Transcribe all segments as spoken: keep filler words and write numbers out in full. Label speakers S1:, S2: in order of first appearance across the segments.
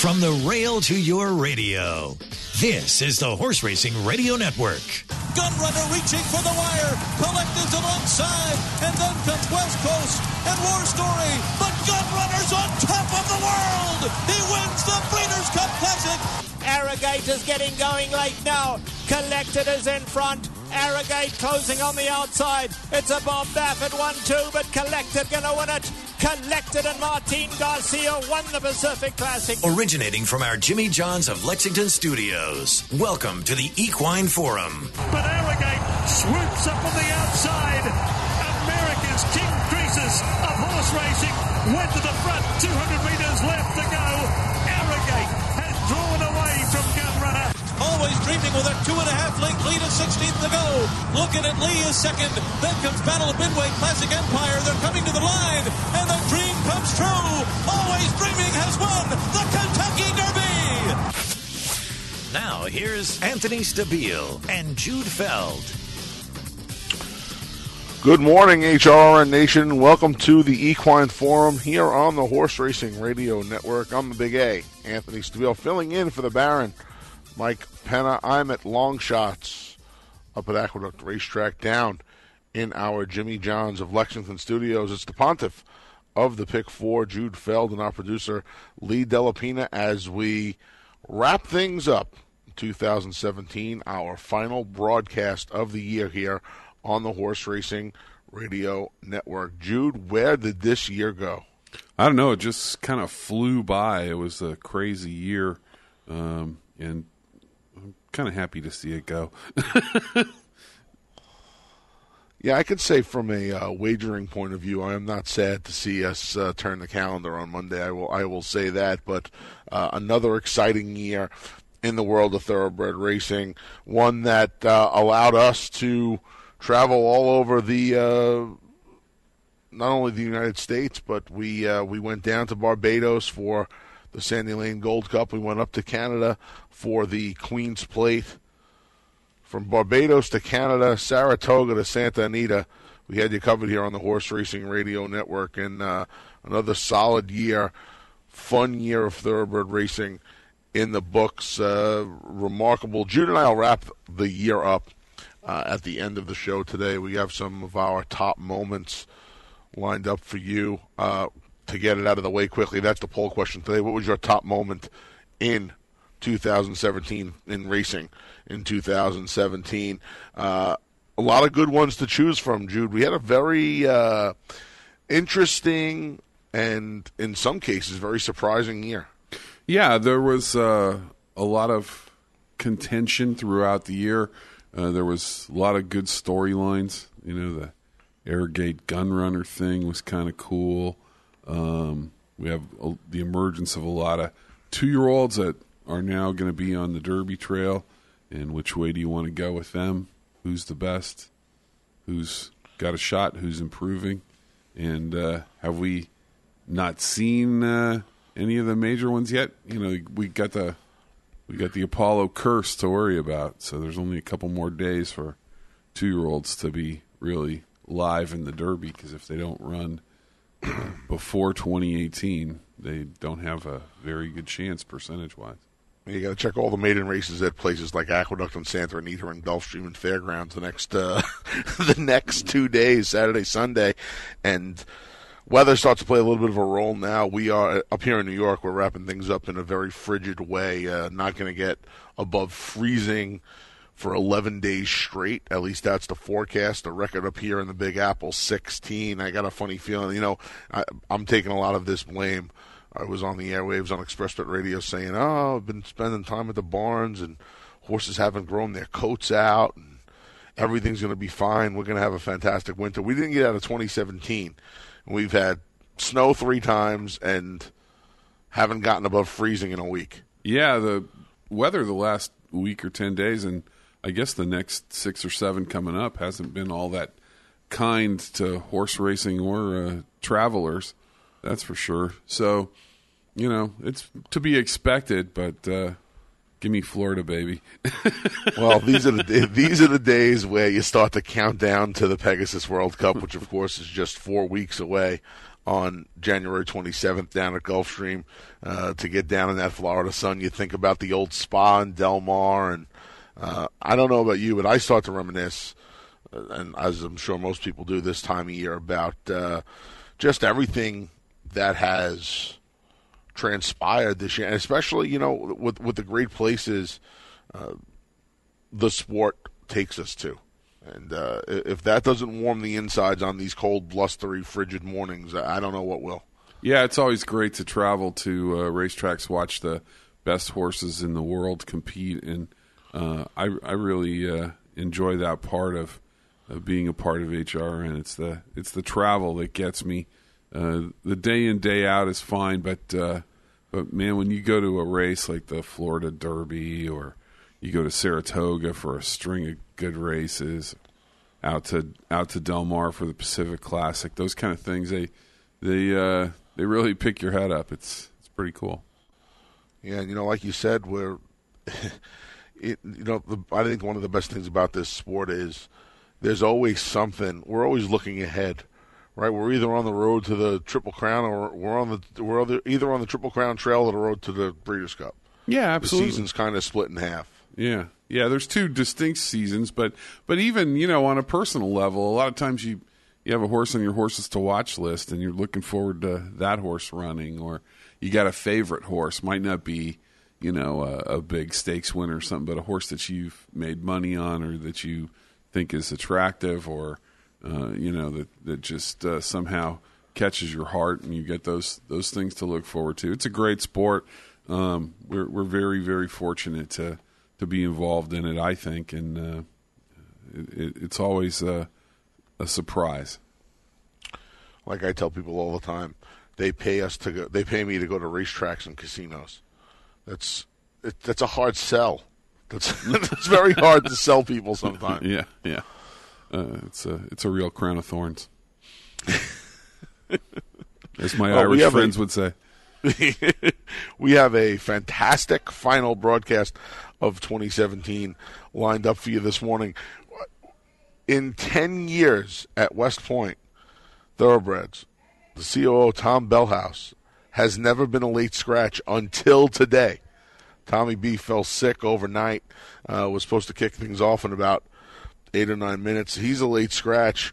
S1: From the rail to your radio, this is the Horse Racing Radio Network.
S2: Gunrunner reaching for the wire. Collectives alongside. And then comes West Coast and War Story. But Gunrunner's on top of the world. He wins the Breeders' Cup Classic.
S3: Arrogate is getting going late now. Collected is in front. Arrogate closing on the outside. It's a Bob Baffert one two, but Collected going to win it. Collected and Martin Garcia won the Pacific Classic.
S1: Originating from our Jimmy John's of Lexington studios, welcome to the Equine Forum.
S4: But Arrogate swoops up on the outside. America's King Croesus of horse racing went to the front. two hundred metres left to go. Arrogate has drawn away from Gunrunner.
S2: Always Dreaming with a two and a half length lead at sixteenth to go. Looking at Lee is second. Then comes Battle of Midway, Classic Empire. They're coming to the line. And the dream comes true. Always Dreaming has won the Kentucky Derby.
S1: Now here's Anthony Stabile and Jude Feld.
S5: Good morning, H R N Nation. Welcome to the Equine Forum here on the Horse Racing Radio Network. I'm the Big A, Anthony Stabile, filling in for the Baron, Mike Penna. I'm at Long Shots up at Aqueduct Racetrack down in our Jimmy John's of Lexington studios. It's the Pontiff of the Pick Four, Jude Feld, and our producer Lee Delapina as we wrap things up in two thousand seventeen, our final broadcast of the year here on the Horse Racing Radio Network. Jude, where did this year go?
S6: I don't know. It just kind of flew by. It was a crazy year, um, and I'm kind of happy to see it go.
S5: Yeah, I could say from a uh, wagering point of view, I am not sad to see us uh, turn the calendar on Monday. I will, I will say that. But uh, another exciting year in the world of thoroughbred racing, one that uh, allowed us to travel all over the uh, not only the United States, but we uh, we went down to Barbados for the Sandy Lane Gold Cup. We went up to Canada for the Queen's Plate. From Barbados to Canada, Saratoga to Santa Anita, we had you covered here on the Horse Racing Radio Network. And uh, another solid year, fun year of thoroughbred racing in the books. Uh, remarkable. Jude and I will wrap the year up uh, at the end of the show today. We have some of our top moments lined up for you. Uh, to get it out of the way quickly, that's the poll question today. What was your top moment in two thousand seventeen in racing in two thousand seventeen? Uh, a lot of good ones to choose from, Jude. We had a very uh, interesting and, in some cases, very surprising year.
S6: Yeah, there was uh, a lot of contention throughout the year. Uh, there was a lot of good storylines. You know, the Arrogate Gunrunner thing was kind of cool. Um, we have a, the emergence of a lot of two-year-olds that are now going to be on the Derby trail, and which way do you want to go with them? Who's the best? Who's got a shot? Who's improving? And uh, have we not seen uh, any of the major ones yet? You know, we got the we got the Apollo curse to worry about, so there's only a couple more days for two-year-olds to be really live in the Derby, because if they don't run uh, before twenty eighteen, they don't have a very good chance percentage-wise.
S5: You got to check all the maiden races at places like Aqueduct and Santa Anita and Gulfstream and Fairgrounds the next uh, the next two days, Saturday, Sunday, and weather starts to play a little bit of a role now. We are up here in New York. We're wrapping things up in a very frigid way. Uh, not going to get above freezing for eleven days straight. At least that's the forecast. The record up here in the Big Apple, sixteen. I got a funny feeling. You know, I, I'm taking a lot of this blame. I was on the airwaves on Express Radio saying, oh, I've been spending time at the barns and horses haven't grown their coats out and everything's going to be fine. We're going to have a fantastic winter. We didn't get out of twenty seventeen. We've had snow three times and haven't gotten above freezing in a week.
S6: Yeah, the weather the last week or ten days, and I guess the next six or seven coming up, hasn't been all that kind to horse racing or uh, travelers. That's for sure. So, you know, it's to be expected, but uh, give me Florida, baby.
S5: Well, these are the these are the days where you start to count down to the Pegasus World Cup, which of course is just four weeks away. on January twenty-seventh down at Gulfstream uh, to get down in that Florida sun. You think about the old Spa and Del Mar, and uh, I don't know about you, but I start to reminisce, uh, and as I'm sure most people do this time of year, about uh, just everything that has transpired this year, and especially, you know, with, with the great places uh, the sport takes us to. And uh, if that doesn't warm the insides on these cold, blustery, frigid mornings, I don't know what will.
S6: Yeah, it's always great to travel to uh, racetracks, watch the best horses in the world compete, and uh, I, I really uh, enjoy that part of uh, being a part of H R, and it's the it's the travel that gets me. Uh, the day in, day out is fine, but uh, but man, when you go to a race like the Florida Derby, or you go to Saratoga for a string of good races, out to out to Del Mar for the Pacific Classic, those kind of things, they they uh, they really pick your head up. It's it's pretty cool.
S5: Yeah, and you know, like you said, we're it, you know, the, I think one of the best things about this sport is there's always something. We're always looking ahead, right? We're either on the road to the Triple Crown, or we're on the we're either on the Triple Crown Trail or the road to the Breeders' Cup.
S6: Yeah, absolutely.
S5: The season's kind of split in half.
S6: Yeah, yeah. There's two distinct seasons, but but even, you know, on a personal level, a lot of times you you have a horse on your horses to watch list, and you're looking forward to that horse running, or you got a favorite horse. Might not be, you know, a, a big stakes winner or something, but a horse that you've made money on, or that you think is attractive, or uh, you know, that that just uh, somehow catches your heart, and you get those those things to look forward to. It's a great sport. Um, we're we're very very fortunate to. to be involved in it, I think, and uh, it, it's always a, a surprise.
S5: Like I tell people all the time, they pay us to go. They pay me to go to racetracks and casinos. That's it, that's a hard sell. That's it's very hard to sell people sometimes.
S6: Yeah, yeah. Uh, it's a it's a real crown of thorns, as my
S5: well,
S6: Irish friends
S5: a,
S6: would say.
S5: We have a fantastic final broadcast of twenty seventeen lined up for you this morning. In ten years at West Point Thoroughbreds, the C O O, Tom Bellhouse, has never been a late scratch until today. Tommy B fell sick overnight, uh, was supposed to kick things off in about eight or nine minutes. He's a late scratch.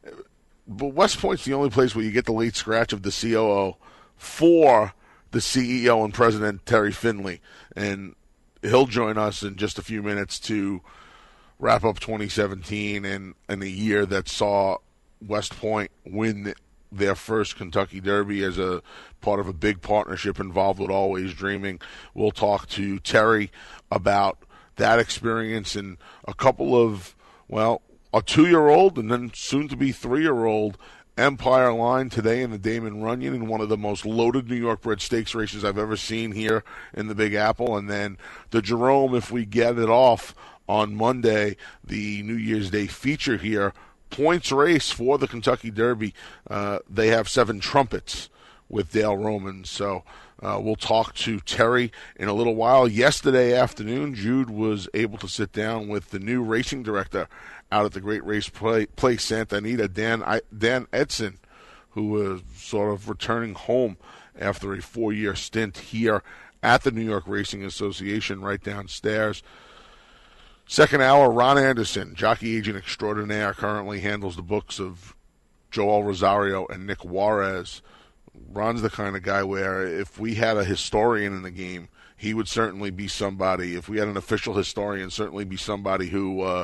S5: But West Point's the only place where you get the late scratch of the C O O for the C E O and President Terry Finley. And he'll join us in just a few minutes to wrap up twenty seventeen and, and a year that saw West Point win their first Kentucky Derby as a part of a big partnership involved with Always Dreaming. We'll talk to Terry about that experience and a couple of, well, a two-year-old and then soon-to-be three-year-old Empire Line today in the Damon Runyon in one of the most loaded New York bred stakes races I've ever seen here in the Big Apple. And then the Jerome, if we get it off on Monday, the New Year's Day feature here, points race for the Kentucky Derby. Uh, they have seven trumpets with Dale Roman. So uh, we'll talk to Terry in a little while. Yesterday afternoon, Jude was able to sit down with the new racing director out at the Great Race Play, Place Santa Anita, Dan I, Dan Edson, who was sort of returning home after a four-year stint here at the New York Racing Association right downstairs. Second hour, Ron Anderson, jockey agent extraordinaire, currently handles the books of Joel Rosario and Nick Juarez. Ron's the kind of guy where if we had a historian in the game, he would certainly be somebody. If we had an official historian, certainly be somebody who uh,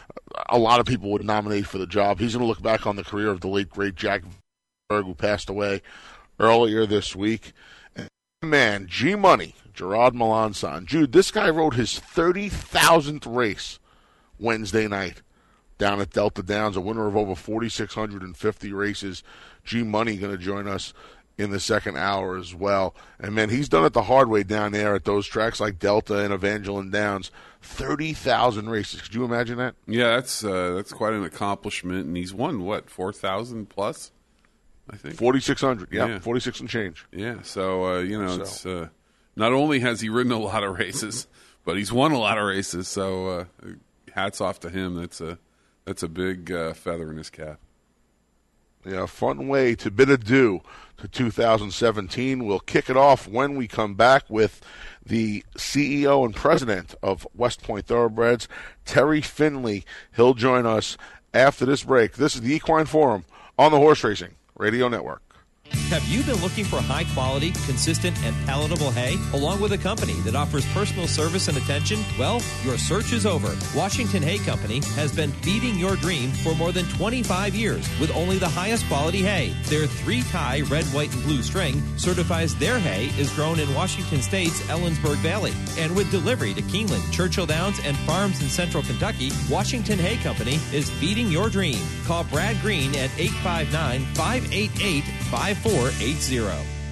S5: a lot of people would nominate for the job. He's going to look back on the career of the late, great Jack Berg, who passed away earlier this week. And man, G-Money, Gerard Melanson. Jude, this guy rode his thirty thousandth race Wednesday night down at Delta Downs, a winner of over four thousand six hundred fifty races. G-Money going to join us in the second hour as well. And, man, he's done it the hard way down there at those tracks like Delta and Evangeline Downs. thirty thousand races. Could you imagine that?
S6: Yeah, that's uh, that's quite an accomplishment. And he's won, what, four thousand plus, I think?
S5: forty-six hundred, yeah,
S6: yeah.
S5: forty-six and change.
S6: Yeah, so, uh, you know,
S5: so.
S6: it's uh, not only has he ridden a lot of races, but he's won a lot of races. So uh, hats off to him. That's a, that's a big uh, feather in his cap.
S5: Yeah, a fun way to bid adieu to two thousand seventeen. We'll kick it off when we come back with the C E O and president of West Point Thoroughbreds, Terry Finley. He'll join us after this break. This is the Equine Forum on the Horse Racing Radio Network.
S7: Have you been looking for high-quality, consistent, and palatable hay, along with a company that offers personal service and attention? Well, your search is over. Washington Hay Company has been feeding your dream for more than twenty-five years with only the highest quality hay. Their three-tie red, white, and blue string certifies their hay is grown in Washington State's Ellensburg Valley. And with delivery to Keeneland, Churchill Downs, and farms in central Kentucky, Washington Hay Company is feeding your dream. Call Brad Green at eight five nine, five eight eight, five four eight zero.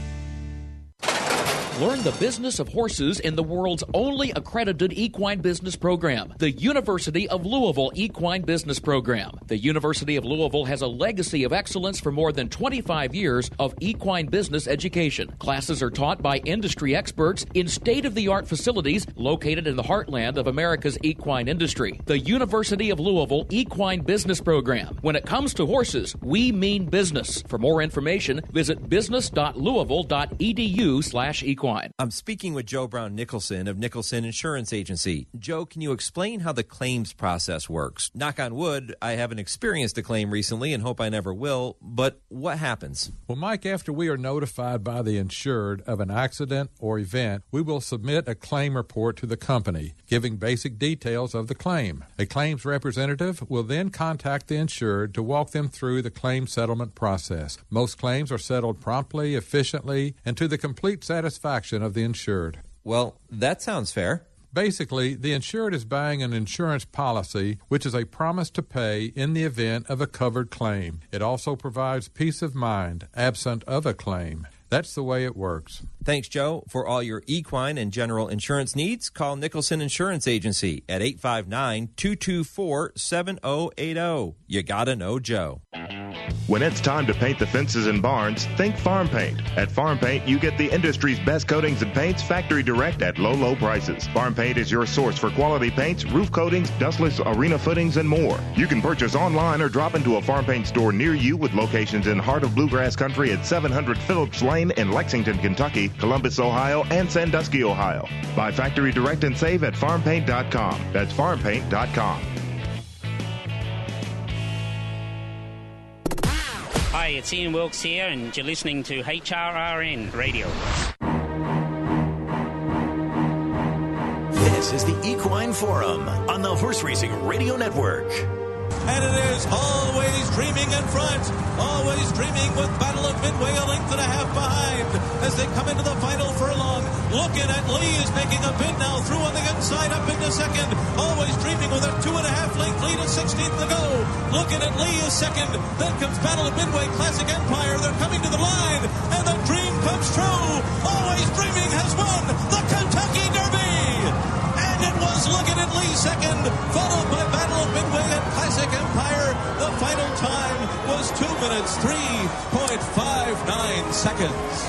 S8: Learn the business of horses in the world's only accredited equine business program, the University of Louisville Equine Business Program. The University of Louisville has a legacy of excellence for more than twenty-five years of equine business education. Classes are taught by industry experts in state-of-the-art facilities located in the heartland of America's equine industry. The University of Louisville Equine Business Program. When it comes to horses, we mean business. For more information, visit business.louisville.edu slash equine.
S7: I'm speaking with Joe Brown Nicholson of Nicholson Insurance Agency. Joe, can you explain how the claims process works? Knock on wood, I haven't experienced a claim recently and hope I never will, but what happens?
S9: Well, Mike, after we are notified by the insured of an accident or event, we will submit a claim report to the company, giving basic details of the claim. A claims representative will then contact the insured to walk them through the claim settlement process. Most claims are settled promptly, efficiently, and to the complete satisfaction of the insured.
S7: Well, that sounds fair.
S9: Basically, the insured is buying an insurance policy, which is a promise to pay in the event of a covered claim. It also provides peace of mind, absent of a claim. That's the way it works.
S7: Thanks, Joe. For all your equine and general insurance needs, call Nicholson Insurance Agency at eight five nine, two two four, seven zero eight zero. You gotta know Joe.
S10: When it's time to paint the fences and barns, think Farm Paint. At Farm Paint, you get the industry's best coatings and paints factory direct at low, low prices. Farm Paint is your source for quality paints, roof coatings, dustless arena footings, and more. You can purchase online or drop into a Farm Paint store near you with locations in Heart of Bluegrass Country at seven hundred Phillips Lane in Lexington, Kentucky, Columbus, Ohio, and Sandusky, Ohio. Buy factory direct and save at farm paint dot com. That's farm paint dot com.
S11: Hi, it's Ian Wilkes here, and you're listening to H R R N Radio.
S1: This is the Equine Forum on the Horse Racing Radio Network.
S2: And it is always dreaming in front, always dreaming with Battle of Midway a length and a half behind as they come into the final furlong. Looking at Lee is making a bid now through on the inside up into second. Always dreaming with a two and a half length lead at sixteenth to go. Looking at Lee is second. Then comes Battle of Midway, Classic Empire. They're coming to the line and the dream comes true. Always dreaming has won the Kentucky Derby. And it was Looking at Lee second, followed by Battle of Midway and Classic Empire. The final time was two minutes, three point five nine seconds.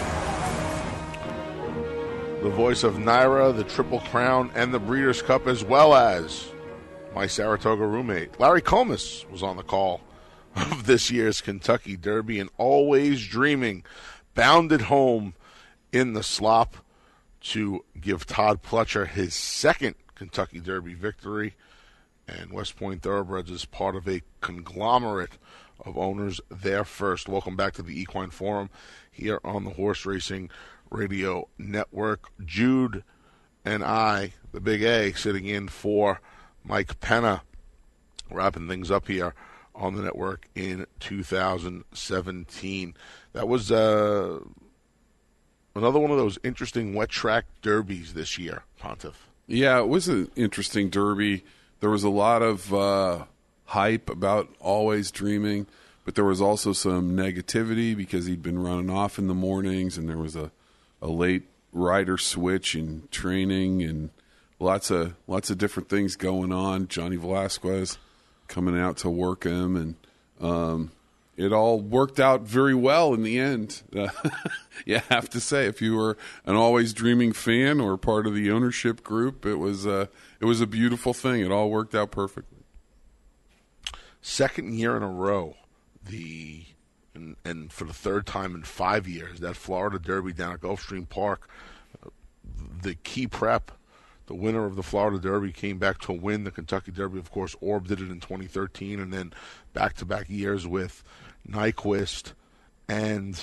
S5: The voice of Naira, the Triple Crown, and the Breeders' Cup, as well as my Saratoga roommate. Larry Comas was on the call of this year's Kentucky Derby, and always dreaming, bounded home in the slop to give Todd Pletcher his second Kentucky Derby victory. And West Point Thoroughbreds is part of a conglomerate of owners there first. Welcome back to the Equine Forum here on the Horse Racing Radio Network. Jude and I, the Big A, sitting in for Mike Penna, wrapping things up here on the network in two thousand seventeen. That was uh, another one of those interesting wet track derbies this year, Pontiff.
S6: Yeah, it was an interesting derby. There was a lot of uh, hype about Always Dreaming, but there was also some negativity because he'd been running off in the mornings, and there was a, a late rider switch in training, and lots of lots of different things going on. Johnny Velasquez coming out to work him, and um, it all worked out very well in the end. Uh, you have to say, if you were an Always Dreaming fan or part of the ownership group, it was uh, it was a beautiful thing. It all worked out perfectly.
S5: Second year in a row, the and, and for the third time in five years, that Florida Derby down at Gulfstream Park, uh, the key prep, the winner of the Florida Derby came back to win the Kentucky Derby. Of course, Orb did it in twenty thirteen, and then back-to-back years with Nyquist, and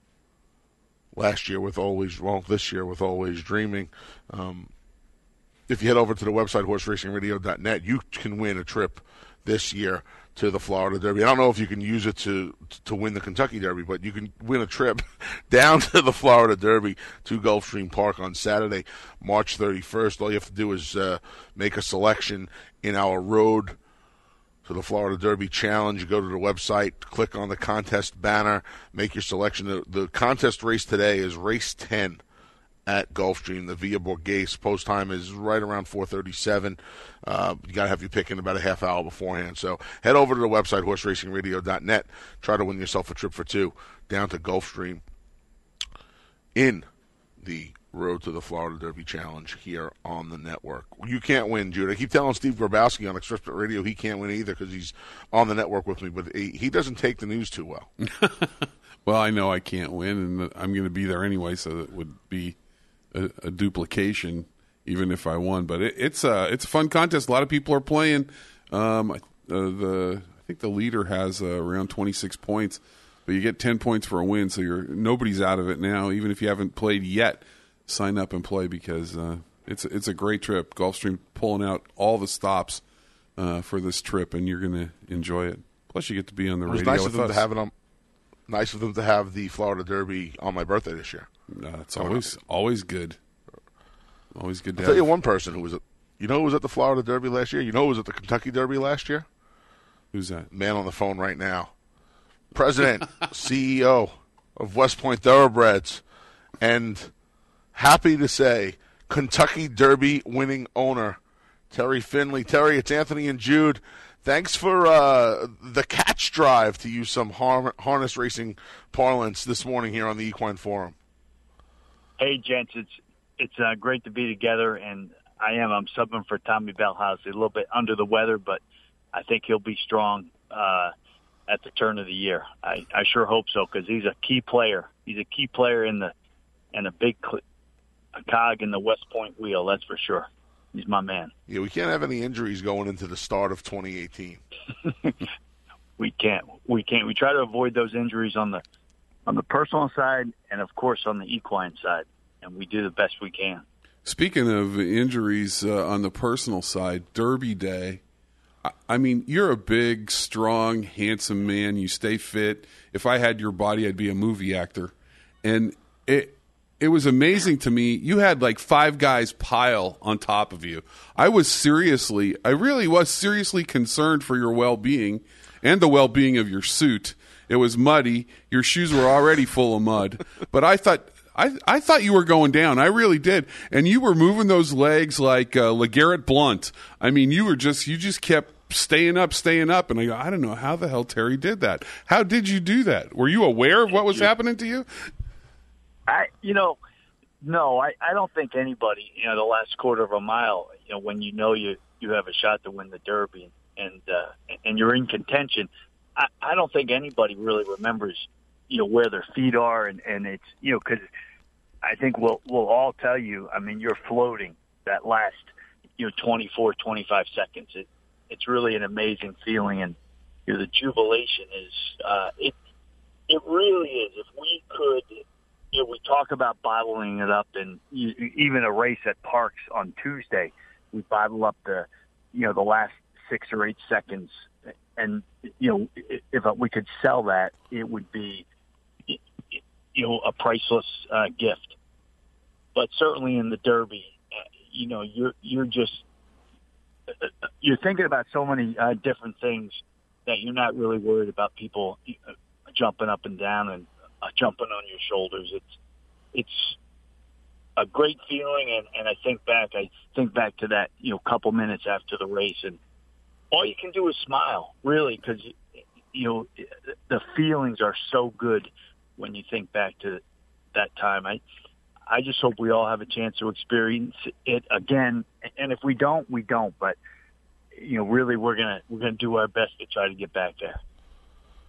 S5: last year with Always, well, this year with Always Dreaming. Um, if you head over to the website, horse racing radio dot net, you can win a trip this year to the Florida Derby. I don't know if you can use it to to win the Kentucky Derby, but you can win a trip down to the Florida Derby to Gulfstream Park on Saturday, March thirty-first. All you have to do is uh, make a selection in our Road to the Florida Derby Challenge. You go to the website, click on the contest banner, make your selection. The, the contest race today is race ten at Gulfstream. The Via Borghese post time is right around four thirty-seven. Uh, you got to have your pick in about a half hour beforehand. So head over to the website, horse racing radio dot net. Try to win yourself a trip for two down to Gulfstream in the Road to the Florida Derby Challenge here on the network. You can't win, Jude. I keep telling Steve Grabowski on Express Radio he can't win either because he's on the network with me, but he, he doesn't take the news too well.
S6: Well, I know I can't win, and I'm going to be there anyway, so it would be a, a duplication even if I won. But it, it's a it's a fun contest. A lot of people are playing. Um, uh, the I think the leader has uh, around twenty-six points, but you get ten points for a win, so you're nobody's out of it now. Even if you haven't played yet, sign up and play because uh, it's it's a great trip. Gulfstream pulling out all the stops uh, for this trip, and you're going to enjoy it. Plus, you get to be on the radio.
S5: It was nice
S6: with
S5: of them
S6: us.
S5: to have it on. Nice of them to have the Florida Derby on my birthday this year.
S6: Uh, it's always always good. Always good to
S5: I'll
S6: have.
S5: tell you one person who was at, you know who was at the Florida Derby last year? You know who was at the Kentucky Derby last year?
S6: Who's that?
S5: Man on the phone right now. President, C E O of West Point Thoroughbreds, and happy to say Kentucky Derby winning owner, Terry Finley. Terry, it's Anthony and Jude. Thanks for uh, the catch drive, to use some har- harness racing parlance, this morning here on the Equine Forum.
S12: Hey, gents, it's it's uh, great to be together, and I am. I'm subbing for Tommy Bellhouse. A little bit under the weather, but I think he'll be strong uh, at the turn of the year. I, I sure hope so, because he's a key player. He's a key player in the and a big cl- a cog in the West Point wheel, that's for sure. He's my man.
S5: Yeah, we can't have any injuries going into the start of twenty eighteen.
S12: we can't. We can't. We try to avoid those injuries on the on the personal side and, of course, on the equine side, and we do the best we can.
S6: Speaking of injuries uh, on the personal side, Derby Day, I, I mean, you're a big, strong, handsome man. You stay fit. If I had your body, I'd be a movie actor. And it it was amazing to me. You had like five guys pile on top of you. I was seriously, I really was seriously concerned for your well-being and the well-being of your suit. It was muddy. Your shoes were already full of mud. But I thought... I, I thought you were going down. I really did. And you were moving those legs like uh, LeGarrette Blount. I mean, you were just, you just kept staying up, staying up. And I go, I don't know how the hell Terry did that. How did you do that? Were you aware of what was happening to you?
S12: I, you know, no, I, I don't think anybody, you know, the last quarter of a mile, you know, when you know you, you have a shot to win the Derby and, uh, and you're in contention, I, I don't think anybody really remembers, you know, where their feet are, and, and it's, you know, because I think we'll we'll all tell you, I mean, you're floating that last, you know, twenty-four, twenty-five seconds. It, it's really an amazing feeling, and, you know, the jubilation is, uh, it it really is. If we could, you know, we talk about bottling it up, and you, even a race at Parks on Tuesday, we bottle up the, you know, the last six or eight seconds, and, you know, if we could sell that, it would be, you know, a priceless uh, gift. But certainly in the Derby, uh, you know, you're you're just you're thinking about so many uh, different things that you're not really worried about people uh, jumping up and down and uh, jumping on your shoulders. It's it's a great feeling, and, and I think back, I think back to that, you know, couple minutes after the race, and all you can do is smile, really, because you know the feelings are so good when you think back to that time. I I just hope we all have a chance to experience it again, and if we don't, we don't. But you know, really, we're gonna we're gonna do our best to try to get back there.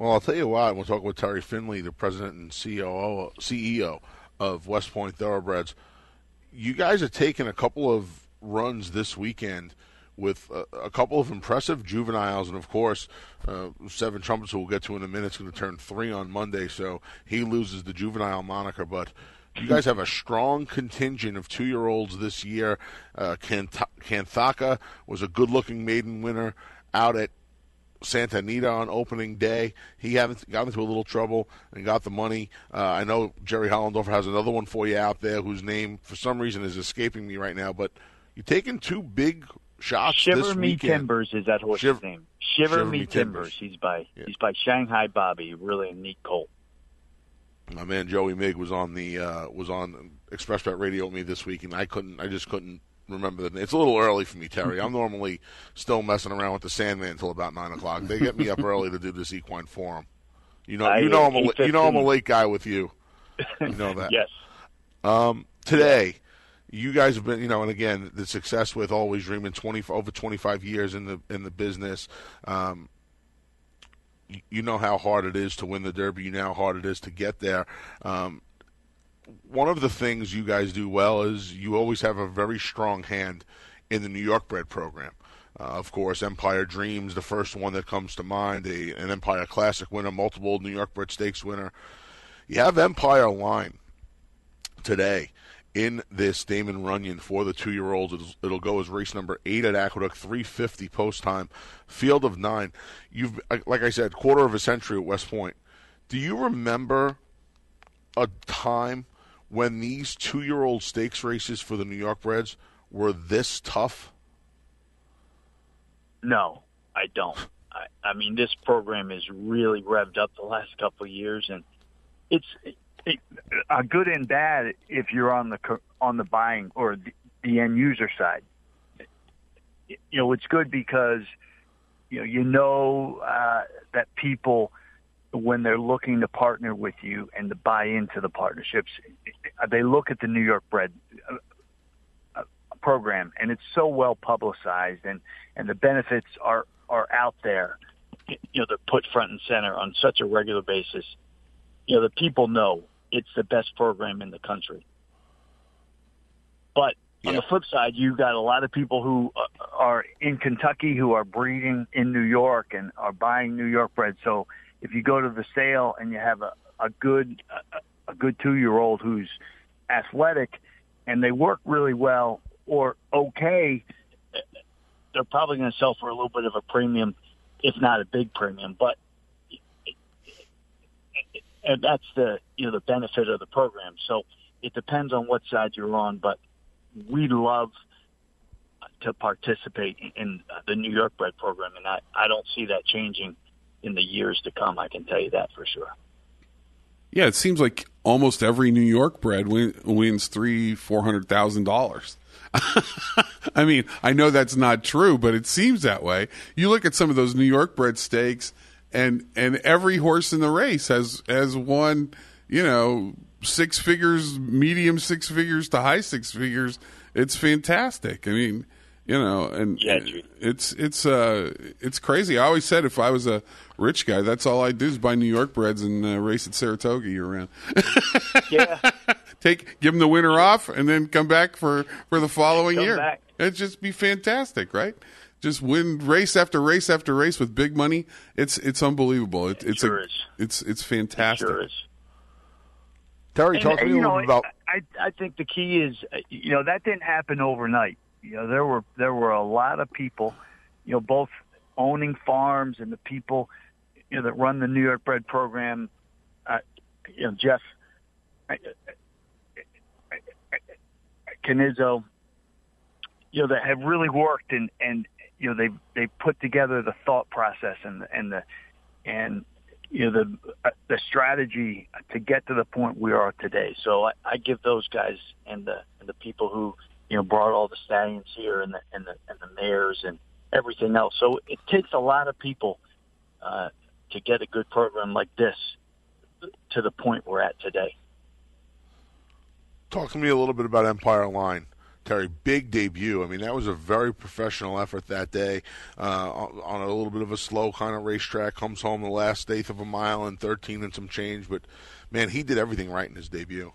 S5: Well, I'll tell you what. We'll talk with Terry Finley, the president and C O O, C E O of West Point Thoroughbreds. You guys are taking a couple of runs this weekend with a, a couple of impressive juveniles, and of course, uh, Seven Trumpets, who we'll get to in a minute, is going to turn three on Monday, so he loses the juvenile moniker. But you guys have a strong contingent of two-year-olds this year. Uh, Kanthaka was a good-looking maiden winner out at Santa Anita on opening day. He got into a little trouble and got the money. Uh, I know Jerry Hollendorfer has another one for you out there whose name, for some reason, is escaping me right now. But you're taking two big shots
S12: Shiver
S5: this
S12: Me
S5: weekend.
S12: Timbers is that horse's
S5: Shiver,
S12: name. Shiver,
S5: Shiver
S12: Me,
S5: Me
S12: Timbers.
S5: Timbers.
S12: He's by
S5: Yeah.
S12: he's by Shanghai Bobby. Really a neat colt.
S5: My man Joey Mig was on the uh, was on Express Bet Radio with me this week, and I couldn't. I just couldn't remember the name. It's a little early for me, Terry. I'm normally still messing around with the Sandman until about nine o'clock. They get me up early to do this equine forum. You know,
S12: I
S5: you know, I'm a
S12: eight
S5: you know I'm a
S12: fifteen.
S5: late guy with you. You know that.
S12: Yes.
S5: Um, today, you guys have been, you know, and again, the success with Always Dreaming, twenty over twenty-five years in the in the business. Um, you, you know how hard it is to win the Derby. You know how hard it is to get there. Um, one of the things you guys do well is you always have a very strong hand in the New York bred program. Uh, of course, Empire Dreams, the first one that comes to mind, a, an Empire Classic winner, multiple New York bred stakes winner. You have Empire Line today in this Damon Runyon for the two-year-olds. It'll, it'll go as race number eight at Aqueduct, three fifty post time, field of nine. You've, like I said, quarter of a century at West Point. Do you remember a time when these two-year-old stakes races for the New York breds were this tough?
S12: No, I don't. I, I mean, this program is really revved up the last couple of years, and it's it, uh, good and bad if you're on the co- on the buying or the, the end user side. You know, it's good because you know you know uh, that people, when they're looking to partner with you and to buy into the partnerships, they look at the New York bred program, and it's so well publicized, and, and the benefits are, are out there. You know, they're put front and center on such a regular basis. You know, the people know it's the best program in the country. But yeah. on the flip side, you've got a lot of people who are in Kentucky who are breeding in New York and are buying New York bred. So if you go to the sale and you have a, a good a, a good two-year-old who's athletic and they work really well or okay, they're probably going to sell for a little bit of a premium, if not a big premium. But and that's the you know the benefit of the program. So it depends on what side you're on. But we love to participate in the New York bred program, and I, I don't see that changing in the years to come. I can tell you that for sure.
S6: Yeah, it seems like almost every New York bred win, wins three, four hundred thousand dollars. I mean, I know that's not true, but it seems that way. You look at some of those New York bred stakes, and and every horse in the race has has won, you know, six figures, medium six figures to high six figures. It's fantastic. I mean, you know, and
S12: yeah,
S6: it's it's uh it's crazy. I always said if I was a rich guy, that's all I'd do is buy New York breds and uh, race at Saratoga year round.
S12: Yeah.
S6: Take give them the winter off and then come back for, for the following
S12: come
S6: year.
S12: Back.
S6: It'd just be fantastic, right? Just win race after race after race with big money. It's it's unbelievable. It,
S12: it
S6: it's
S12: sure
S6: a,
S12: is.
S6: It's it's fantastic.
S12: It sure is.
S5: Terry,
S12: and,
S5: talk to me
S12: you
S5: a
S12: know,
S5: little bit about.
S12: I I think the key is you know that didn't happen overnight. You know there were there were a lot of people, you know, both owning farms and the people you know that run the New York bred program. Uh, you know Jeff. I, Canizzo, you know, that have really worked and, and you know, they they put together the thought process and the, and the and you know the uh, the strategy to get to the point we are today. So I, I give those guys and the and the people who you know brought all the stallions here and the and the and the mares and everything else. So it takes a lot of people uh, to get a good program like this to the point we're at today.
S5: Talk to me a little bit about Empire Line Terry, big debut. I mean, that was a very professional effort that day uh, on a little bit of a slow kind of racetrack. Comes home the last eighth of a mile in thirteen and some change. But, man, he did everything right in his debut.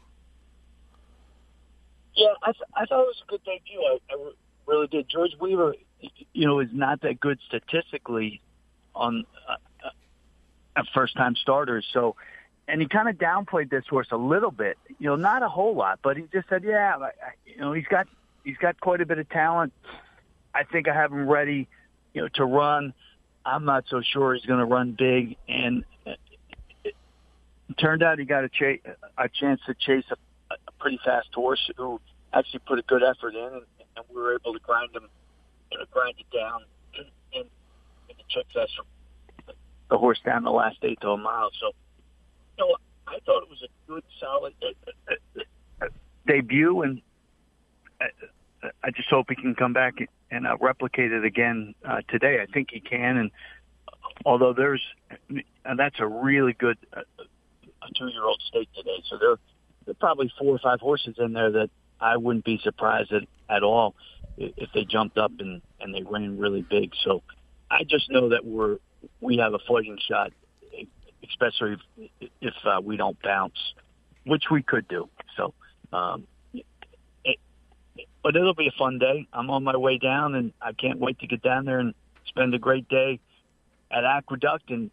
S12: Yeah, I, th- I thought it was a good debut. I, I really did. George Weaver, you know, is not that good statistically on uh, uh, first-time starters. So, and he kind of downplayed this horse a little bit. You know, not a whole lot, but he just said, "Yeah, I, you know, he's got he's got quite a bit of talent. I think I have him ready, you know, to run. I'm not so sure he's going to run big." And it, it turned out he got a, ch- a chance to chase a, a pretty fast horse who actually put a good effort in, and, and we were able to grind him, you know, grind it down, and, and, and took that the horse down the last eighth of a mile. So, you know, I thought it was a good, solid uh, uh, uh, debut, and I, I just hope he can come back and uh, replicate it again uh, today. I think he can, and although there's, and that's a really good uh, a two-year-old stake today, so there, there are probably four or five horses in there that I wouldn't be surprised at, at all if they jumped up and, and they ran really big. So I just know that we're we have a fighting shot, especially if, if uh, we don't bounce, which we could do. So, um, it, but it'll be a fun day. I'm on my way down, and I can't wait to get down there and spend a great day at Aqueduct and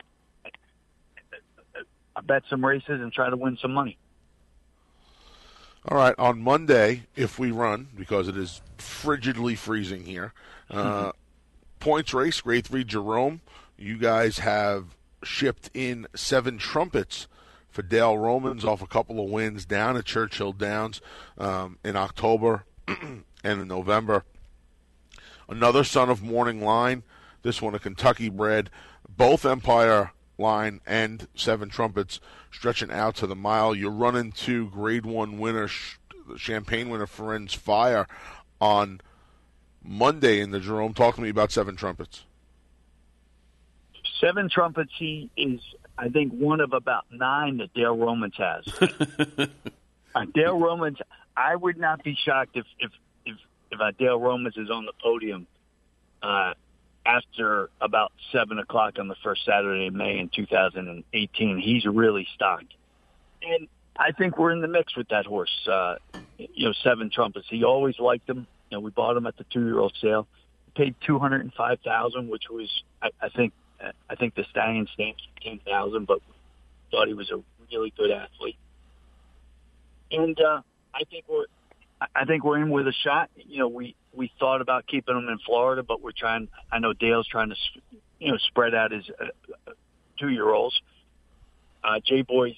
S12: I bet some races and try to win some money.
S5: All right, on Monday, if we run, because it is frigidly freezing here, uh, points race, grade three Jerome. You guys have shipped in seven trumpets for Dale Romans off a couple of wins down at Churchill Downs um, in October and in November. Another son of Morning Line, this one a Kentucky bred, both Empire Line and seven trumpets stretching out to the mile. You're running to grade one winner, Champagne winner Ferenz Fire on Monday in the Jerome. Talk to me about seven trumpets.
S12: Seven trumpets, he is, I think, one of about nine that Dale Romans has. uh, Dale Romans, I would not be shocked if if if, if uh, Dale Romans is on the podium uh, after about seven o'clock on the first Saturday of May in two thousand eighteen. He's really stocked, and I think we're in the mix with that horse. Uh, you know, seven trumpets. He always liked them. You know, we bought him at the two-year-old sale. Paid two hundred and five thousand, which was, I, I think, I think the Stallion stamped ten thousand, but thought he was a really good athlete. And uh, I think we're, I think we're in with a shot. You know, we, we thought about keeping him in Florida, but we're trying. I know Dale's trying to, you know, spread out his uh, two-year-olds. Uh, J Boy's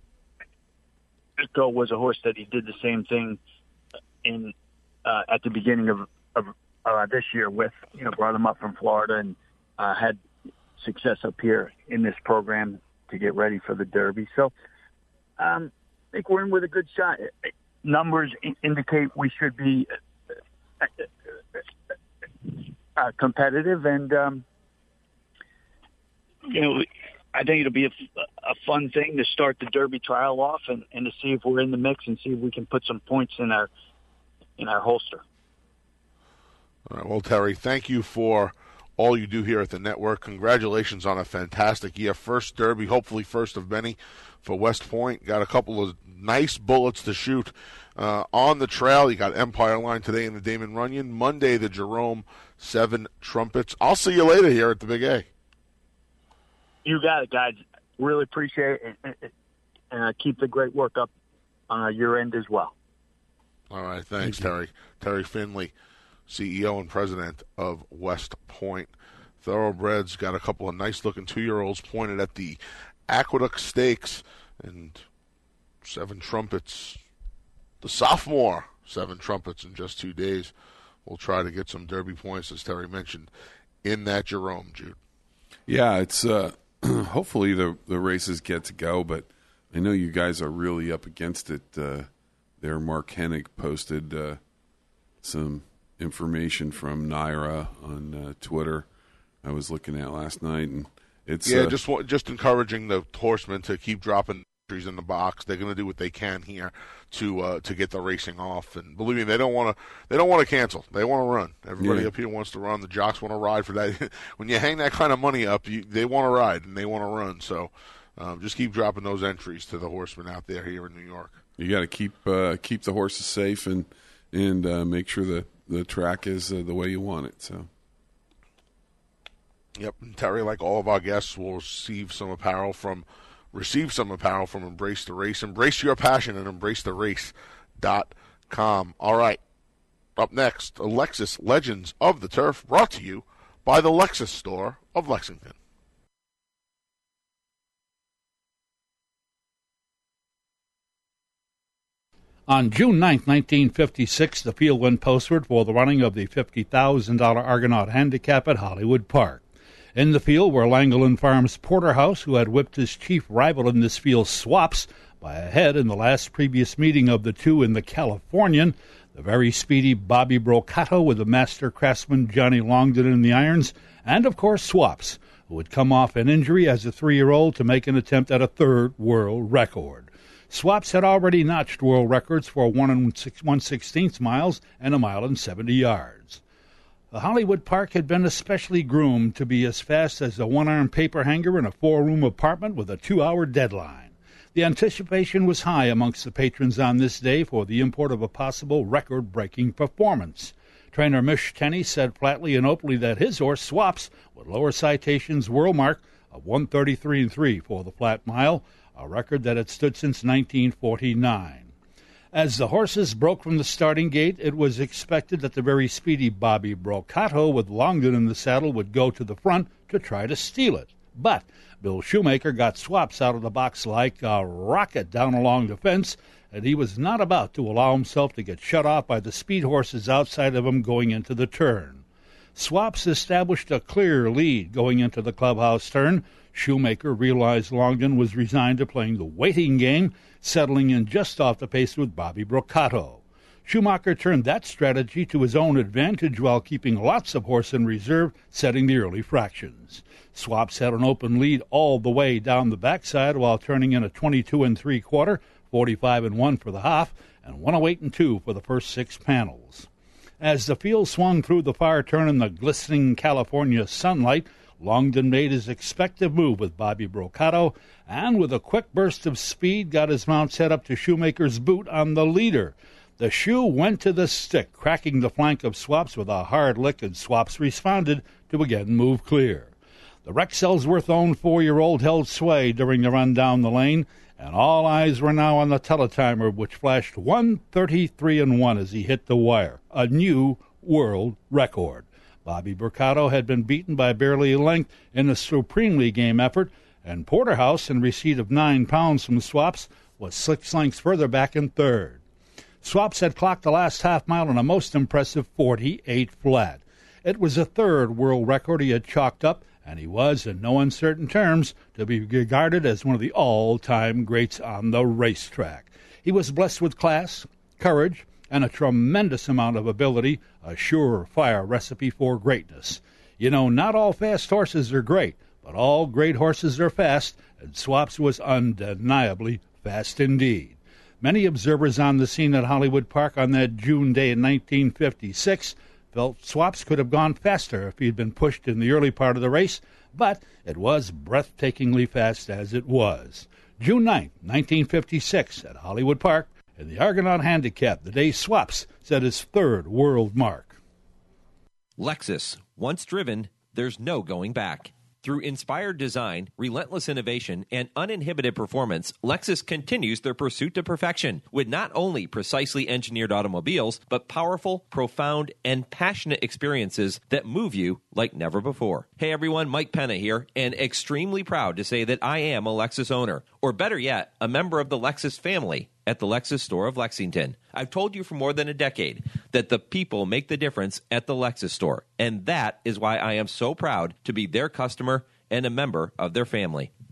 S12: Go was a horse that he did the same thing in uh, at the beginning of, of uh, this year with. You know, brought him up from Florida and uh, had success up here in this program to get ready for the Derby. So um, I think we're in with a good shot. Numbers indicate we should be uh, competitive, and um, you know, I think it'll be a, a fun thing to start the Derby trial off and, and to see if we're in the mix and see if we can put some points in our in our holster.
S5: All right, well, Terry, thank you for all you do here at the network. Congratulations on a fantastic year. First Derby, hopefully first of many for West Point. Got a couple of nice bullets to shoot uh, on the trail. You got Empire Line today in the Damon Runyon. Monday, the Jerome, seven trumpets. I'll see you later here at the Big A.
S12: You got it, guys. Really appreciate it. And uh, keep the great work up on uh, your end as well.
S5: All right, thanks, Thank Terry. Terry Finley, C E O and president of West Point Thoroughbreds. Got a couple of nice-looking two-year-olds pointed at the Aqueduct Stakes, and seven trumpets. The sophomore, seven trumpets in just two days. We'll try to get some Derby points, as Terry mentioned, in that Jerome, Jude.
S6: Yeah, it's uh, hopefully the the races get to go, but I know you guys are really up against it. Uh, there, Mark Hennig posted uh, some information from Naira on uh, Twitter I was looking at last night, and it's
S5: yeah,
S6: uh,
S5: just just encouraging the horsemen to keep dropping in the box. They're going to do what they can here to uh, to get the racing off. And believe me, they don't want to. They don't want to cancel. They want to run. Everybody
S6: Yeah.
S5: up here wants to run. The jocks want to ride for that. When you hang that kind of money up, you, they want to ride and they want to run. So um, just keep dropping those entries to the horsemen out there here in New York.
S6: You got to keep uh, keep the horses safe and and uh, make sure the the track is uh, the way you want it. So.
S5: Yep, and Terry, like all of our guests, will receive some apparel from receive some apparel from Embrace the Race. Embrace your passion at embrace the race dot com. All right, up next, a Lexus Legends of the Turf, brought to you by the Lexus Store of Lexington.
S13: On June ninth, nineteen fifty-six, the field went postward for the running of the fifty thousand dollars Argonaut Handicap at Hollywood Park. In the field were Langland Farms Porterhouse, who had whipped his chief rival in this field, Swaps, by a head in the last previous meeting of the two in the Californian, the very speedy Bobby Brocato with the master craftsman Johnny Longden in the irons, and, of course, Swaps, who had come off an injury as a three-year-old to make an attempt at a third world record. Swaps had already notched world records for one and one sixteenth miles and a mile and seventy yards. The Hollywood Park had been especially groomed to be as fast as a one-arm paper hanger in a four-room apartment with a two-hour deadline. The anticipation was high amongst the patrons on this day for the import of a possible record-breaking performance. Trainer Mish Tenney said flatly and openly that his horse, Swaps, would lower Citation's world mark of one thirty-three and three for the flat mile, a record that had stood since nineteen forty-nine. As the horses broke from the starting gate, it was expected that the very speedy Bobby Brocato with Longden in the saddle would go to the front to try to steal it. But Bill Shoemaker got Swaps out of the box like a rocket down along the fence, and he was not about to allow himself to get shut off by the speed horses outside of him going into the turn. Swaps established a clear lead going into the clubhouse turn. Shoemaker realized Longden was resigned to playing the waiting game, settling in just off the pace with Bobby Brocato. Schumacher turned that strategy to his own advantage while keeping lots of horse in reserve, setting the early fractions. Swaps had an open lead all the way down the backside while turning in a twenty-two and three quarter, forty-five and one for the half, and one oh eight and two for the first six panels. As the field swung through the far turn in the glistening California sunlight, Longden made his expected move with Bobby Brocato, and with a quick burst of speed got his mount set up to Shoemaker's boot on the leader. The shoe went to the stick, cracking the flank of Swaps with a hard lick, and Swaps responded to again move clear. The Rex Ellsworth-owned four-year-old held sway during the run down the lane, and all eyes were now on the teletimer, which flashed one thirty-three and one as he hit the wire, a new world record. Bobby Brocato had been beaten by barely a length in a supremely game effort, and Porterhouse, in receipt of nine pounds from Swaps, was six lengths further back in third. Swaps had clocked the last half mile in a most impressive forty-eight flat. It was a third world record he had chalked up, and he was, in no uncertain terms, to be regarded as one of the all-time greats on the racetrack. He was blessed with class, courage, and a tremendous amount of ability, a surefire recipe for greatness. You know, not all fast horses are great, but all great horses are fast, and Swaps was undeniably fast indeed. Many observers on the scene at Hollywood Park on that June day in nineteen fifty-six felt Swaps could have gone faster if he had been pushed in the early part of the race, but it was breathtakingly fast as it was. June ninth, nineteen fifty-six, at Hollywood Park, in the Argonaut Handicap, the day Swaps set his third world mark.
S7: Lexus. Once driven, there's no going back. Through inspired design, relentless innovation, and uninhibited performance, Lexus continues their pursuit to perfection with not only precisely engineered automobiles, but powerful, profound, and passionate experiences that move you like never before. Hey everyone, Mike Penna here, and extremely proud to say that I am a Lexus owner, or better yet, a member of the Lexus family at the Lexus Store of Lexington. I've told you for more than a decade that the people make the difference at the Lexus Store, and that is why I am so proud to be their customer and a member of their family.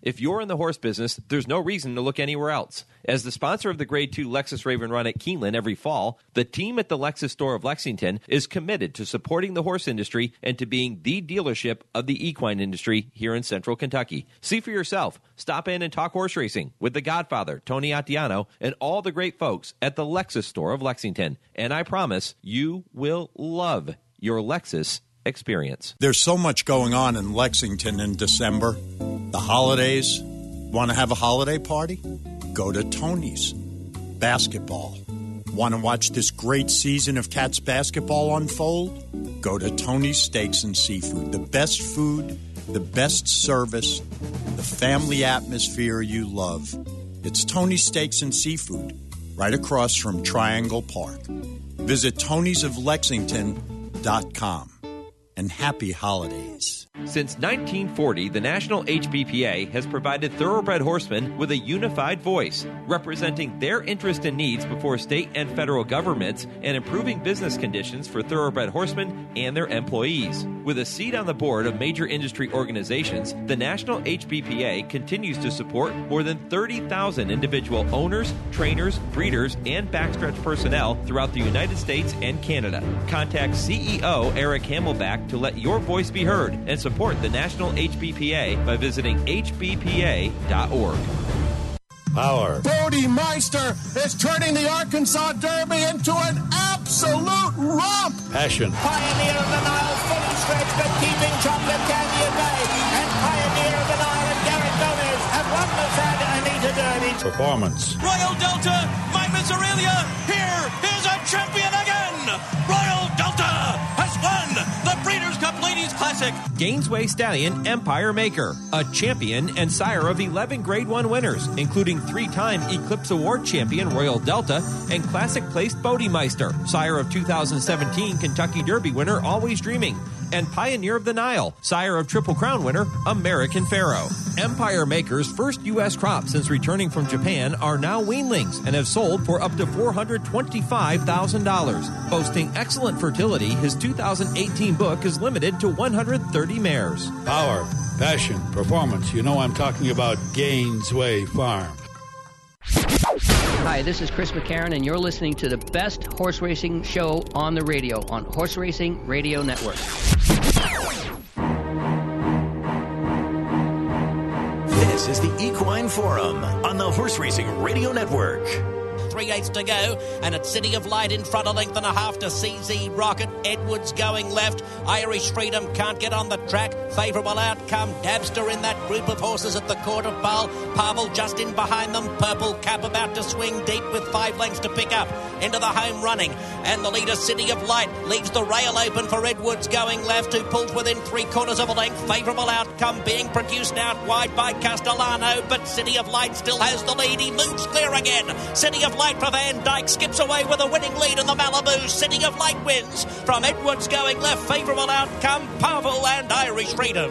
S7: If you're in the horse business, there's no reason to look anywhere else. As the sponsor of the Grade two Lexus Raven Run at Keeneland every fall, the team at the Lexus store of Lexington is committed to supporting the horse industry and to being the dealership of the equine industry here in Central Kentucky. See for yourself. Stop in and talk horse racing with the Godfather, Tony Attiano, and all the great folks at the Lexus store of Lexington. And I promise you will love your Lexus experience.
S14: There's so much going on in Lexington in December. The holidays. Want to have a holiday party? Go to Tony's. Basketball. Want to watch this great season of Cats basketball unfold? Go to Tony's Steaks and Seafood. The best food, the best service, the family atmosphere you love. It's Tony's Steaks and Seafood, right across from Triangle Park. Visit tonys of lexington dot com. And happy holidays.
S7: Since nineteen forty, the National H B P A has provided thoroughbred horsemen with a unified voice, representing their interests and needs before state and federal governments and improving business conditions for thoroughbred horsemen and their employees. With a seat on the board of major industry organizations, the National H B P A continues to support more than thirty thousand individual owners, trainers, breeders, and backstretch personnel throughout the United States and Canada. Contact C E O Eric Hamelback to let your voice be heard and support the National H B P A by visiting H B P A dot org.
S15: Power. Bodie Meister is turning the Arkansas Derby into an absolute romp.
S3: Passion. Pioneer of the Nile, fully stretched but keeping Chocolate Candy at bay. And Pioneer of the Nile and Garrett Gomez have won the San Anita Derby.
S15: Performance.
S2: Royal Delta, my Miss Aurelia, here is a champion again. Royal Delta has won the Breeders' Cup Ladies Classic.
S7: Gainesway Stallion Empire Maker, a champion and sire of eleven Grade one winners, including three-time Eclipse Award champion Royal Delta and classic-placed Bodie Meister, sire of two thousand seventeen Kentucky Derby winner Always Dreaming, and Pioneer of the Nile, sire of Triple Crown winner American Pharaoh. Empire Maker's first U S crop since returning from Japan are now weanlings and have sold for up to four hundred twenty-five thousand dollars. Boasting excellent fertility, his two thousand eighteen book is limited to one hundred thirty mares.
S15: Power, passion, performance. You know I'm talking about Gainesway Farm.
S16: Hi, this is Chris McCarron, and you're listening to the best horse racing show on the radio on Horse Racing Radio Network.
S1: This is the Equine Forum on the Horse Racing Radio Network.
S17: Three-eighths to go, and it's City of Light in front, a length and a half to C Z Rocket. Edwards going left. Irish Freedom can't get on the track. Favourable outcome. Dabster in that group of horses at the Court of Ball. Pavel just in behind them. Purple Cap about to swing deep with five lengths to pick up. Into the home running. And the leader, City of Light, leaves the rail open for Edwards going left, who pulls within three quarters of a length. Favourable outcome being produced out wide by Castellano, but City of Light still has the lead. He moves clear again. City of Light for Van Dyke skips away with a winning lead in the Malibu. City of Light wins from Edwards going left. Favourable outcome, Pavel and Irish Freedom.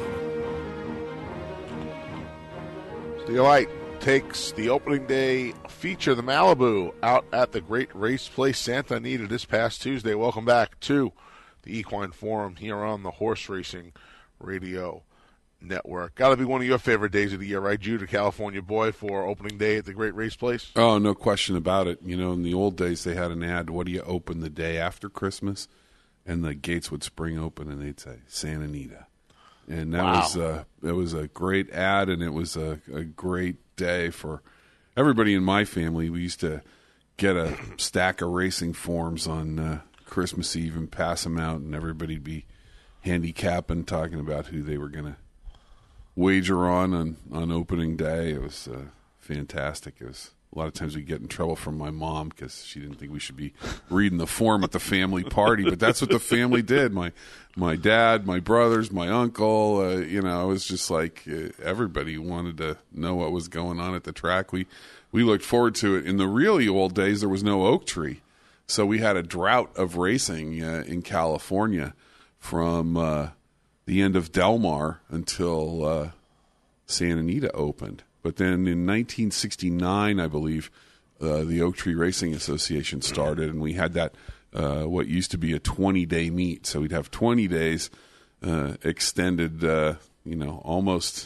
S5: City of Light takes the opening day feature, the Malibu, out at the Great Race Place Santa Anita this past Tuesday. Welcome back to the Equine Forum here on the Horse Racing Radio Network. Got to be one of your favorite days of the year, right, Jude, a California boy, for opening day at the Great Race Place?
S6: Oh, no question about it. You know, in the old days, they had an ad, what do you open the day after Christmas? And the gates would spring open, and they'd say, Santa Anita. And that
S5: wow.
S6: was uh, it was a great ad, and it was a, a great day for everybody in my family. We used to get a stack of racing forms on uh, Christmas Eve and pass them out, and everybody'd be handicapping, talking about who they were going to wager on, on on opening day. It was uh, fantastic. It was a lot of times we get in trouble from my mom because she didn't think we should be reading the form at the family party, but that's what the family did. My my dad, my brothers, my uncle, uh, you know, it was just like uh, everybody wanted to know what was going on at the track. We we looked forward to it. In the really old days, there was no oak tree, so we had a drought of racing uh, in California from uh, the end of Del Mar until uh, Santa Anita opened. But then in nineteen sixty-nine, I believe, uh, the Oak Tree Racing Association started, and we had that uh, what used to be a twenty-day meet. So we'd have twenty days uh, extended, uh, you know, almost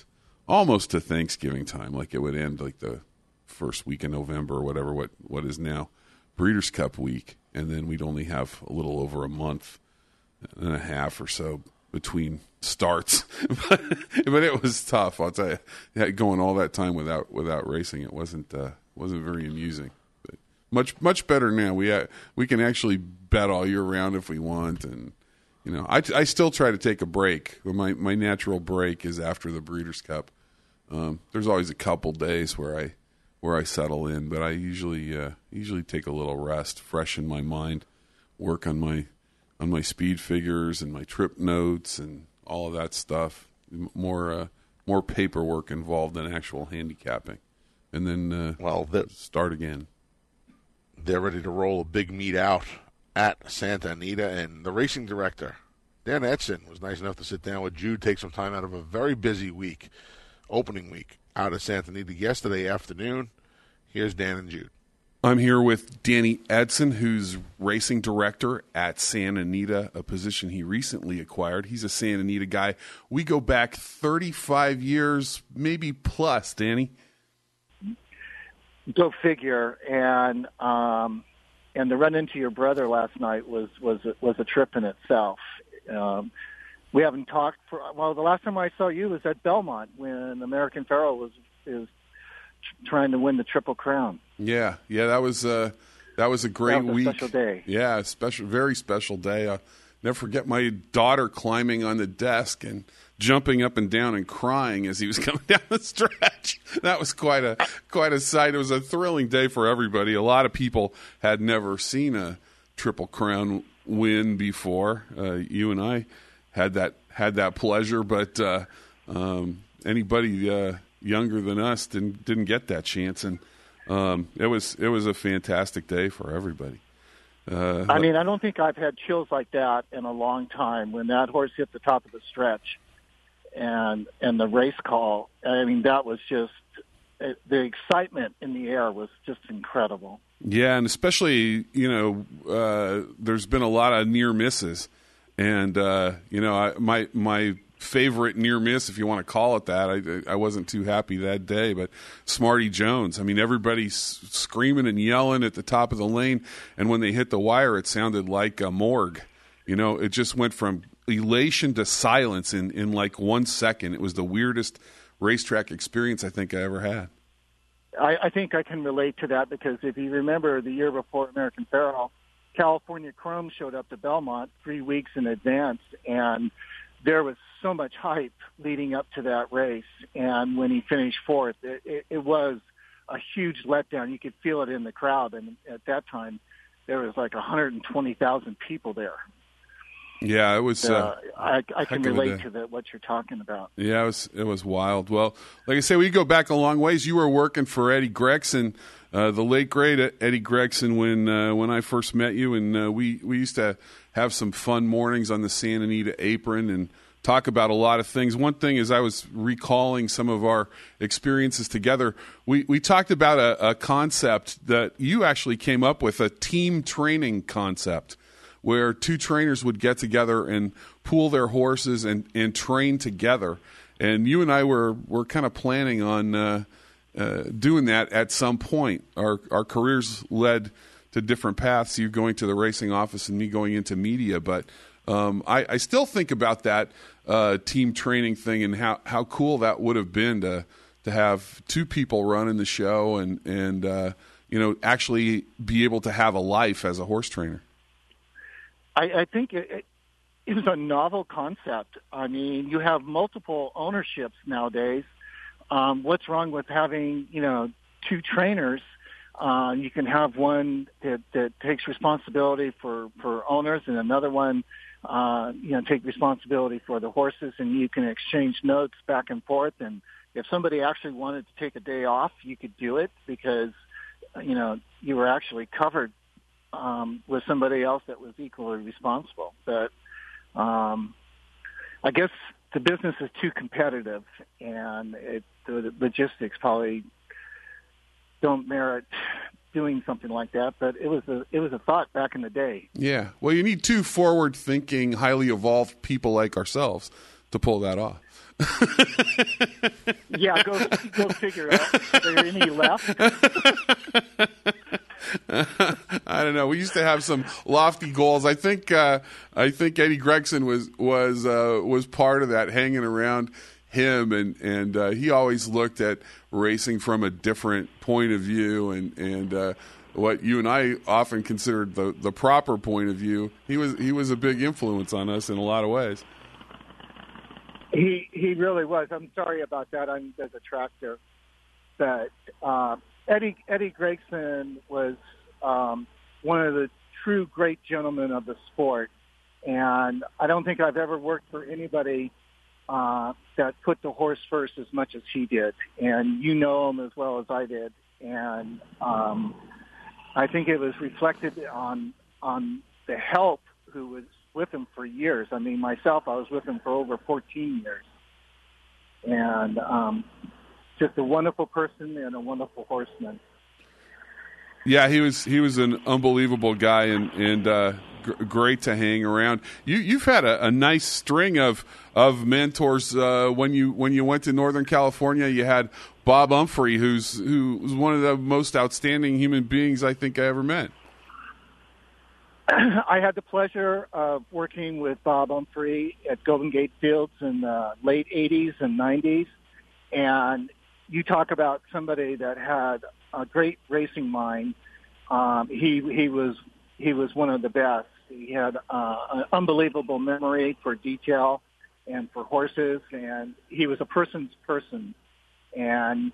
S6: almost to Thanksgiving time, like it would end like the first week in November or whatever, what, what is now Breeders' Cup week. And then we'd only have a little over a month and a half or so between starts. but, but it was tough, I'll tell you. Yeah, going all that time without without racing, it wasn't uh, wasn't very amusing. But much much better now. We uh, we can actually bet all year round if we want, and you know, I, I still try to take a break. My my natural break is after the Breeders' Cup. Um, there's always a couple days where I where I settle in, but I usually uh, usually take a little rest, freshen my mind, work on my on my speed figures and my trip notes and all of that stuff. More uh, more paperwork involved than actual handicapping, and then uh,
S5: well, the,
S6: start again.
S5: They're ready to roll a big meet out at Santa Anita, and the racing director, Dan Edson, was nice enough to sit down with Jude, take some time out of a very busy week, opening week, out at Santa Anita yesterday afternoon. Here's Dan and Jude.
S6: I'm here with Danny Edson, who's racing director at Santa Anita, a position he recently acquired. He's a Santa Anita guy. We go back thirty-five years, maybe plus, Danny.
S18: Go figure. And um, and the run into your brother last night was was was a trip in itself. Um, we haven't talked for well. The last time I saw you was at Belmont when American Pharoah was is trying to win the Triple Crown.
S6: Yeah, yeah, that was uh, that was a great
S18: that was a
S6: week.
S18: Special day.
S6: Yeah, special, very special day. I'll never forget my daughter climbing on the desk and jumping up and down and crying as he was coming down the stretch. That was quite a quite a sight. It was a thrilling day for everybody. A lot of people had never seen a Triple Crown win before. Uh, you and I had that had that pleasure, but uh, um, anybody uh, younger than us didn't didn't get that chance, and um, it was it was a fantastic day for everybody. Uh,
S18: I mean, I don't think I've had chills like that in a long time. When that horse hit the top of the stretch, and and the race call, I mean, that was just the excitement in the air was just incredible.
S6: Yeah, and especially, you know, uh, there's been a lot of near misses, and uh, you know, I, my my. favorite near miss, if you want to call it that. I, I wasn't too happy that day, but Smarty Jones. I mean, everybody's screaming and yelling at the top of the lane, and when they hit the wire, it sounded like a morgue. You know, it just went from elation to silence in, in like one second. It was the weirdest racetrack experience I think I ever had.
S18: I, I think I can relate to that because if you remember the year before American Pharoah, California Chrome showed up to Belmont three weeks in advance, and there was so much hype leading up to that race, and when he finished fourth, it, it, it was a huge letdown. You could feel it in the crowd, and at that time, there was like one hundred twenty thousand people there.
S6: Yeah, it was. Uh,
S18: uh, I, I can relate to the, what you're talking about.
S6: Yeah, it was. It was wild. Well, like I say, we go back a long ways. You were working for Eddie Gregson, uh, the late great Eddie Gregson, when uh, when I first met you, and uh, we we used to have some fun mornings on the Santa Anita apron and talk about a lot of things. One thing is I was recalling some of our experiences together. We we talked about a, a concept that you actually came up with, a team training concept, where two trainers would get together and pool their horses and, and train together. And you and I were, were kind of planning on uh, uh, doing that at some point. Our our careers led to different paths, you going to the racing office and me going into media, but um, I, I still think about that uh, team training thing and how, how cool that would have been to to have two people running the show and, and uh, you know, actually be able to have a life as a horse trainer.
S18: I, I think it, it was a novel concept. I mean, you have multiple ownerships nowadays. Um, what's wrong with having, you know, two trainers? Uh, you can have one that, that takes responsibility for, for owners and another one, uh, you know, take responsibility for the horses, and you can exchange notes back and forth. And if somebody actually wanted to take a day off, you could do it because, you know, you were actually covered um, with somebody else that was equally responsible. But um, I guess the business is too competitive, and it, the logistics probably don't merit doing something like that, but it was a it was a thought back in the day.
S6: Yeah, well, you need two forward-thinking, highly evolved people like ourselves to pull that off.
S18: Yeah, go go figure out. Are there any left?
S6: I don't know. We used to have some lofty goals. I think uh, I think Eddie Gregson was was uh, was part of that, hanging around him, and and uh, he always looked at racing from a different point of view, and and uh, what you and I often considered the the proper point of view. He was he was a big influence on us in a lot of ways.
S18: He he really was. I'm sorry about that. I'm as a tractor, but uh, Eddie Eddie Gregson was um, one of the true great gentlemen of the sport, and I don't think I've ever worked for anybody uh, that put the horse first as much as he did. And you know him as well as I did, and um, I think it was reflected on on the help who was with him for years. I mean, myself, I was with him for over fourteen years. And um, just a wonderful person and a wonderful horseman.
S6: Yeah, he was he was an unbelievable guy, and and uh, g- great to hang around. You you've had a, a nice string of of mentors. Uh, when you when you went to Northern California, you had Bob Humphrey, who's who was one of the most outstanding human beings I think I ever met.
S18: I had the pleasure of working with Bob Humphrey at Golden Gate Fields in the late eighties and nineties. And you talk about somebody that had a great racing mind. Um, he he was he was one of the best. He had uh, an unbelievable memory for detail and for horses, and he was a person's person. And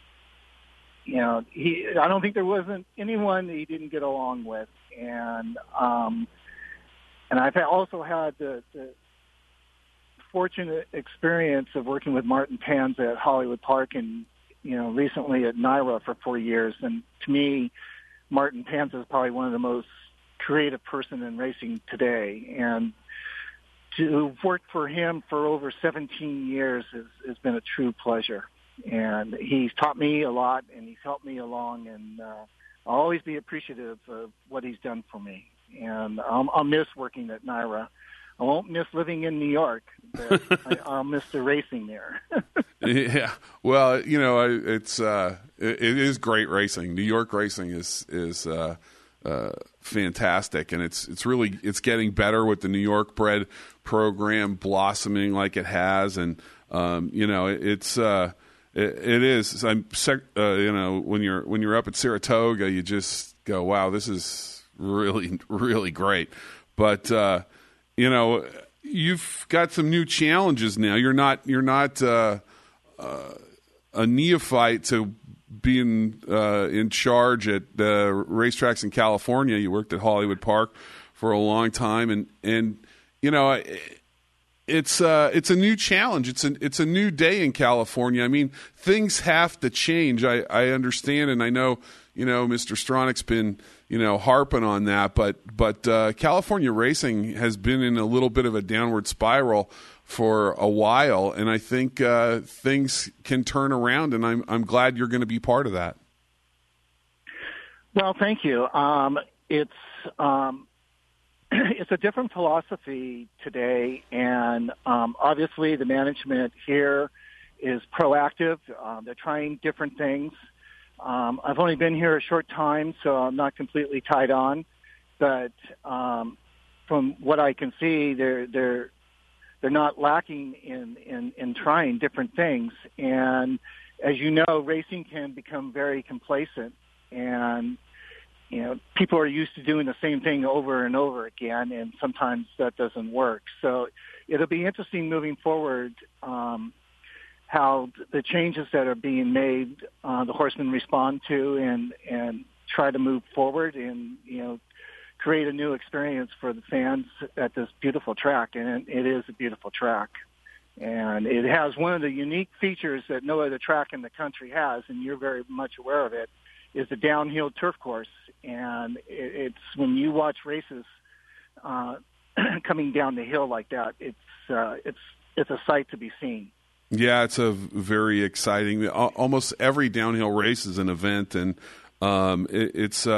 S18: you know, he I don't think there wasn't anyone that he didn't get along with. And um, and I've also had the, the fortunate experience of working with Martin Panza at Hollywood Park, and you know, recently at NYRA for four years. And to me, Martin Panza is probably one of the most creative person in racing today. And to work for him for over seventeen years has, has been a true pleasure. And he's taught me a lot, and he's helped me along, and uh, I'll always be appreciative of what he's done for me. And I'll, I'll miss working at NYRA. I won't miss living in New York, but I, I'll miss the racing there.
S6: Yeah, well, you know, it's uh, it, it is great racing. New York racing is is uh, uh, fantastic, and it's it's really it's getting better with the New York bred program blossoming like it has, and um, you know, it, it's. Uh, It, it is. I'm, uh, you know, when you're when you're up at Saratoga, you just go, "Wow, this is really, really great." But uh, you know, you've got some new challenges now. You're not you're not uh, uh, a neophyte to being uh, in charge at uh, racetracks in California. You worked at Hollywood Park for a long time, and and you know. It, It's uh, it's a new challenge. It's a it's a new day in California. I mean, things have to change. I, I understand, and I know you know Mister Stronach's been you know harping on that, but but uh, California racing has been in a little bit of a downward spiral for a while, and I think uh, things can turn around. And I'm I'm glad you're going to be part of that.
S18: Well, thank you. Um, it's. Um It's a different philosophy today, and um, obviously the management here is proactive. Uh, they're trying different things. Um, I've only been here a short time, so I'm not completely tied on. But um, from what I can see, they're they're they're not lacking in, in, in trying different things. And as you know, racing can become very complacent, and you know, people are used to doing the same thing over and over again, and sometimes that doesn't work. So it'll be interesting moving forward um, how the changes that are being made, uh, the horsemen respond to, and and try to move forward, and you know, create a new experience for the fans at this beautiful track. And it is a beautiful track, and it has one of the unique features that no other track in the country has, and you're very much aware of it, is the downhill turf course. And it's when you watch races uh, coming down the hill like that, it's uh, it's it's a sight to be seen.
S6: Yeah, it's a very exciting. Almost every downhill race is an event, and um, it, it's uh,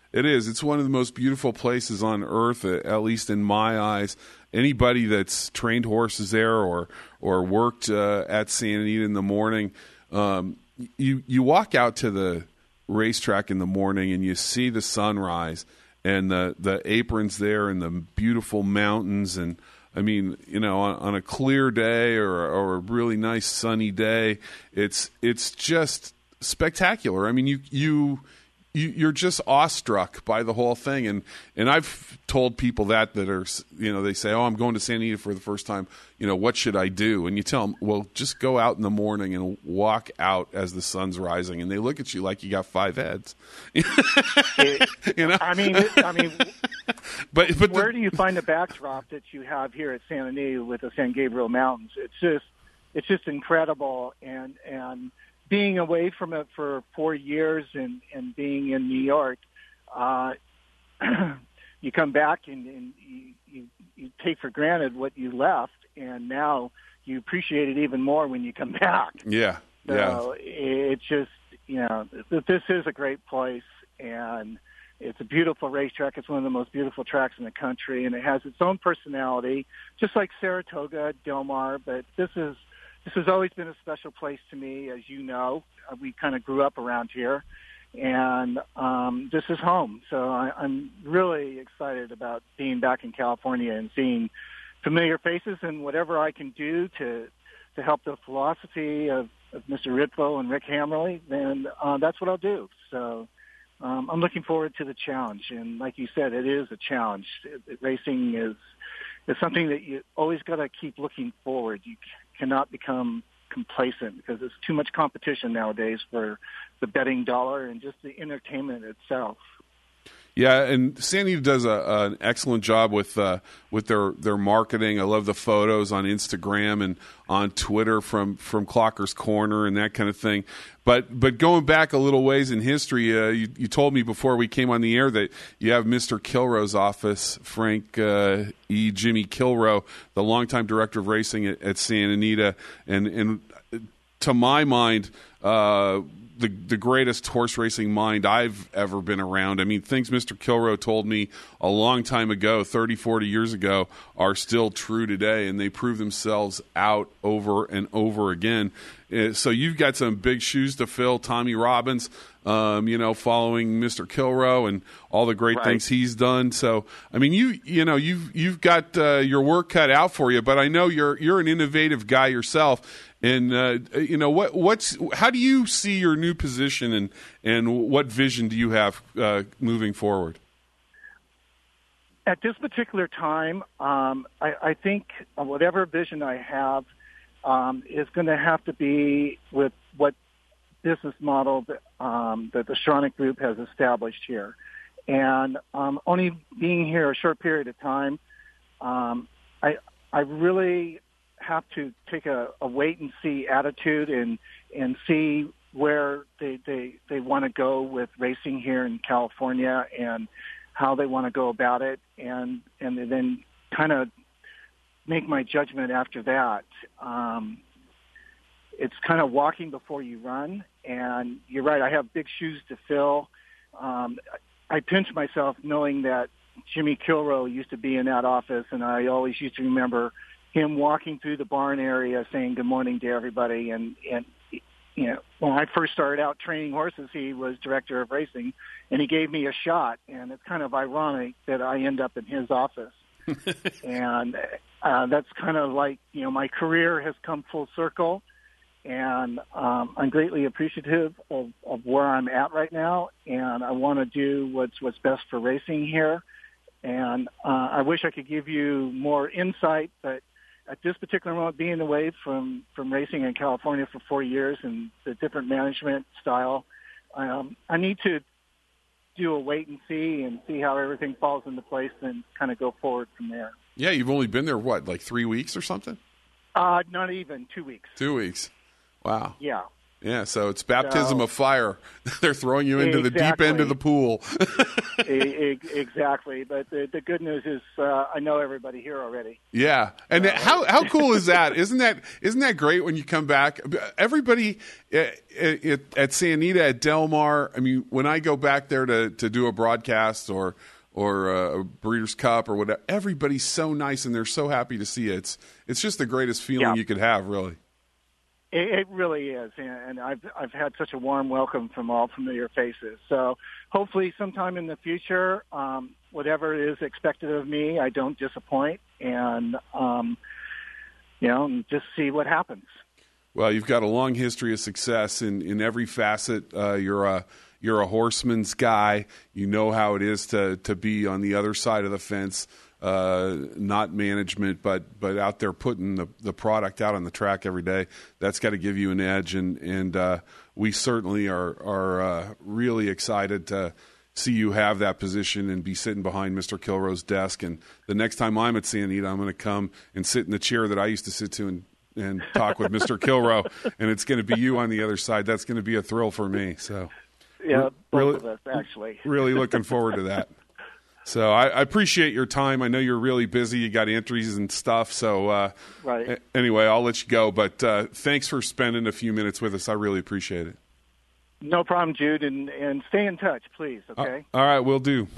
S6: It is. It's one of the most beautiful places on earth, at least in my eyes. Anybody that's trained horses there or or worked uh, at Santa Anita in the morning, um, you you walk out to the racetrack in the morning and you see the sunrise and the the aprons there and the beautiful mountains. And I mean, you know, on, on a clear day or or a really nice sunny day, it's it's just spectacular. I mean, you you. You, you're just awestruck by the whole thing, and, and I've told people that that are, you know, they say, oh, I'm going to Santa Anita for the first time, you know, what should I do? And you tell them, well, just go out in the morning and walk out as the sun's rising, and they look at you like you got five heads.
S18: it,
S6: you know,
S18: I mean, I mean,
S6: but but
S18: where
S6: the,
S18: do you find the backdrop that you have here at Santa Anita with the San Gabriel Mountains? It's just, it's just incredible, and and. Being away from it for four years and, and being in New York, uh, you come back and, and you, you, you take for granted what you left, and now you appreciate it even more when you come back.
S6: Yeah,
S18: so
S6: yeah.
S18: It's just, you know, this is a great place, and it's a beautiful racetrack. It's one of the most beautiful tracks in the country, and it has its own personality, just like Saratoga, Del Mar, but this is This has always been a special place to me, as you know. We kind of grew up around here, and um, this is home. So I, I'm really excited about being back in California and seeing familiar faces, and whatever I can do to to help the philosophy of, of Mister Ridfo and Rick Hammerly, then uh, that's what I'll do. So um, I'm looking forward to the challenge. And like you said, it is a challenge. It, it, racing is is something that you always got to keep looking forward. You cannot become complacent because there's too much competition nowadays for the betting dollar and just the entertainment itself.
S6: Yeah, and Santa Anita does a, an excellent job with uh, with their, their marketing. I love the photos on Instagram and on Twitter from, from Clocker's Corner and that kind of thing. But but going back a little ways in history, uh, you, you told me before we came on the air that you have Mister Kilroe's office, Frank uh, E. Jimmy Kilroe, the longtime director of racing at, at Santa Anita, and and to my mind, uh, the the greatest horse racing mind I've ever been around. I mean, things Mister Kilroe told me a long time ago, thirty, forty years ago, are still true today, and they prove themselves out over and over again. Uh, so you've got some big shoes to fill. Tommy Robbins, um, you know, following Mister Kilroe and all the great
S18: right.
S6: things he's done. So, I mean, you you know, you've you've got uh, your work cut out for you, but I know you're you're an innovative guy yourself. And uh, you know what? What's how do you see your new position, and and what vision do you have uh, moving forward?
S18: At this particular time, um, I, I think whatever vision I have um, is going to have to be with what business model that, um, that the Stronach Group has established here. And um, only being here a short period of time, um, I I really have to take a, a wait and see attitude and and see where they they, they want to go with racing here in California and how they want to go about it, and and then kind of make my judgment after that. Um, it's kind of walking before you run, and you're right, I have big shoes to fill. Um, I pinch myself knowing that Jimmy Kilroe used to be in that office, and I always used to remember him walking through the barn area saying good morning to everybody. And, and, you know, when I first started out training horses, he was director of racing, and he gave me a shot. And it's kind of ironic that I end up in his office. and uh, that's kind of like, you know, my career has come full circle, and um, I'm greatly appreciative of, of where I'm at right now. And I want to do what's, what's best for racing here. And uh, I wish I could give you more insight, but at this particular moment, being away from, from racing in California for four years and the different management style, um, I need to do a wait and see and see how everything falls into place and kind of go forward from there.
S6: Yeah, you've only been there, what, like three weeks or something?
S18: Uh, not even, two weeks.
S6: Two weeks. Wow.
S18: Yeah.
S6: Yeah, so it's baptism
S18: so,
S6: of fire. They're throwing you into exactly. the deep end of the pool.
S18: e- exactly. But the, the good news is uh, I know everybody here already.
S6: Yeah. And uh, how how cool is that? Isn't that isn't that great when you come back? Everybody at, at, at Santa Anita, at Del Mar, I mean, when I go back there to, to do a broadcast or or a Breeders' Cup or whatever, everybody's so nice and they're so happy to see it. It's, it's just the greatest feeling yeah. you could have, really.
S18: It really is, and I've I've had such a warm welcome from all familiar faces. So hopefully, sometime in the future, um, whatever is expected of me, I don't disappoint, and um, you know, just see what happens.
S6: Well, you've got a long history of success in, in every facet. Uh, you're a you're a horseman's guy. You know how it is to to be on the other side of the fence. Uh, not management, but but out there putting the, the product out on the track every day. That's got to give you an edge, and and uh, we certainly are are uh, really excited to see you have that position and be sitting behind Mister Kilroe's desk. And the next time I'm at Santa Anita, I'm going to come and sit in the chair that I used to sit to and and talk with Mister Kilroe, and it's going to be you on the other side. That's going to be a thrill for me. So
S18: yeah, both
S6: really,
S18: of us actually.
S6: Really looking forward to that. So I, I appreciate your time. I know you're really busy. You got entries and stuff. So uh,
S18: right.
S6: a- anyway, I'll let you go. But uh, thanks for spending a few minutes with us. I really appreciate it.
S18: No problem, Jude. And, and stay in touch, please, okay?
S6: Uh, all right, we'll do.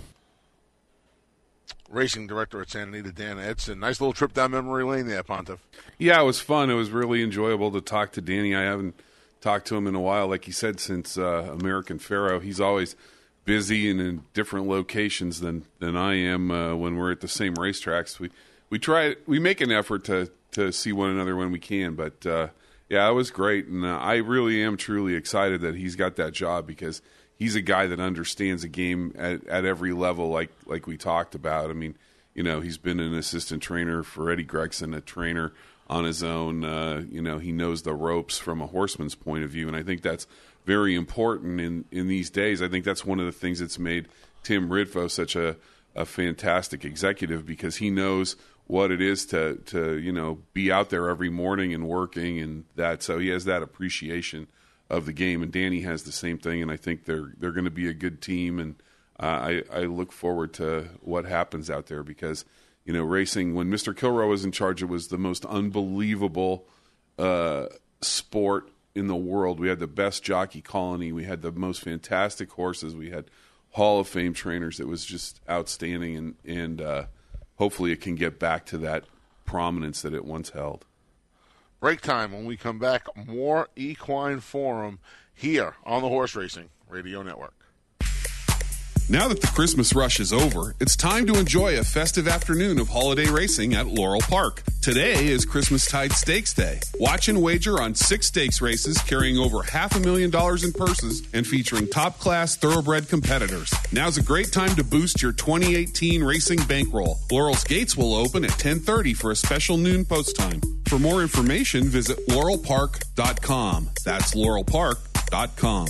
S5: Racing director at Santa Anita, Dan Edson. Nice little trip down memory lane there, Pontiff.
S6: Yeah, it was fun. It was really enjoyable to talk to Danny. I haven't talked to him in a while, like he said, since uh, American Pharoah. He's always busy and in different locations than than I am uh, when we're at the same racetracks. We we try we make an effort to to see one another when we can, but uh, yeah, it was great, and uh, I really am truly excited that he's got that job because he's a guy that understands the game at, at every level, like like we talked about. I mean, you know, he's been an assistant trainer for Eddie Gregson, a trainer on his own. Uh, you know, he knows the ropes from a horseman's point of view, and I think that's very important in, in these days. I think that's one of the things that's made Tim Ridfo such a, a fantastic executive because he knows what it is to, to, you know, be out there every morning and working and that. So he has that appreciation of the game, and Danny has the same thing, and I think they're they're going to be a good team, and uh, I, I look forward to what happens out there because, you know, racing, when Mister Kilroe was in charge, it was the most unbelievable uh, sport in the world. We had the best jockey colony. We had the most fantastic horses. We had Hall of Fame trainers. It was just outstanding, and, and uh, hopefully it can get back to that prominence that it once held.
S5: Break time. When we come back, more Equine Forum here on the Horse Racing Radio Network.
S6: Now that the Christmas rush is over, it's time to enjoy a festive afternoon of holiday racing at Laurel Park. Today is Christmastide Stakes Day. Watch and wager on six stakes races carrying over half a million dollars in purses and featuring top-class thoroughbred competitors. Now's a great time to boost your twenty eighteen racing bankroll. Laurel's gates will open at ten thirty for a special noon post time. For more information, visit laurel park dot com. That's laurel park dot com.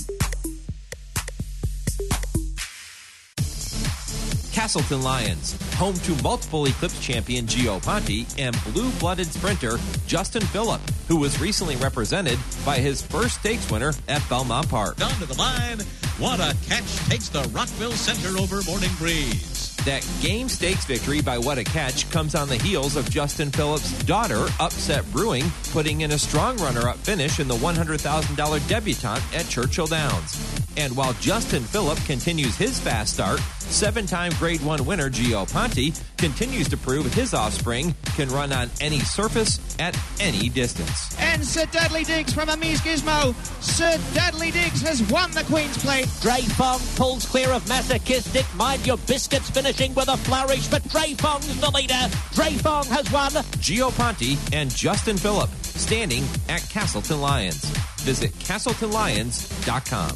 S7: Castleton Lions, home to multiple Eclipse champion Gio Ponte and blue-blooded sprinter Justin Phillip, who was recently represented by his first stakes winner at Belmont Park.
S2: Down to the line, what a catch takes the Rockville Center over Morning Breeze.
S7: That game stakes victory by What a Catch comes on the heels of Justin Phillip's daughter, Upset Brewing, putting in a strong runner-up finish in the one hundred thousand dollars debutante at Churchill Downs. And while Justin Phillip continues his fast start, seven-time Grade one winner Gio Ponte continues to prove his offspring can run on any surface at any distance.
S3: And Sir Dudley Diggs from Amise Gizmo. Sir Dudley Diggs has won the Queen's Plate.
S17: Dreyfong pulls clear of Masochistic. Mind Your Biscuits finishing with a flourish, but Dreyfong's the leader. Dreyfong has won.
S7: Gio Ponte and Justin Phillip standing at Castleton Lions. Visit castleton lions dot com.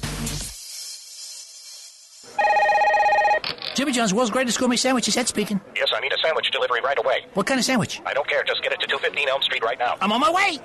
S19: Jimmy John's, world's greatest gourmet sandwiches. Ed speaking.
S20: Yes, I need a sandwich delivery right away.
S19: What kind of sandwich?
S20: I don't care. Just get it to two fifteen Elm Street right now.
S19: I'm on my way.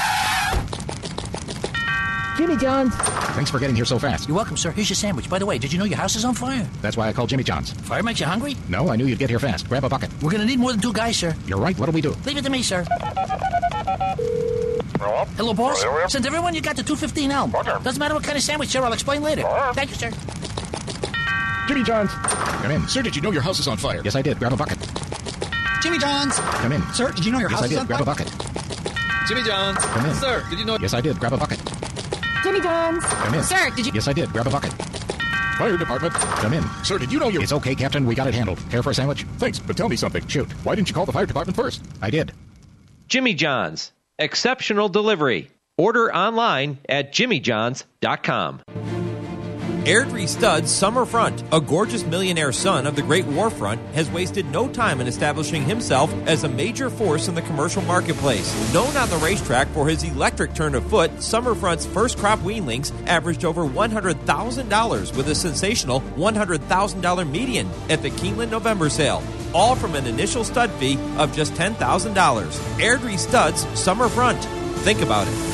S21: Jimmy John's.
S19: Thanks for getting here so fast. You're welcome, sir. Here's your sandwich. By the way, did you know your house is on fire?
S21: That's why I called Jimmy John's.
S19: Fire makes you hungry?
S21: No, I knew you'd get here fast. Grab a bucket.
S19: We're going to need more than two guys, sir.
S21: You're right. What'll we do?
S19: Leave it to me, sir. Hello, boss. Send everyone you got to two fifteen Elm. Doesn't matter what kind of sandwich, sir. I'll explain later. Thank you, sir.
S21: Jimmy John's. Come in. Sir, did you know your house is on fire? Yes, I did. Grab a bucket.
S4: Jimmy John's.
S21: Come in.
S4: Sir, did you know your
S21: yes,
S4: house
S21: I did.
S4: is on
S21: Grab
S4: fire?
S21: a bucket.
S4: Jimmy John's.
S21: Come in.
S4: Sir, did you know...
S21: Yes, I did. Grab a bucket.
S4: Jimmy John's.
S21: Come in.
S4: Sir, did you...
S21: Yes, I did. Grab a bucket. Fire department. Come in. Sir, did you know your... It's okay, Captain. We got it handled. Care for a sandwich? Thanks, but tell me something. Shoot. Why didn't you call the fire department first? I did.
S7: Jimmy John's. Exceptional delivery. Order online at jimmy johns dot com. Airdrie Stud's Summerfront, a gorgeous millionaire son of the Great War Front, has wasted no time in establishing himself as a major force in the commercial marketplace. Known on the racetrack for his electric turn of foot, Summerfront's first crop weanlings averaged over one hundred thousand dollars with a sensational one hundred thousand dollars median at the Keeneland November sale. All from an initial stud fee of just ten thousand dollars. Airdrie Stud's Summerfront. Think about it.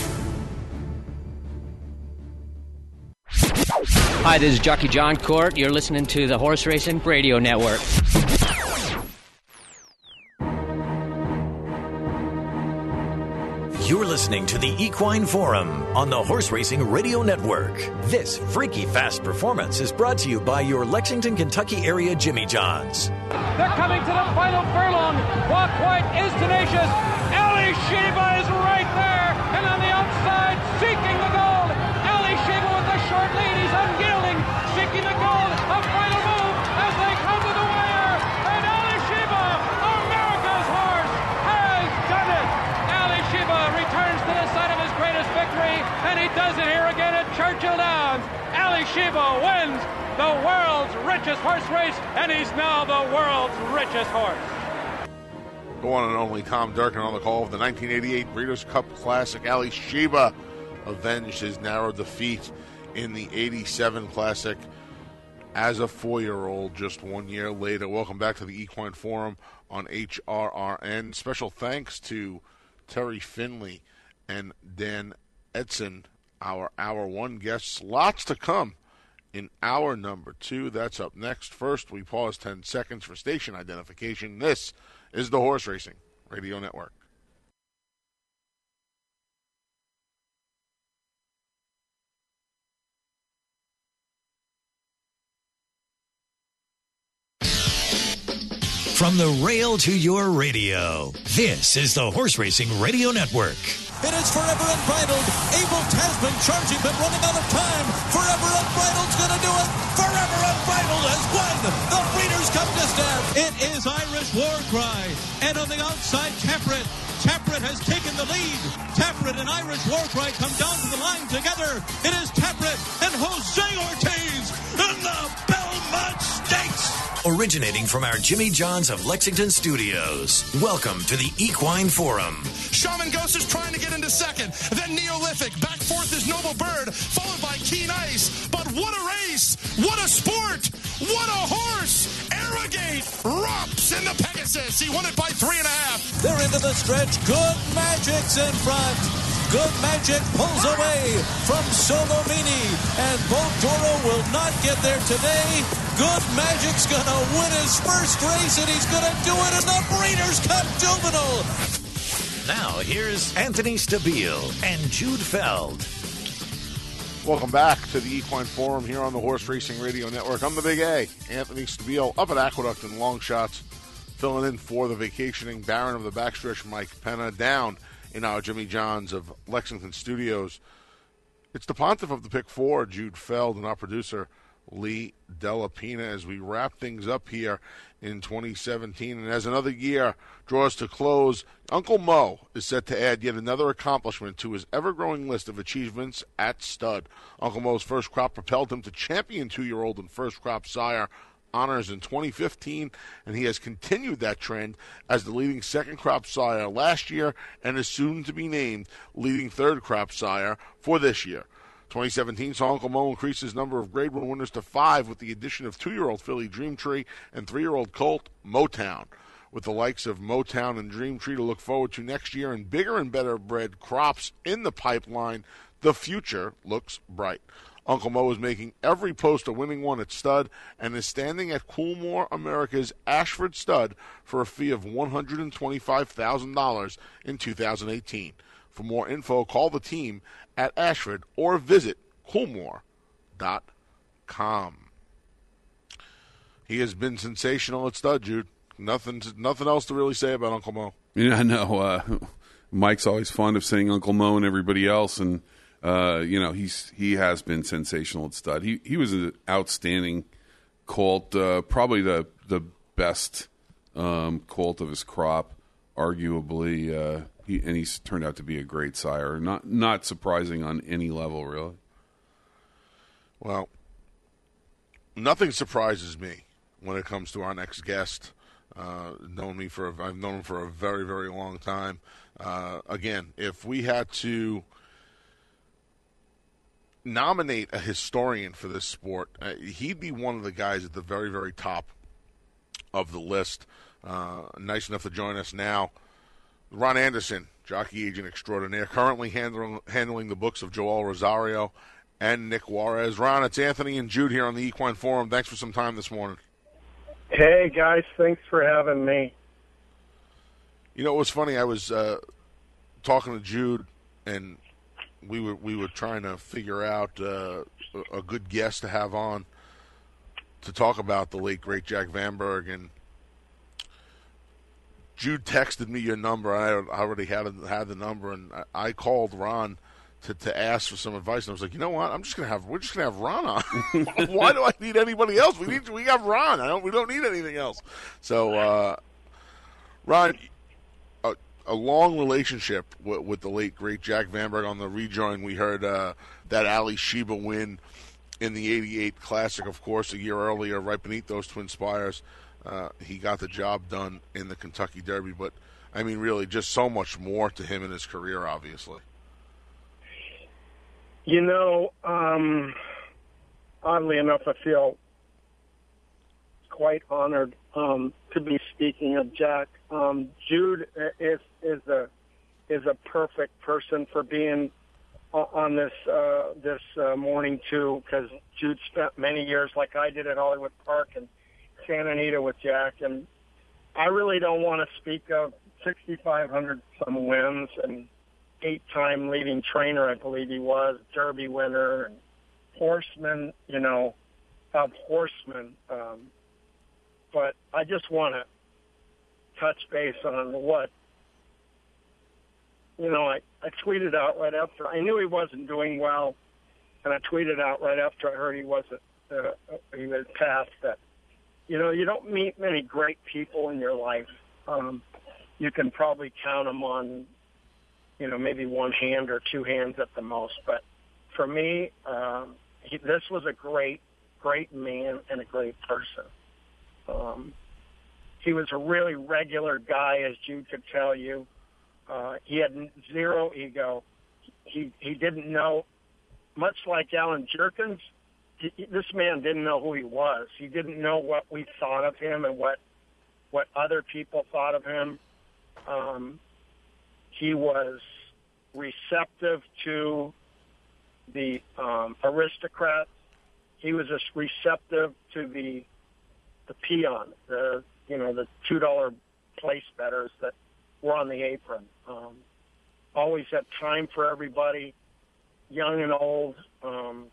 S16: Hi, this is Jockey John Court. You're listening to the Horse Racing Radio Network.
S1: You're listening to the Equine Forum on the Horse Racing Radio Network. This freaky fast performance is brought to you by your Lexington, Kentucky area Jimmy John's.
S22: They're coming to the final furlong. Walk White is tenacious. Ali Sheba is right there. And on the outside, seeking the gold. Ali Sheba with the short lead. He's unyielding, seeking the gold. A final move as they come to the wire. And Ali Sheba, America's horse, has done it. Ali Sheba returns to the site of his greatest victory, and he does it here again at Churchill Downs. Ali Sheba wins the world's richest horse race, and he's now the world's richest horse.
S5: The one and only Tom Durkin on the call of the nineteen eighty-eight Breeders' Cup Classic. Ali Sheba avenged his narrow defeat in the eighty-seven Classic as a four-year-old just one year later. Welcome back to the Equine Forum on H R R N. Special thanks to Terry Finley and Dan Edson, our Hour one guests. Lots to come in hour number two. That's up next. First, we pause ten seconds for station identification. This is the Horse Racing Radio Network.
S1: From the rail to your radio, this is the Horse Racing Radio Network.
S2: It is Forever Unbridled. Abel Tasman charging, but running out of time. Forever Unbridled's going to do it. Forever Unbridled has won the Breeders' Cup Distaff. It is Irish War Cry. And on the outside, Taprit. Taprit has taken the lead. Taprit and Irish War Cry come down to the line together. It is Taprit and Jose Ortiz in the Belmont Stakes.
S1: Originating from our Jimmy John's of Lexington studios, welcome to the Equine Forum.
S15: Shaman Ghost is trying to get into second. Then Neolithic. Back fourth is Noble Bird, followed by Keen Ice. But what a race! What a sport! What a horse! Arrogate romps in the Pegasus. He won it by three and a half.
S2: They're into the stretch. Good Magic's in front. Good Magic pulls away from Solomini, and Bodoro will not get there today. Good Magic's going to win his first race, and he's going to do it in the Breeders' Cup Juvenile.
S1: Now, here's Anthony Stabile and Jude Feld.
S5: Welcome back to the Equine Forum here on the Horse Racing Radio Network. I'm the Big A, Anthony Stabile, up at Aqueduct in Long Shots, filling in for the vacationing Baron of the Backstretch, Mike Penna, down in our Jimmy John's of Lexington studios. It's the Pontiff of the Pick Four, Jude Feld, and our producer, Lee Delapina, as we wrap things up here in twenty seventeen. And as another year draws to close, Uncle Mo is set to add yet another accomplishment to his ever-growing list of achievements at stud. Uncle Mo's first crop propelled him to champion two-year-old and first crop sire honors in twenty fifteen, and he has continued that trend as the leading second crop sire last year and is soon to be named leading third crop sire for this year. twenty seventeen saw Uncle Mo increase his number of Grade one winners to five with the addition of two-year-old filly Dream Tree and three-year-old colt Motown. With the likes of Motown and Dream Tree to look forward to next year and bigger and better bred crops in the pipeline, the future looks bright. Uncle Mo is making every post a winning one at stud and is standing at Coolmore America's Ashford Stud for a fee of one hundred twenty-five thousand dollars in two thousand eighteen. For more info, call the team at Ashford or visit coolmore dot com. He has been sensational at stud, Jude. Nothing, nothing else to really say about Uncle Mo.
S6: Yeah, I know. Uh, Mike's always fond of saying Uncle Mo and everybody else, and uh, you know he's he has been sensational at stud. He he was an outstanding colt, uh, probably the the best um, colt of his crop, arguably. Uh, he, and he's turned out to be a great sire. Not not surprising on any level, really.
S5: Well, nothing surprises me when it comes to our next guest. Uh, known me for a, I've known him for a very, very long time. Uh, again, if we had to nominate a historian for this sport, uh, he'd be one of the guys at the very, very top of the list. Uh, nice enough to join us now. Ron Anderson, jockey agent extraordinaire, currently handling, handling the books of Joel Rosario and Nick Juarez. Ron, it's Anthony and Jude here on the Equine Forum. Thanks for some time this morning.
S8: Hey, guys, thanks for having me.
S5: You know, it was funny. I was uh, talking to Jude, and we were we were trying to figure out uh, a good guest to have on to talk about the late, great Jack Vanberg. And Jude texted me your number. I already had, had the number, and I, I called Ron to, to ask for some advice. And I was like, you know what? I'm just gonna have we're just gonna have Ron on. Why do I need anybody else? We need we have Ron. I don't we don't need anything else. So, uh, Ron, a, a long relationship with, with the late great Jack Vanberg. On the rejoin, we heard uh, that Ali Sheba win in the eighty-eight Classic, of course, a year earlier, right beneath those Twin Spires. Uh, he got the job done in the Kentucky Derby, but I mean, really, just so much more to him in his career, obviously.
S8: You know, um, oddly enough, I feel quite honored um, to be speaking of Jack. Um, Jude is is a is a perfect person for being on this uh, this uh, morning too, because Jude spent many years, like I did, at Hollywood Park and Santa Anita with Jack, and I really don't want to speak of sixty-five hundred some wins and eight-time leading trainer, I believe he was, Derby winner, and horseman, you know, of horsemen. Um, but I just want to touch base on what, you know, I, I tweeted out right after. I knew he wasn't doing well, and I tweeted out right after I heard he wasn't, uh, he was passed, that, you know, you don't meet many great people in your life. Um, you can probably count them on, you know, maybe one hand or two hands at the most. But for me, um, he, this was a great, great man and a great person. Um, he was a really regular guy, as Jude could tell you. Uh, he had zero ego. He he didn't know, much like Alan Jerkins, he, this man didn't know who he was. He didn't know what we thought of him and what what other people thought of him. Um, He was receptive to the um, aristocrats. He was just receptive to the the peon, the you know the two dollar place bettors that were on the apron. Um, always had time for everybody, young and old. Um,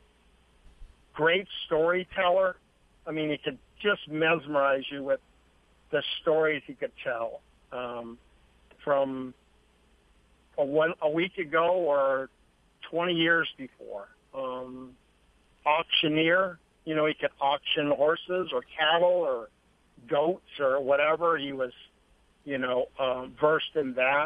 S8: great storyteller. I mean, he could just mesmerize you with the stories he could tell. Um, from a, one, a week ago or twenty years before. Um, auctioneer, you know, he could auction horses or cattle or goats or whatever. He was, you know, um, versed in that.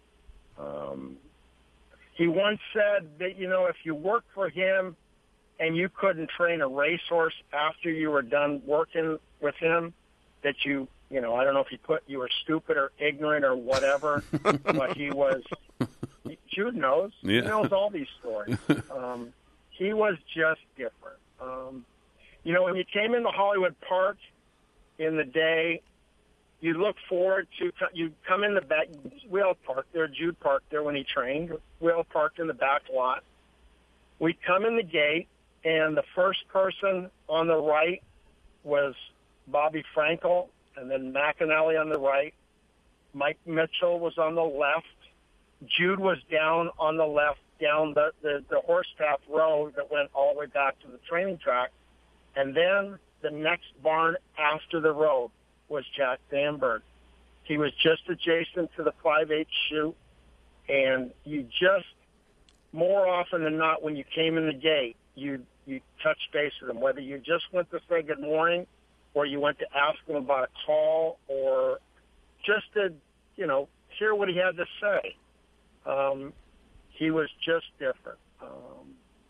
S8: Um, he once said that, you know, if you worked for him and you couldn't train a racehorse after you were done working with him, that you, you know, I don't know if he put you were stupid or ignorant or whatever, but he was, Jude knows.
S6: Yeah.
S8: He knows all these stories. Um, he was just different. Um, you know, when you came into Hollywood Park in the day, you look forward to, you come in the back, we all parked there, Jude parked there when he trained, we all parked in the back lot. We'd come in the gate, And the first person on the right was Bobby Frankel, and then McAnally on the right. Mike Mitchell was on the left. Jude was down on the left, down the, the, the horse path road that went all the way back to the training track. And then the next barn after the road was Jack Bamberg. He was just adjacent to the five eight chute, and you just, more often than not, when you came in the gate, you you touched base with him, whether you just went to say good morning or you went to ask him about a call or just to, you know, hear what he had to say. Um, he was just different. Um,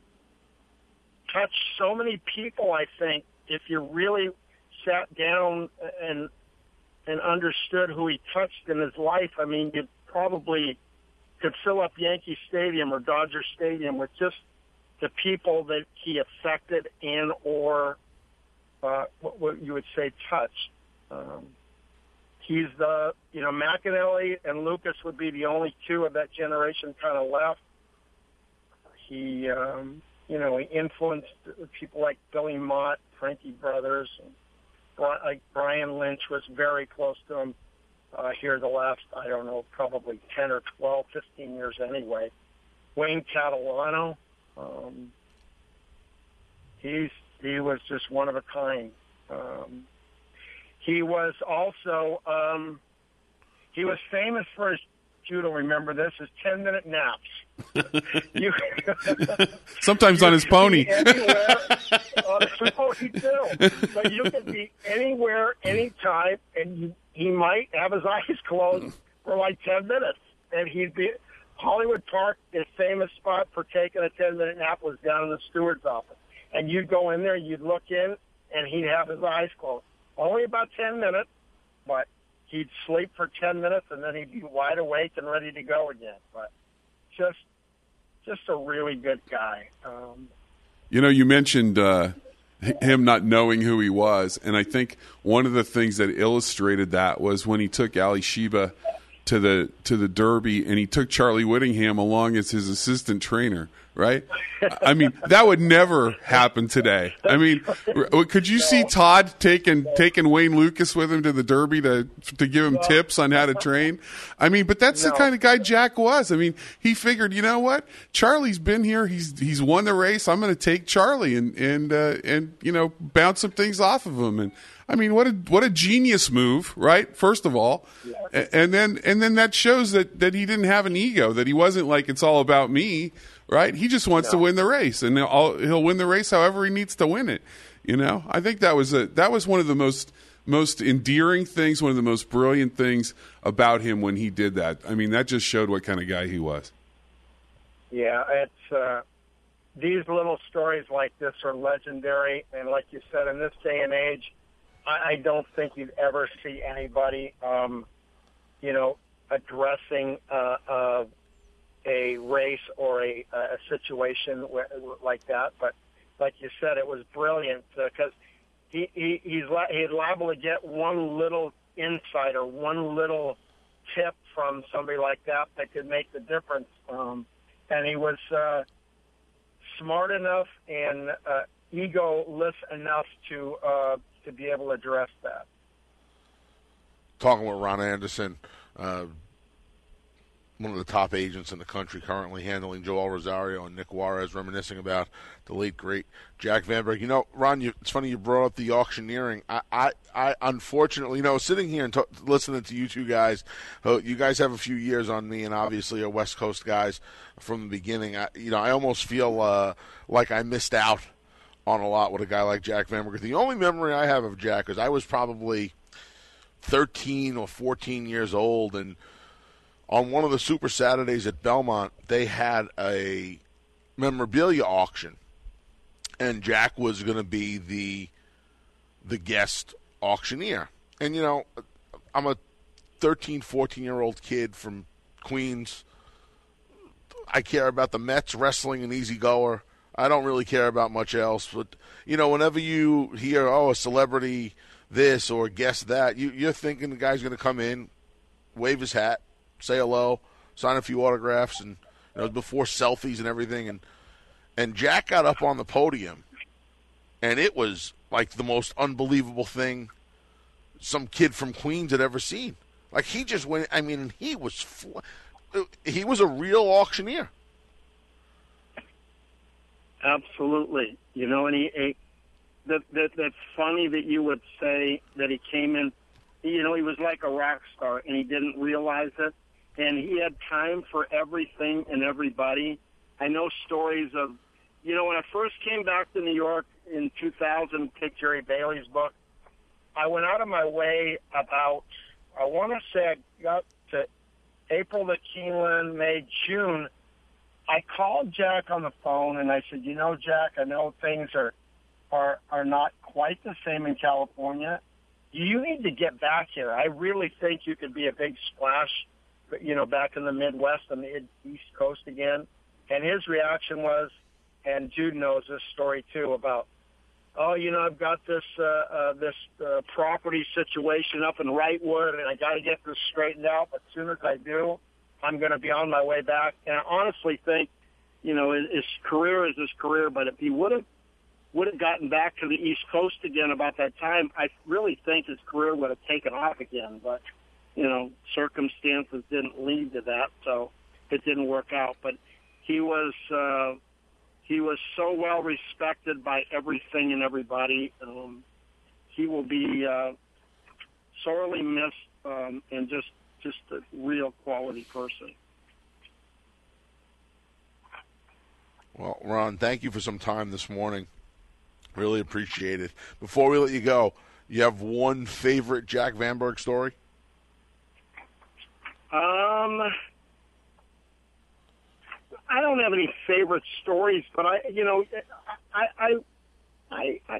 S8: touched so many people, I think, if you really sat down and and understood who he touched in his life, I mean, you probably could fill up Yankee Stadium or Dodger Stadium with just the people that he affected and or uh, what, what you would say touched. Um, he's the, you know, McAnally and Lucas would be the only two of that generation kind of left. He, um, you know, he influenced people like Billy Mott, Frankie Brothers, and like Brian Lynch was very close to him uh, here the last, I don't know, probably ten or twelve, fifteen years anyway. Wayne Catalano, um, he's he was just one of a kind. Um, he was also, um, he was famous for his, you don't remember this, his ten-minute naps. you,
S6: Sometimes on his pony.
S8: Anywhere, on his pony too. But you could be anywhere, anytime, and you, he might have his eyes closed for like ten minutes. And he'd be, Hollywood Park, his famous spot for taking a ten-minute nap was down in the steward's office. And you'd go in there, you'd look in, and he'd have his eyes closed. Only about ten minutes, but he'd sleep for ten minutes, and then he'd be wide awake and ready to go again. But just just a really good guy. Um,
S6: you know, you mentioned uh, him not knowing who he was, and I think one of the things that illustrated that was when he took Ali Sheba to the to the Derby, and he took Charlie Whittingham along as his assistant trainer. Right? I mean, that would never happen today. I mean, could you see Todd taking taking Wayne Lucas with him to the Derby to to give him tips on how to train? I mean, but that's the kind of guy Jack was. I mean, he figured, you know what? Charlie's been here. He's he's won the race. I'm going to take Charlie and and uh, and you know bounce some things off of him. And I mean, what a what a genius move, right? First of all, and then and then that shows that that he didn't have an ego. That he wasn't like it's all about me. Right? He just wants no. to win the race, and he'll, he'll win the race however he needs to win it. You know, I think that was a that was one of the most most endearing things, one of the most brilliant things about him when he did that. I mean, that just showed what kind of guy he was.
S8: Yeah, it's uh, these little stories like this are legendary, and like you said, in this day and age, I, I don't think you'd ever see anybody, um, you know, addressing. Uh, uh, a race or a, a situation where, like that. But like you said, it was brilliant because uh, he, he, he's, li- he's liable to get one little insight or one little tip from somebody like that that could make the difference. Um, and he was uh, smart enough and uh, egoless enough to, uh, to be able to address that.
S5: Talking with Ron Anderson, uh, one of the top agents in the country currently handling Joel Rosario and Nick Juarez, reminiscing about the late, great Jack Vanberg. You know, Ron, you, it's funny you brought up the auctioneering. I, I, I unfortunately, you know, sitting here and t- listening to you two guys, uh, you guys have a few years on me and obviously are West Coast guys from the beginning. I, you know, I almost feel uh, like I missed out on a lot with a guy like Jack Vanberg. The only memory I have of Jack is I was probably thirteen or fourteen years old, and on one of the Super Saturdays at Belmont, they had a memorabilia auction, and Jack was going to be the the guest auctioneer. And, you know, I'm a thirteen, fourteen-year-old kid from Queens. I care about the Mets, wrestling, and Easy Goer. I don't really care about much else. But, you know, whenever you hear, oh, a celebrity this or guest that, you, you're thinking the guy's going to come in, wave his hat, say hello, sign a few autographs, and you know, before selfies and everything. And And Jack got up on the podium, and it was like the most unbelievable thing some kid from Queens had ever seen. Like, he just went, I mean, he was, fl- he was a real auctioneer.
S8: Absolutely. You know, and he, he that, that, that's funny that you would say that he came in, you know, he was like a rock star, and he didn't realize it. And he had time for everything and everybody. I know stories of, you know, when I first came back to New York in two thousand, picked Jerry Bailey's book, I went out of my way about, I want to say I got to April to Keeneland, May, June. I called Jack on the phone, and I said, you know, Jack, I know things are, are, are not quite the same in California. You need to get back here. I really think you could be a big splash, you know, back in the Midwest and the East Coast again. And his reaction was, and Jude knows this story too, about, oh, you know, I've got this uh, uh, this uh, property situation up in Wrightwood, and I got to get this straightened out. But as soon as I do, I'm going to be on my way back. And I honestly think, you know, his, his career is his career. But if he would have would have gotten back to the East Coast again about that time, I really think his career would have taken off again. But you know, circumstances didn't lead to that, so it didn't work out. But he was. Uh, He was so well respected by everything and everybody. Um, he will be uh, sorely missed, um, and just just a real quality person.
S5: Well, Ron, thank you for some time this morning. Really appreciate it. Before we let you go, you have one favorite Jack Vanberg story?
S8: Um. I don't have any favorite stories, but I, you know, I, I, I, I,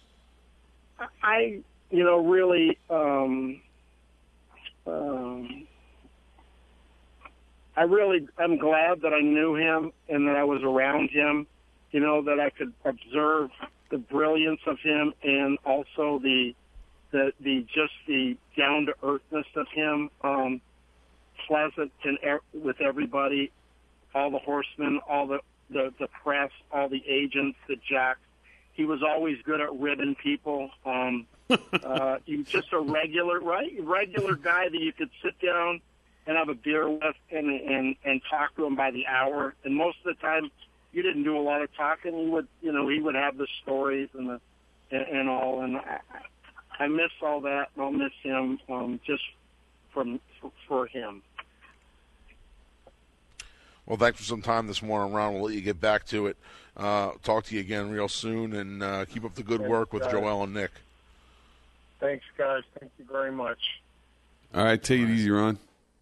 S8: I you know, really, um, um, I really, I'm glad that I knew him and that I was around him, you know, that I could observe the brilliance of him and also the, the, the, just the down to earthness of him, um, pleasant and er- with everybody. All the horsemen, all the, the, the press, all the agents, the jacks. He was always good at ribbing people. Um, uh, he was just a regular, right, regular guy that you could sit down and have a beer with and, and, and talk to him by the hour. And most of the time, you didn't do a lot of talking. He would, you know, he would have the stories and the and, and all. And I, I miss all that. I'll miss him um, just from for, for him.
S5: Well, thanks for some time this morning, Ron. We'll let you get back to it. Uh, talk to you again real soon, and uh, keep up the good
S8: Thanks,
S5: work with
S8: guys.
S5: Joel and Nick.
S8: Thanks, guys. Thank you very much.
S6: All right, take it easy, Ron.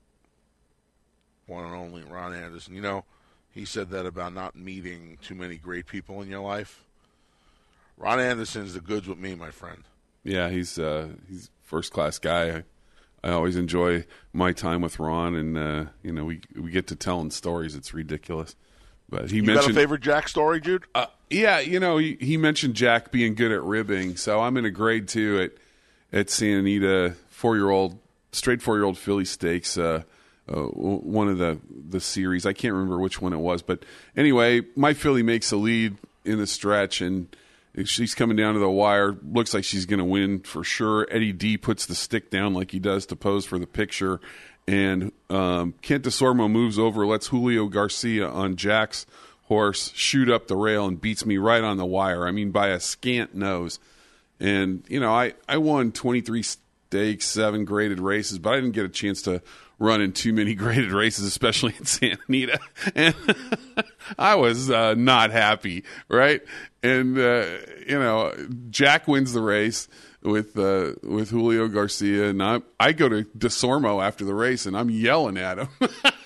S5: One and only Ron Anderson. You know, he said that about not meeting too many great people in your life. Ron Anderson's the goods with me, my friend.
S6: Yeah, he's uh, he's first class guy. I, I always enjoy my time with Ron, and uh, you know, we we get to telling stories. It's ridiculous. But he
S5: you
S6: mentioned
S5: got a favorite Jack story, Jude?
S6: Uh, yeah, you know, he, he mentioned Jack being good at ribbing. So I'm in a grade two at at Santa Anita, four year old, straight four year old Philly Stakes. Uh, uh, one of the the series. I can't remember which one it was, but anyway, my filly makes a lead in the stretch, and she's coming down to the wire. Looks like she's going to win for sure. Eddie D puts the stick down like he does to pose for the picture. And um, Kent DeSormo moves over, lets Julio Garcia on Jack's horse shoot up the rail and beats me right on the wire. I mean, by a scant nose. And, you know, I, I won twenty-three stakes, seven graded races, but I didn't get a chance to run in too many graded races, especially in Santa Anita. And I was uh, not happy, right? And, uh, you know, Jack wins the race with uh, with Julio Garcia, and I, I go to DeSormo after the race, and I'm yelling at him.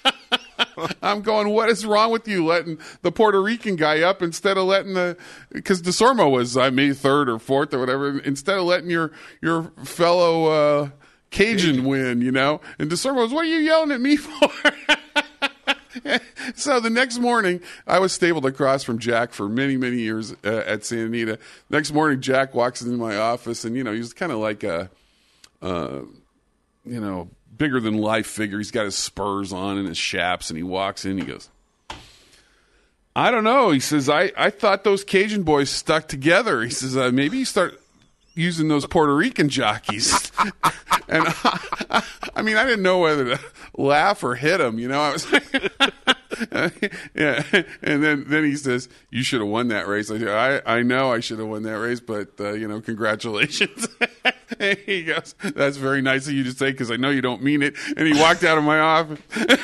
S6: I'm going, what is wrong with you letting the Puerto Rican guy up instead of letting the – because DeSormo was, I mean, third or fourth or whatever, instead of letting your, your fellow uh, Cajun win, you know? And DeSormo was, what are you yelling at me for? So the next morning, I was stabled across from Jack for many, many years uh, at Santa Anita. Next morning, Jack walks into my office, and, you know, he was kind of like a, uh, you know, bigger-than-life figure. He's got his spurs on and his chaps, and he walks in, he goes, I don't know. He says, I, I thought those Cajun boys stuck together. He says, uh, maybe you start using those Puerto Rican jockeys. And I, I mean, I didn't know whether to laugh or hit him. You know, I was like, yeah. And then, then he says, you should have won that race. I said, I, I know I should have won that race, but, uh, you know, congratulations. And he goes, that's very nice of you to say because I know you don't mean it. And he walked out of my office.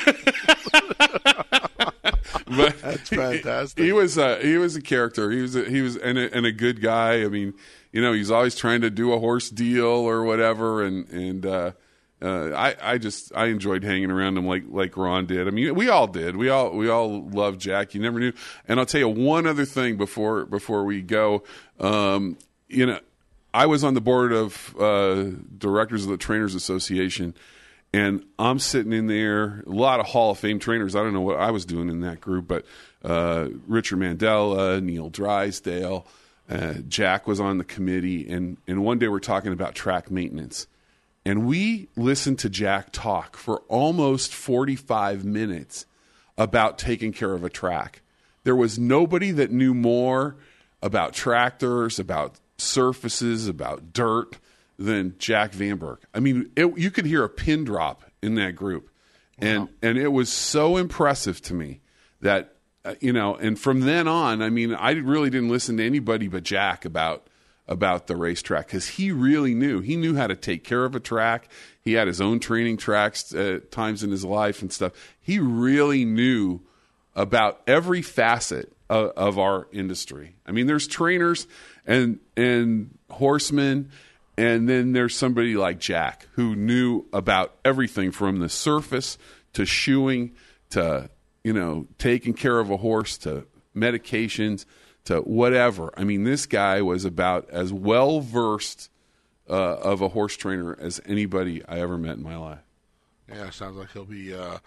S6: But
S5: that's fantastic.
S6: He, he was uh, he was a character. He was a, he was and a, and a good guy. I mean, you know, he's always trying to do a horse deal or whatever. And and uh, uh, I I just I enjoyed hanging around him like like Ron did. I mean, we all did. We all we all loved Jack. You never knew. And I'll tell you one other thing before before we go. Um, you know, I was on the board of uh, directors of the Trainers Association. And I'm sitting in there, a lot of Hall of Fame trainers. I don't know what I was doing in that group, but uh, Richard Mandela, Neil Drysdale, uh, Jack was on the committee. And, and one day we're talking about track maintenance. And we listened to Jack talk for almost forty-five minutes about taking care of a track. There was nobody that knew more about tractors, about surfaces, about dirt than Jack Vanberg. I mean, it, you could hear a pin drop in that group. And wow. and it was so impressive to me that, uh, you know, and from then on, I mean, I really didn't listen to anybody but Jack about about the racetrack because he really knew. He knew how to take care of a track. He had his own training tracks at times in his life and stuff. He really knew about every facet of, of our industry. I mean, there's trainers and and horsemen. And then there's somebody like Jack who knew about everything from the surface to shoeing to, you know, taking care of a horse to medications to whatever. I mean, this guy was about as well-versed uh, of a horse trainer as anybody I ever met in my life.
S5: Yeah, sounds like he'll be, uh,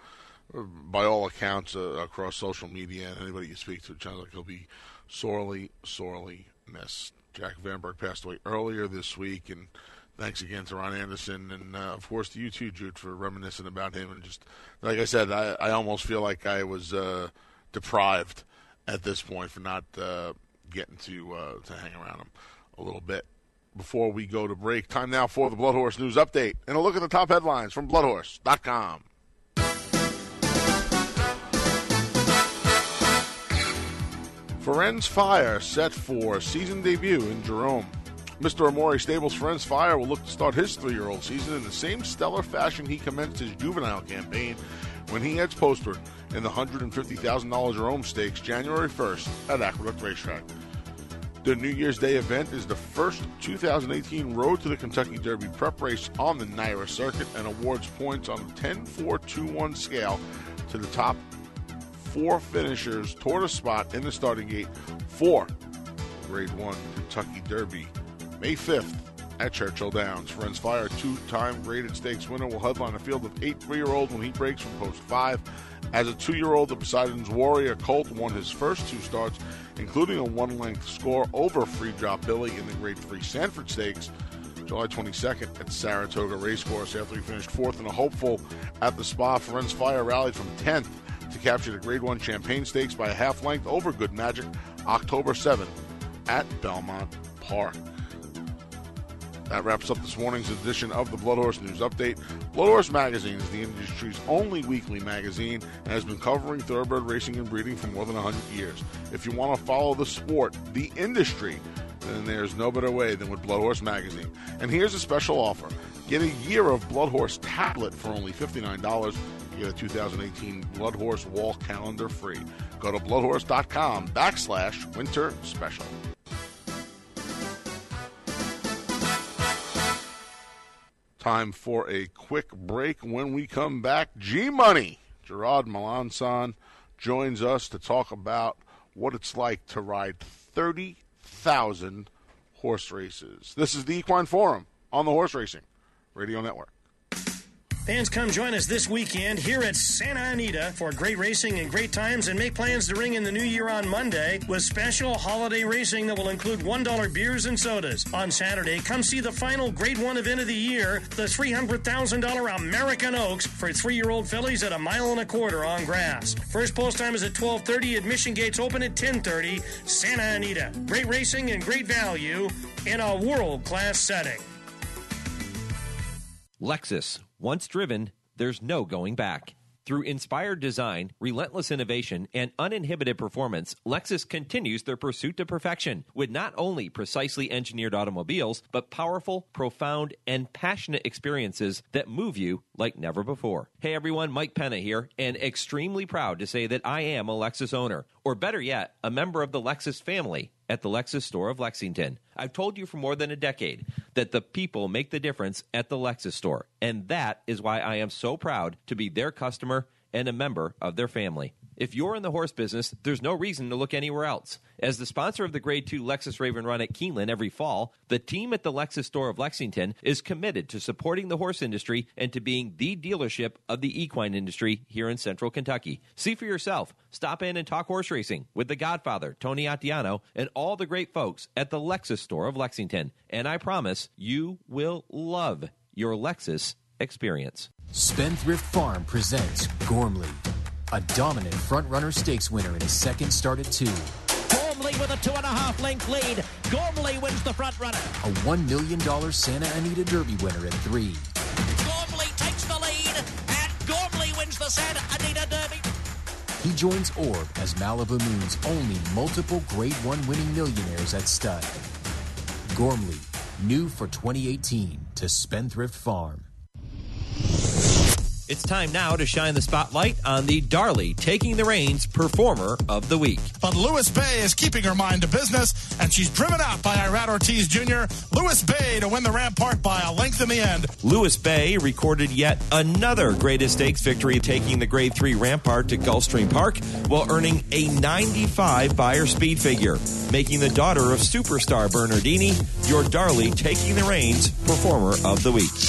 S5: by all accounts, uh, across social media and anybody you speak to, it sounds like he'll be sorely, sorely missed. Jack Vanberg passed away earlier this week, and thanks again to Ron Anderson, and uh, of course to you too, Jude, for reminiscing about him. And just like I said, I, I almost feel like I was uh, deprived at this point for not uh, getting to uh, to hang around him a little bit. Before we go to break, time now for the Blood Horse News Update, and a look at the top headlines from blood horse dot com. Ferenz Fire set for season debut in Jerome. Mister Amore Stables Ferenz Fire will look to start his three-year-old season in the same stellar fashion he commenced his juvenile campaign when he heads postward in the one hundred fifty thousand dollars Jerome Stakes January first at Aqueduct Racetrack. The New Year's Day event is the first two thousand eighteen Road to the Kentucky Derby prep race on the Naira circuit and awards points on a ten four two one scale to the top four finishers toward a spot in the starting gate for the Grade one Kentucky Derby, May fifth at Churchill Downs. Ferenz Fire, two-time graded stakes winner, will headline a field of eight three-year-olds when he breaks from post five. As a two-year-old, the Poseidon's Warrior Colt won his first two starts, including a one-length score over Free Drop Billy in the Grade three Sanford Stakes, July twenty-second at Saratoga Racecourse. After he finished fourth and a hopeful at the Spa, Ferenz Fire rallied from tenth to capture the Grade one Champagne Stakes by a half length over Good Magic, October seventh at Belmont Park. That wraps up this morning's edition of the Blood Horse News Update. Blood Horse Magazine is the industry's only weekly magazine and has been covering thoroughbred racing and breeding for more than one hundred years. If you want to follow the sport, the industry, then there's no better way than with Blood Horse Magazine. And here's a special offer. Get a year of Blood Horse tablet for only fifty-nine dollars. Get a two thousand eighteen Blood Horse wall calendar free. Go to bloodhorse.com backslash winter special. Time for a quick break. When we come back, G-Money, Gerard Melanson, joins us to talk about what it's like to ride thirty thousand horse races. This is the Equine Forum on the Horse Racing Radio Network.
S9: Fans, come join us this weekend here at Santa Anita for great racing and great times, and make plans to ring in the new year on Monday with special holiday racing that will include one dollar beers and sodas. On Saturday, come see the final Grade one event of the year, the three hundred thousand dollars American Oaks for three-year-old fillies at a mile and a quarter on grass. First post time is at twelve thirty. Admission gates open at ten thirty. Santa Anita. Great racing and great value in a world-class setting.
S7: Lexus. Once driven, there's no going back. Through inspired design, relentless innovation, and uninhibited performance, Lexus continues their pursuit to perfection with not only precisely engineered automobiles, but powerful, profound, and passionate experiences that move you like never before. Hey everyone, Mike Penna here, and extremely proud to say that I am a Lexus owner, or better yet, a member of the Lexus family at the Lexus store of Lexington. I've told you for more than a decade that the people make the difference at the Lexus store, and that is why I am so proud to be their customer and a member of their family. If you're in the horse business, there's no reason to look anywhere else. As the sponsor of the Grade two Lexus Raven Run at Keeneland every fall, the team at the Lexus store of Lexington is committed to supporting the horse industry and to being the dealership of the equine industry here in Central Kentucky. See for yourself. Stop in and talk horse racing with the Godfather, Tony Attiano, and all the great folks at the Lexus store of Lexington. And I promise you will love your Lexus experience.
S10: Spendthrift Farm presents Gormley, a dominant front-runner stakes winner in his second start at two.
S17: Gormley with a two and a half length lead. Gormley wins the front runner.
S10: A one million dollars Santa Anita Derby winner at three.
S17: Gormley takes the lead, and Gormley wins the Santa Anita Derby.
S10: He joins Orb as Malibu Moon's only multiple Grade one winning millionaires at stud. Gormley, new for twenty eighteen to Spendthrift Farm.
S7: It's time now to shine the spotlight on the Darley Taking the Reins Performer of the Week.
S15: But Lewis Bay is keeping her mind to business, and she's driven out by Irad Ortiz Junior Lewis Bay to win the Rampart by a length in the end.
S7: Lewis Bay recorded yet another Greatest Stakes victory, taking the Grade three Rampart to Gulfstream Park while earning a ninety-five Beyer speed figure, making the daughter of superstar Bernardini your Darley Taking the Reins Performer of the Week.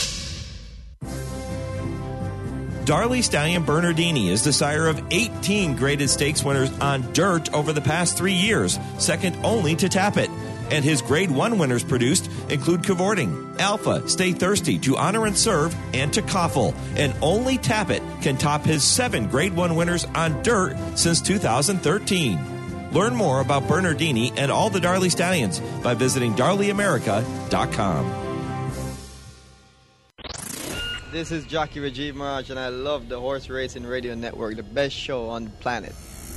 S7: Darley Stallion Bernardini is the sire of eighteen Graded Stakes winners on dirt over the past three years, second only to Tappet. And his Grade one winners produced include Cavorting, Alpha, Stay Thirsty, To Honor and Serve, and To Koffel. And only Tappet can top his seven Grade one winners on dirt since two thousand thirteen. Learn more about Bernardini and all the Darley Stallions by visiting darley america dot com.
S23: This is Jockey Rajiv Maharaj, and I love the Horse Racing Radio Network, the best show on the planet.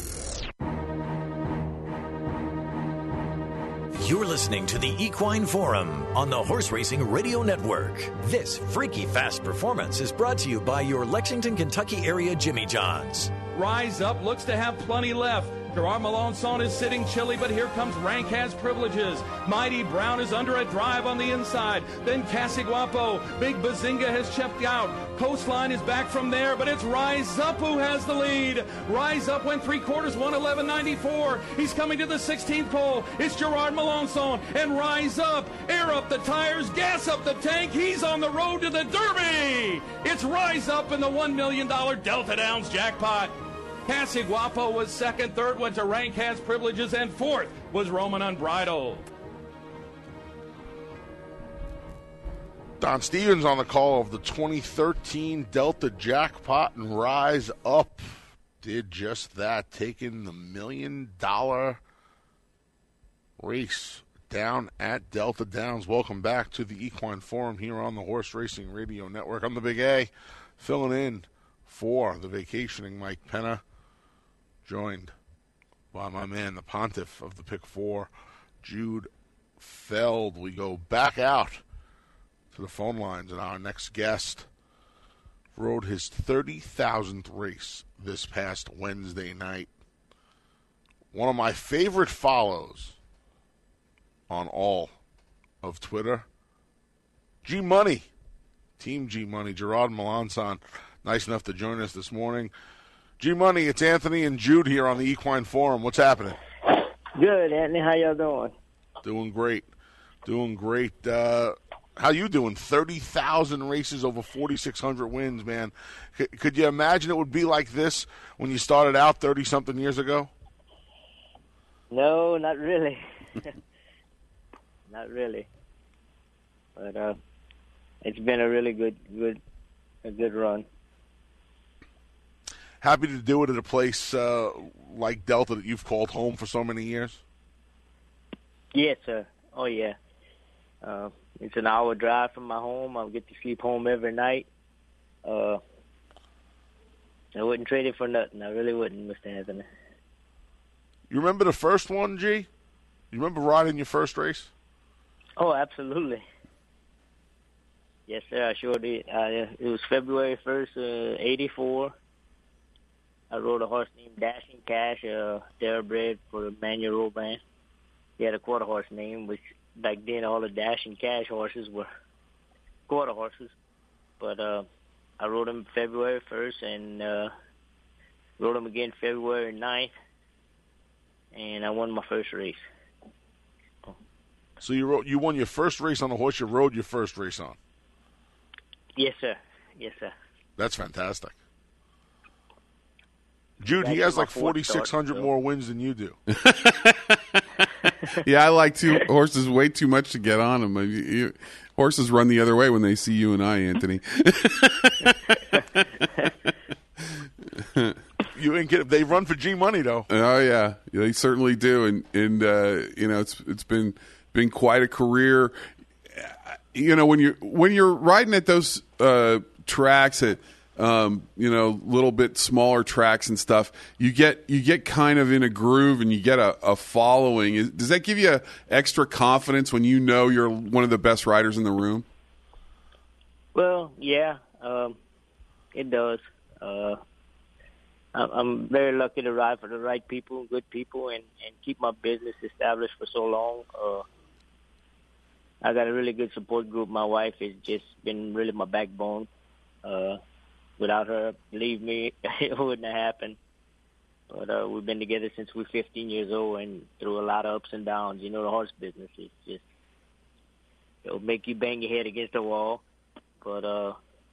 S1: You're listening to the Equine Forum on the Horse Racing Radio Network. This freaky fast performance is brought to you by your Lexington, Kentucky area Jimmy John's.
S22: Rise Up looks to have plenty left. Gerard Melancon is sitting chilly, but here comes Rank Has Privileges. Mighty Brown is under a drive on the inside. Then Casiguapo. Big Bazinga has checked out. Coastline is back from there, but it's Rise Up who has the lead. Rise Up went three quarters, one eleven ninety-four. He's coming to the sixteenth pole. It's Gerard Melancon and Rise Up. Air up the tires, gas up the tank. He's on the road to the Derby. It's Rise Up in the one million dollars Delta Downs jackpot. Casiguapo was second, third went to Rank Has Privileges, and fourth was Roman Unbridled.
S5: Don Stevens on the call of the twenty thirteen Delta Jackpot, and Rise Up did just that, taking the million dollar race down at Delta Downs. Welcome back to the Equine Forum here on the Horse Racing Radio Network. I'm the Big A, filling in for the vacationing Mike Penna, joined by my man, the Pontiff of the Pick Four, Jude Feld. We go back out to the phone lines, and our next guest rode his thirty thousandth race this past Wednesday night. One of my favorite follows on all of Twitter, G Money, Team G Money, Gerard Melancon, nice enough to join us this morning. G Money, it's Anthony and Jude here on the Equine Forum. What's happening?
S24: Good, Anthony. How y'all doing?
S5: Doing great. Doing great. Uh, how you doing? thirty thousand races, over forty-six hundred wins, man. C- could you imagine it would be like this when you started out thirty-something years ago?
S11: No, not really. Not really. But uh, it's been a really good, good, a good run.
S5: Happy to do it at a place uh, like Delta that you've called home for so many years?
S11: Yes, sir. Oh, yeah. Uh, it's an hour drive from my home. I'll get to sleep home every night. Uh, I wouldn't trade it for nothing. I really wouldn't, Mister Anthony.
S5: You remember the first one, G? You remember riding your first race?
S11: Oh, absolutely. Yes, sir, I sure did. Uh, it was February first, uh, eighty-four. I rode a horse named Dashing Cash, uh, thoroughbred for Manuel Roban. He had a quarter horse name, which back then all the Dashing Cash horses were quarter horses. But uh, I rode him February first and uh, rode him again February ninth, and I won my first race.
S5: So you rode, you won your first race on a horse you rode your first race on?
S11: Yes, sir. Yes, sir.
S5: That's fantastic. Jude, he
S11: That's
S5: has
S11: my
S5: like
S11: fourth
S5: forty-six hundred
S11: start, so.
S5: more wins than you do.
S6: Yeah, I like two horses way too much to get on them. I mean, you, horses run the other way when they see you and I, Anthony.
S5: You ain't get, they run for G money though.
S6: Oh yeah, they certainly do, and and uh, you know it's it's been been quite a career. You know when you're when you're riding at those uh, tracks at um, you know little bit smaller tracks and stuff, you get you get kind of in a groove and you get a, a following. Is, does that give you a extra confidence when you know you're one of the best riders in the room?
S11: Well, yeah, um, it does. Uh, I'm very lucky to ride for the right people, good people, and, and keep my business established for so long. Uh, I got a really good support group. My wife has just been really my backbone. Uh, without her, believe me, it wouldn't have happened. But uh, we've been together since we're fifteen years old, and through a lot of ups and downs. You know, the horse business is just, it'll make you bang your head against the wall. But uh,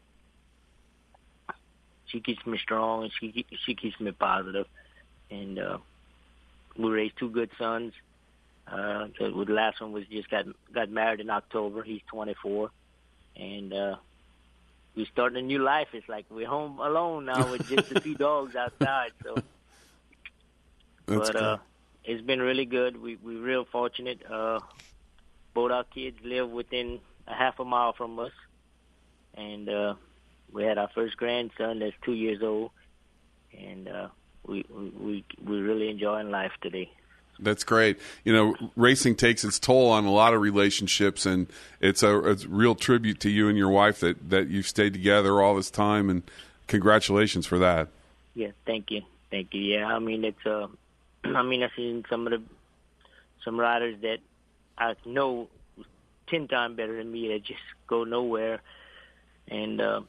S11: she keeps me strong, and she she keeps me positive. And uh, we raised two good sons. Uh, the, the last one was just got got married in October. He's twenty-four, and uh, we're starting a new life. It's like we're home alone now with just the two dogs outside. So,
S6: That's
S11: but uh, it's been really good. We we're real fortunate. Uh, both our kids live within a half a mile from us, and uh, we had our first grandson that's two years old, and uh, we we we're really enjoying life today.
S6: That's great. You know, racing takes its toll on a lot of relationships, and it's a, it's a real tribute to you and your wife that, that you've stayed together all this time, and congratulations for that.
S11: Yeah, thank you. Thank you. Yeah, I mean, it's, uh, I mean, I've seen some of the, some riders that I know ten times better than me that just go nowhere, and uh,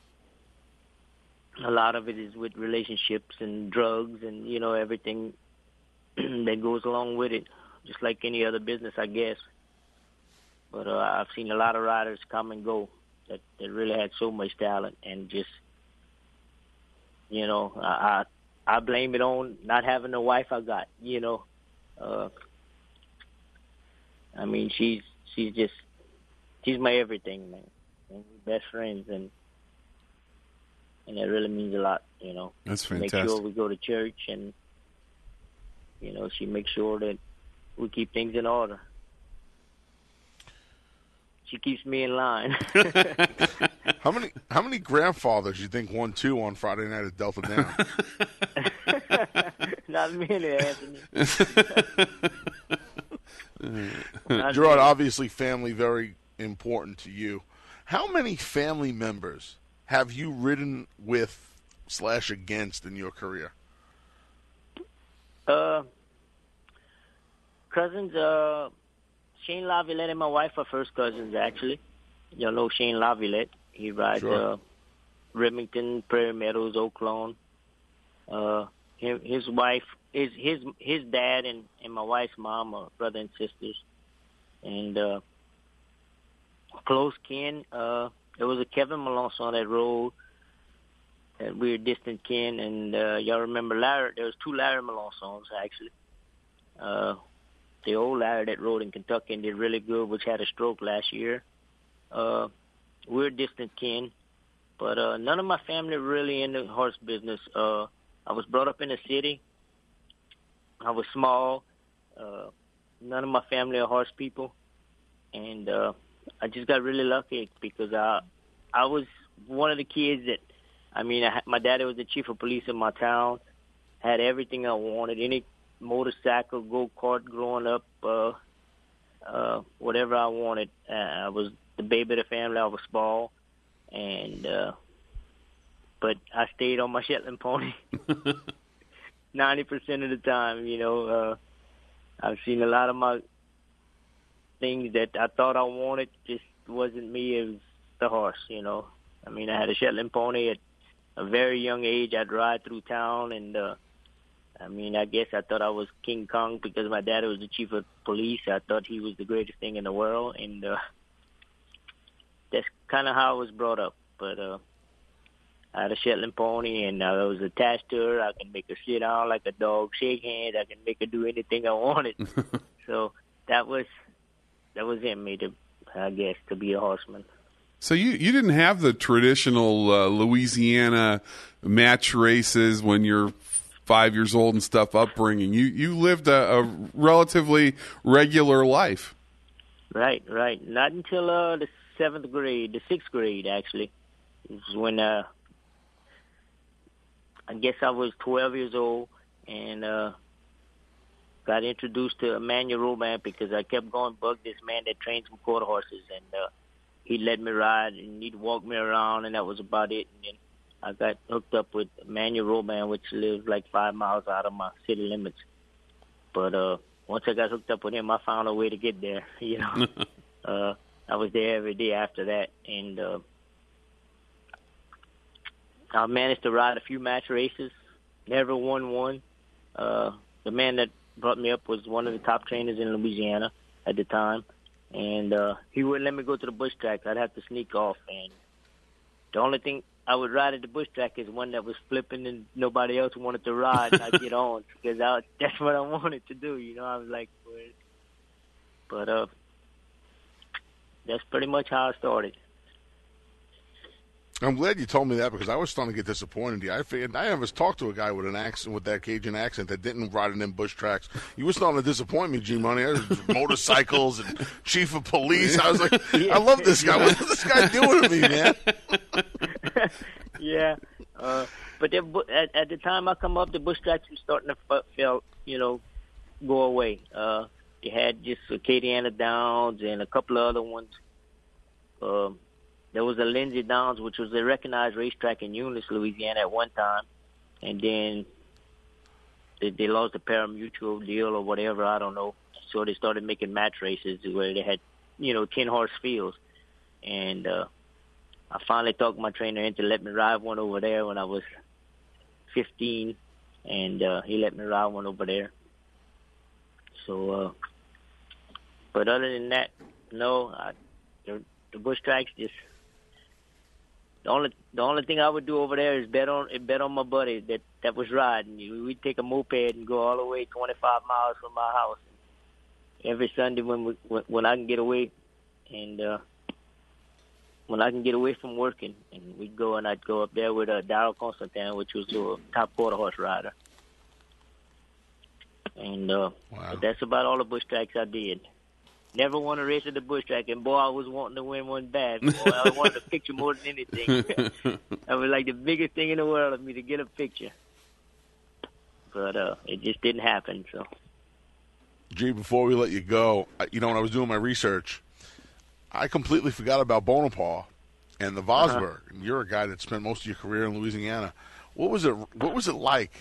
S11: a lot of it is with relationships and drugs and, you know, everything that goes along with it, just like any other business, I guess. But uh, I've seen a lot of riders come and go that, that really had so much talent, and just, you know, I I blame it on not having the wife I got. You know, uh, I mean, she's she's just she's my everything, man. And we're best friends, and and it really means a lot. You know,
S6: that's
S11: fantastic. Make sure we go to church, and you know, she makes sure that we keep things in order. She keeps me in line.
S5: How many how many grandfathers do you think won two on Friday night at Delta Down?
S11: Not many, Anthony. Not
S5: Gerard,
S11: many.
S5: obviously family very important to you. How many family members have you ridden with slash against in your career?
S11: Uh, cousins, uh, Shane Laviolette and my wife are first cousins, actually. You know Shane Laviolette. He rides
S5: Sure.
S11: uh, Remington, Prairie Meadows, Oak Lawn. Uh, his, his wife, his his his dad and, and my wife's mom are brother and sisters. And uh, close kin. Uh, there was a Kevin Melanson that rode. And we were distant kin, and uh, y'all remember Larry? There was two Larry Melansons actually. Uh, the old Larry that rode in Kentucky and did really good, which had a stroke last year. Uh, we were distant kin, but uh, none of my family really in the horse business. Uh, I was brought up in the city. I was small. Uh, none of my family are horse people, and uh, I just got really lucky because I, I was one of the kids that. I mean, I, my daddy was the chief of police in my town, had everything I wanted, any motorcycle, go-kart growing up, uh, uh, whatever I wanted. Uh, I was the baby of the family. I was small, and uh, but I stayed on my Shetland pony ninety percent of the time, you know. Uh, I've seen a lot of my things that I thought I wanted just wasn't me. It was the horse, you know. I mean, I had a Shetland pony at a very young age. I'd ride through town, and uh, I mean, I guess I thought I was King Kong because my dad was the chief of police. I thought he was the greatest thing in the world, and uh, that's kind of how I was brought up. But uh, I had a Shetland pony, and I was attached to her. I can make her sit down like a dog, shake hands. I can make her do anything I wanted. So that was that was in me, to, I guess, to be a horseman.
S6: So you, you didn't have the traditional uh, Louisiana match races when you're five years old and stuff upbringing. You you lived a, a relatively regular life.
S11: Right, right. Not until uh, the seventh grade, the sixth grade actually, it was when uh, I guess I was twelve years old and uh, got introduced to Emmanuel Roban because I kept going bug this man that trains with quarter horses, and uh, he'd let me ride and he'd walk me around, and that was about it. And then I got hooked up with Emmanuel Roban, which lives like five miles out of my city limits. But uh, once I got hooked up with him, I found a way to get there. You know, uh, I was there every day after that, and uh, I managed to ride a few match races. Never won one. Uh, the man that brought me up was one of the top trainers in Louisiana at the time. And uh, he wouldn't let me go to the bush track. I'd have to sneak off. And the only thing I would ride at the bush track is one that was flipping and nobody else wanted to ride. And I'd get on because I, that's what I wanted to do. You know, I was like, well, but uh, that's pretty much how I started.
S5: I'm glad you told me that because I was starting to get disappointed. I figured I never talked to a guy with an accent, with that Cajun accent, that didn't ride in them bush tracks. You were starting to disappoint me, G-Money. Motorcycles and chief of police. I was like, I love this guy. What's this guy doing to me, man?
S11: Yeah, uh, but at, at the time I come up, the bush tracks were starting to feel, you know, go away. Uh, they had just Acadiana Downs and a couple of other ones. Um, There was a Lindsay Downs, which was a recognized racetrack in Eunice, Louisiana at one time. And then they, they lost the pari-mutuel deal or whatever, I don't know. So they started making match races where they had, you know, ten-horse fields. And uh, I finally talked my trainer into let me ride one over there when I was fifteen. And uh, he let me ride one over there. So, uh, but other than that, no, I, the, the bush tracks just... The only the only thing I would do over there is bet on bet on my buddy that, that was riding. We'd take a moped and go all the way twenty-five miles from my house every Sunday when we, when, when I can get away, and uh, when I can get away from working, and we'd go and I'd go up there with uh, Darryl Constantin, which was the top quarter horse rider, and uh, wow. That's about all the bush tracks I did. Never won a race at the bush track, and boy, I was wanting to win one bad. Boy, I wanted a picture more than anything. That was like the biggest thing in the world of me to get a picture. But uh, it just didn't happen. So,
S5: Gee, before we let you go, you know, when I was doing my research, I completely forgot about Bonaparte and the Vosburg. Uh-huh. And you're a guy that spent most of your career in Louisiana. What was it? What was it like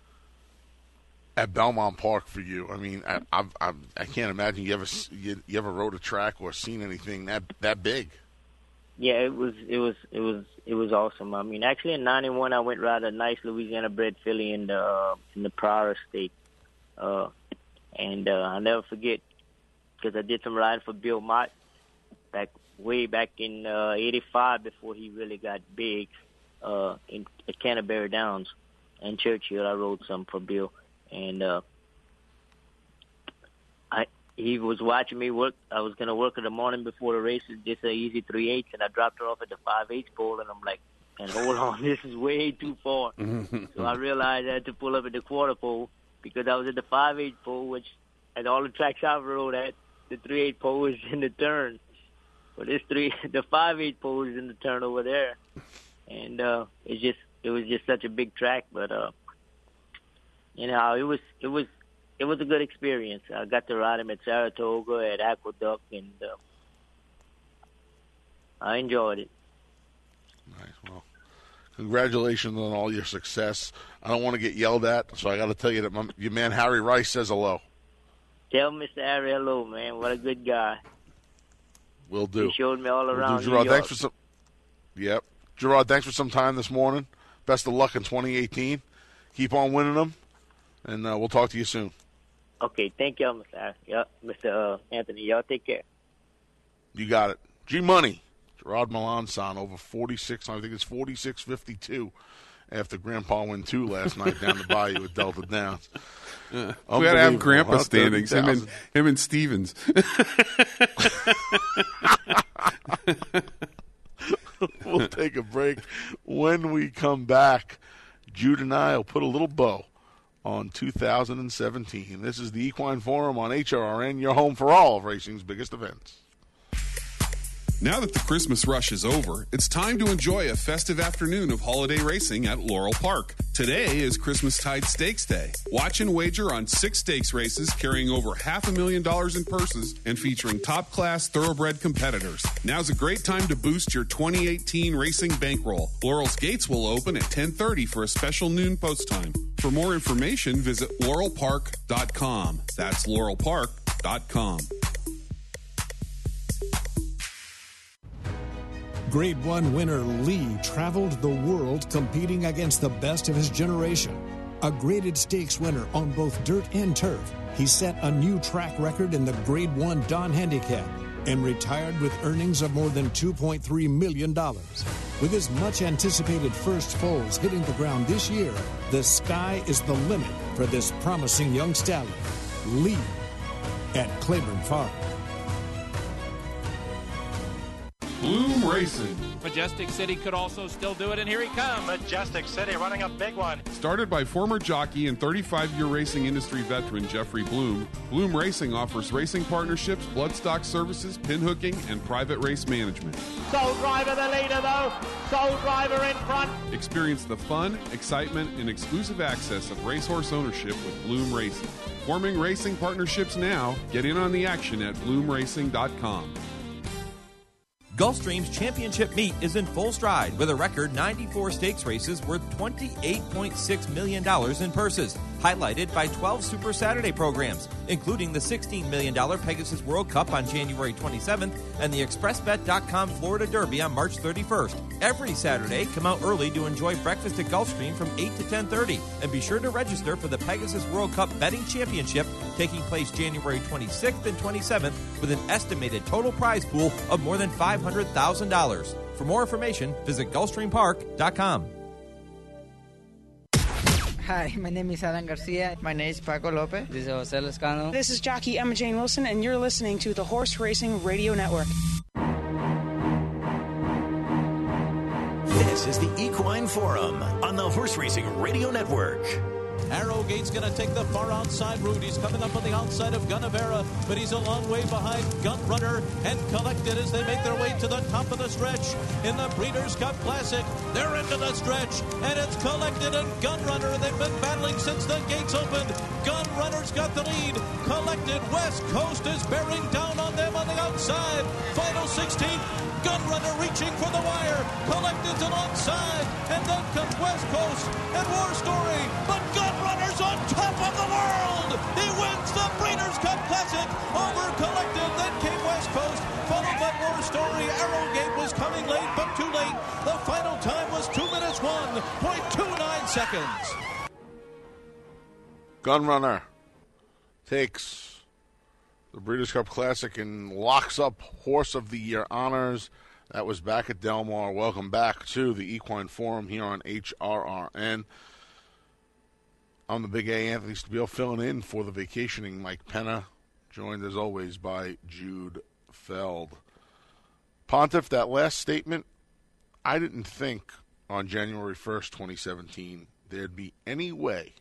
S5: at Belmont Park for you? I mean, I I, I, I can't imagine you ever you, you ever rode a track or seen anything that that big.
S11: Yeah, it was it was it was it was awesome. I mean, actually in ninety-one I went ride a nice Louisiana bred filly in the uh, in the Pryor Estate, uh, and uh, I'll never forget because I did some riding for Bill Mott back way back in uh, eighty-five before he really got big uh, in at Canterbury Downs and Churchill. I rode some for Bill, and uh, I he was watching me work. I was gonna work in the morning before the races, just an easy three eighths, and I dropped her off at the five eighths pole, and I'm like, and hold on, this is way too far. So I realized I had to pull up at the quarter pole because I was at the five eighths pole, which at all the tracks I've rode at, the three eighths pole is in the turn. But this three, the five eighths pole is in the turn over there, and uh, it's just it was just such a big track. But uh, you know, it was it was it was a good experience. I got to ride him at Saratoga, at Aqueduct, and uh, I enjoyed it.
S5: Nice. Well, congratulations on all your success. I don't want to get yelled at, so I got to tell you that my, your man Harry Rice says hello.
S11: Tell Mister Harry hello, man. What a good guy.
S5: Will do.
S11: He showed me all
S5: Will
S11: around
S5: do. Gerard,
S11: New York.
S5: thanks for some. Yep, Gerard, thanks for some time this morning. Best of luck in twenty eighteen. Keep on winning them, and uh, we'll talk to you soon.
S11: Okay, thank y'all, Mister Harry. Yep, Mister Uh, Anthony. Y'all take care.
S5: You got it. G Money, Gerard Melanson over forty-six. I think it's forty-six fifty-two. After Grandpa went two last night down the bayou at Delta Downs.
S6: Uh, we got to have Grandpa standings, him and, him and Stevens.
S5: We'll take a break. When we come back, Jude and I will put a little bow on two thousand seventeen. This is the Equine Forum on H R R N, your home for all of racing's biggest events.
S6: Now that the Christmas rush is over, it's time to enjoy a festive afternoon of holiday racing at Laurel Park. Today is Christmastide Stakes Day. Watch and wager on six stakes races carrying over half a million dollars in purses and featuring top-class thoroughbred competitors. Now's a great time to boost your twenty eighteen racing bankroll. Laurel's gates will open at ten thirty for a special noon post time. For more information, visit laurel park dot com. That's laurel park dot com.
S12: Grade one winner Lee traveled the world competing against the best of his generation. A graded stakes winner on both dirt and turf, he set a new track record in the Grade one Don Handicap and retired with earnings of more than two point three million dollars. With his much-anticipated first foals hitting the ground this year, the sky is the limit for this promising young stallion, Lee, at Claiborne Farm.
S6: Bloom Racing.
S22: Majestic City could also still do it, and here he comes.
S20: Majestic City running a big one.
S6: Started by former jockey and thirty-five-year racing industry veteran Jeffrey Bloom, Bloom Racing offers racing partnerships, bloodstock services, pinhooking, and private race management.
S22: Soul Driver the leader, though. Soul Driver in front.
S6: Experience the fun, excitement, and exclusive access of racehorse ownership with Bloom Racing. Forming racing partnerships now. Get in on the action at bloom racing dot com.
S7: Gulfstream's championship meet is in full stride with a record ninety-four stakes races worth twenty-eight point six million dollars in purses, highlighted by twelve Super Saturday programs, including the sixteen million dollars Pegasus World Cup on January twenty-seventh and the express bet dot com Florida Derby on March thirty-first. Every Saturday, come out early to enjoy breakfast at Gulfstream from eight to ten thirty, and be sure to register for the Pegasus World Cup Betting Championship taking place January twenty-sixth and twenty-seventh with an estimated total prize pool of more than five hundred thousand dollars. For more information, visit gulfstream park dot com.
S13: Hi, my name is Alan Garcia. My name is Paco Lopez. This is Jose Lescano.
S14: This is jockey Emma Jane Wilson, and you're listening to the Horse Racing Radio Network.
S1: This is the Equine Forum on the Horse Racing Radio Network.
S2: Arrowgate's going to take the far outside route. He's coming up on the outside of Gunnevera, but he's a long way behind Gunrunner and Collected as they make their way to the top of the stretch in the Breeders' Cup Classic. They're into the stretch, and it's Collected and Gunrunner. They've been battling since the gates opened. Gunrunner's got the lead. Collected, West Coast is bearing down on them on the outside. Final sixteen. Gunrunner reaching for the wire. Collected's alongside, and then comes West Coast and War Story. But Gunrunner's on top of the world. He wins the Breeders' Cup Classic over Collected. Then came West Coast, followed by War Story. Arrowgate was coming late, but too late. The final time was two minutes one point two nine seconds.
S5: Gunrunner takes the Breeders' Cup Classic and locks up Horse of the Year honors. That was back at Del Mar. Welcome back to the Equine Forum here on H R R N. I'm the Big A, Anthony Stabile, filling in for the vacationing Mike Penna, joined as always by Jude Feld. Pontiff, that last statement, I didn't think on January first, twenty seventeen, there'd be any way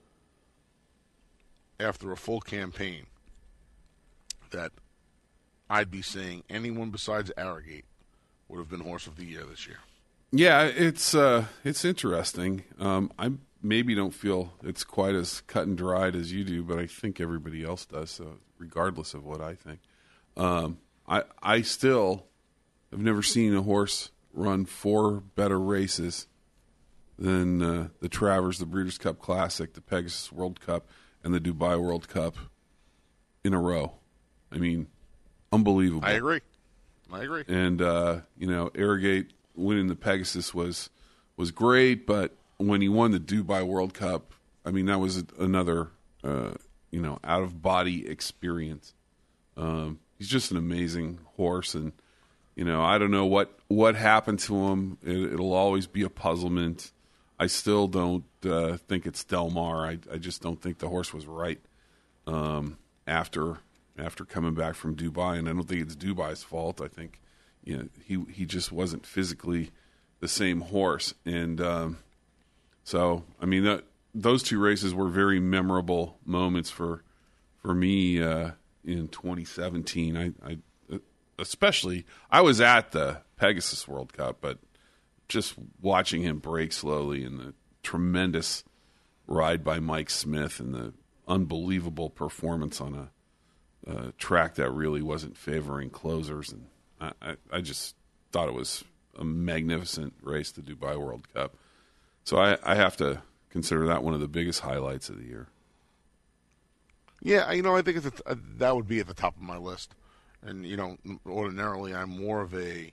S5: after a full campaign that I'd be saying anyone besides Arrogate would have been Horse of the Year this year.
S6: Yeah, it's uh, it's interesting. Um, I maybe don't feel it's quite as cut and dried as you do, but I think everybody else does, so regardless of what I think. Um, I, I still have never seen a horse run four better races than uh, the Travers, the Breeders' Cup Classic, the Pegasus World Cup, and the Dubai World Cup in a row. I mean, unbelievable.
S5: I agree. I agree.
S6: And, uh, you know, Arrogate winning the Pegasus was was great, but when he won the Dubai World Cup, I mean, that was another, uh, you know, out-of-body experience. Um, he's just an amazing horse, and, you know, I don't know what, what happened to him. It, it'll always be a puzzlement. I still don't uh, think it's Del Mar. I, I just don't think the horse was right um, after after coming back from Dubai, and I don't think it's Dubai's fault. I think, you know, he he just wasn't physically the same horse, and um, so I mean that, those two races were very memorable moments for for me uh, in twenty seventeen. I, I especially I was at the Pegasus World Cup, but just watching him break slowly and the tremendous ride by Mike Smith and the unbelievable performance on a Uh, track that really wasn't favoring closers, and I, I, I just thought it was a magnificent race, the Dubai World Cup. So I, I have to consider that one of the biggest highlights of the year.
S5: Yeah, you know, I think it's a, uh, that would be at the top of my list. And, you know, ordinarily I'm more of a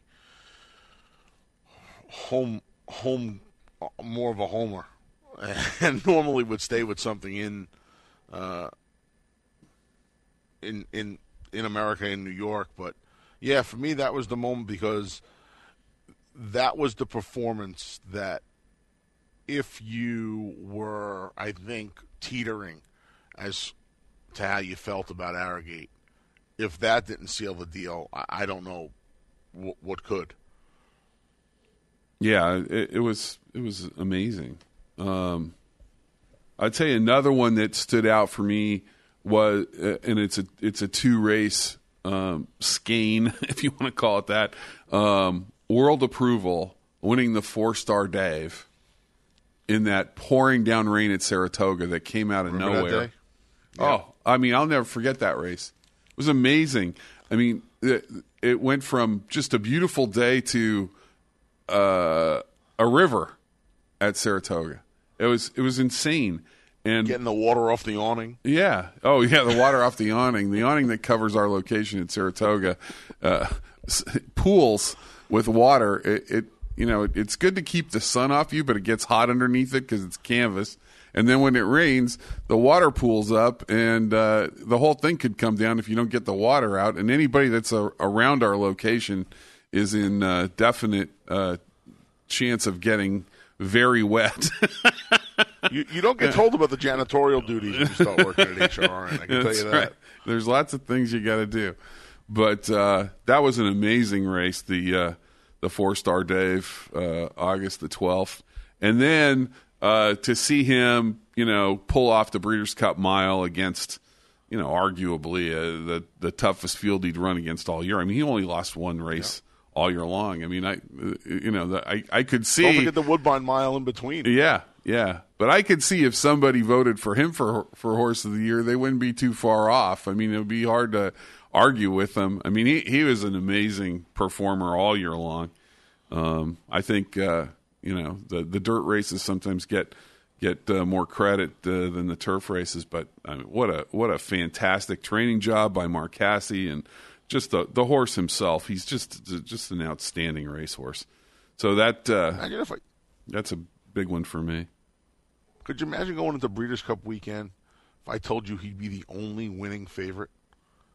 S5: home, home, more of a homer, and normally would stay with something in, uh, in in in America, in New York. But yeah, for me that was the moment, because that was the performance that, if you were, I think, teetering as to how you felt about Arrogate, if that didn't seal the deal, I, I don't know w- what could.
S6: Yeah, it, it was it was amazing. Um, I'd say another one that stood out for me was, uh, and it's a it's a two race um, skein, if you want to call it that. Um, World Approval winning the four star Dave in that pouring down rain at Saratoga that came out of
S5: Remember
S6: nowhere.
S5: that day? Yeah.
S6: Oh, I mean, I'll never forget that race. It was amazing. I mean, it, it went from just a beautiful day to uh, a river at Saratoga. It was it was insane. And
S5: getting the water off the awning.
S6: Yeah. Oh, yeah, the water off the awning. The awning that covers our location at Saratoga. Uh, pools with water. It, it you know, it, it's good to keep the sun off you, but it gets hot underneath it because it's canvas. And then when it rains, the water pools up, and uh, the whole thing could come down if you don't get the water out. And anybody that's a, around our location is in uh, definite uh, chance of getting very wet.
S5: you, you don't get told about the janitorial duties when you start working at H R R N, I can
S6: That's
S5: tell you that.
S6: Right. There's lots of things you got to do. But uh, that was an amazing race, the uh, the four-star Dave, uh, August the twelfth. And then uh, to see him, you know, pull off the Breeders' Cup Mile against, you know, arguably uh, the, the toughest field he'd run against all year. I mean, he only lost one race. Yeah. All year long. I mean, I, you know, the, I, I could see.
S5: Don't forget the Woodbine Mile in between.
S6: Yeah, yeah. But I could see if somebody voted for him for for Horse of the Year, they wouldn't be too far off. I mean, it would be hard to argue with him. I mean, he, he was an amazing performer all year long. Um, I think, uh, you know, the the dirt races sometimes get get uh, more credit uh, than the turf races. But I mean, what a what a fantastic training job by Mark Casse, and just the the horse himself. He's just just an outstanding racehorse. So that uh,
S5: I,
S6: that's a big one for me.
S5: Could you imagine going into Breeders' Cup weekend if I told you he'd be the only winning favorite?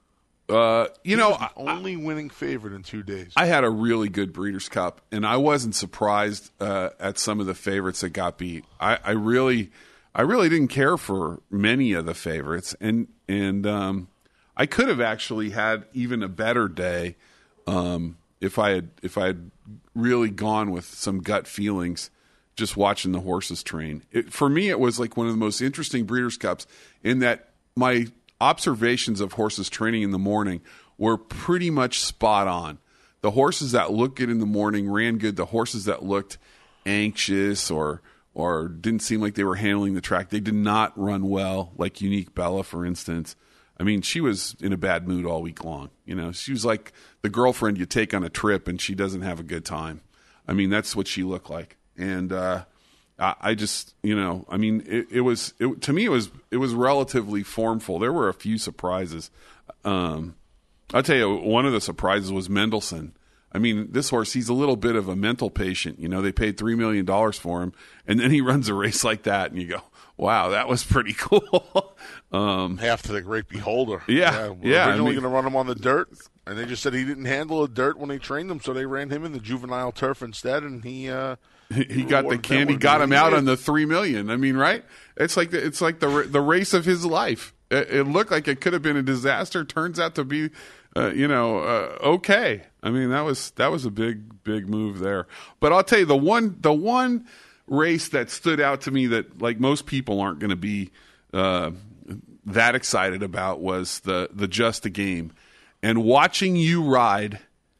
S6: Uh, you
S5: He
S6: know,
S5: was the only winning favorite in two days.
S6: I had a really good Breeders' Cup, and I wasn't surprised uh, at some of the favorites that got beat. I, I really, I really didn't care for many of the favorites, and and um, I could have actually had even a better day um, if I had if I had really gone with some gut feelings, just watching the horses train. It, for me, it was like one of the most interesting Breeders' Cups in that my observations of horses training in the morning were pretty much spot on. The horses that looked good in the morning ran good. The horses that looked anxious or or didn't seem like they were handling the track, they did not run well, like Unique Bella, for instance. I mean, she was in a bad mood all week long. You know, she was like the girlfriend you take on a trip and she doesn't have a good time. I mean, that's what she looked like. And uh I just, you know, I mean, it, it was it, to me it was it was relatively formful. There were a few surprises. Um, I'll tell you, one of the surprises was Mendelssohn. I mean, this horse, he's a little bit of a mental patient. You know, they paid three million dollars for him, and then he runs a race like that, and you go, wow, that was pretty cool. um,
S5: Half to the great beholder.
S6: Yeah,
S5: yeah. We're
S6: yeah,
S5: originally
S6: I mean,
S5: going to run him on the dirt, and they just said he didn't handle the dirt when they trained him, so they ran him in the juvenile turf instead, and he uh,
S6: he, he got the candy, got him out on the three million. I mean, right? It's like the, it's like the the race of his life. It, it looked like it could have been a disaster. Turns out to be, uh, you know, uh, okay. I mean, that was that was a big big move there. But I'll tell you, the one the one race that stood out to me that like most people aren't going to be uh, that excited about was the the Just a Game, and watching you ride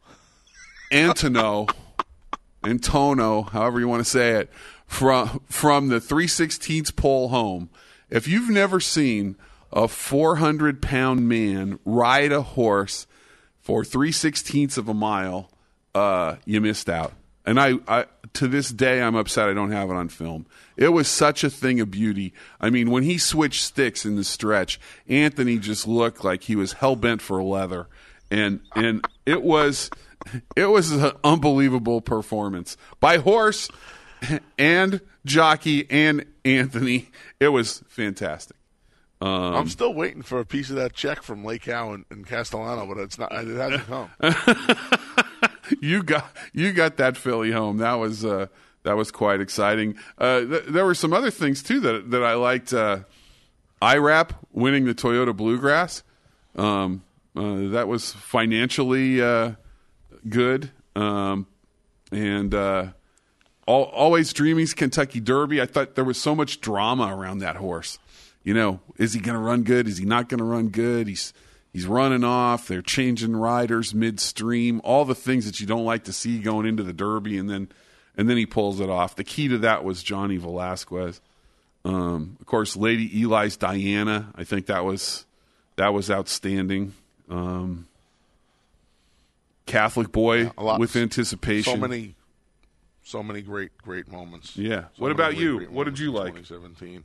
S6: Antono. Antono, however you want to say it, from from the three sixteenths pole home. If you've never seen a four hundred pound man ride a horse for three sixteenths of a mile, uh, you missed out. And I, I, to this day, I'm upset I don't have it on film. It was such a thing of beauty. I mean, when he switched sticks in the stretch, Anthony just looked like he was hell bent for leather, and and it was. It was an unbelievable performance by horse and jockey and Anthony. It was fantastic. Um,
S5: I'm still waiting for a piece of that check from Lake Howe and, and Castellano, but it's not. It hasn't come.
S6: you got you got that filly home. That was uh, that was quite exciting. Uh, th- there were some other things too that that I liked. Uh, I RAP winning the Toyota Bluegrass. Um, uh, that was financially. Uh, Good, um, and uh, all, Always Dreaming's Kentucky Derby. I thought there was so much drama around that horse. You know, is he going to run good? Is he not going to run good? He's he's running off. They're changing riders midstream. All the things that you don't like to see going into the Derby, and then and then he pulls it off. The key to that was Johnny Velasquez. Um, of course, Lady Eli's Diana. I think that was that was outstanding. Um, Catholic Boy yeah, lot, with anticipation.
S5: So many, so many great, great moments.
S6: Yeah.
S5: So
S6: what about
S5: great,
S6: you?
S5: Great
S6: what did you like?
S5: twenty seventeen.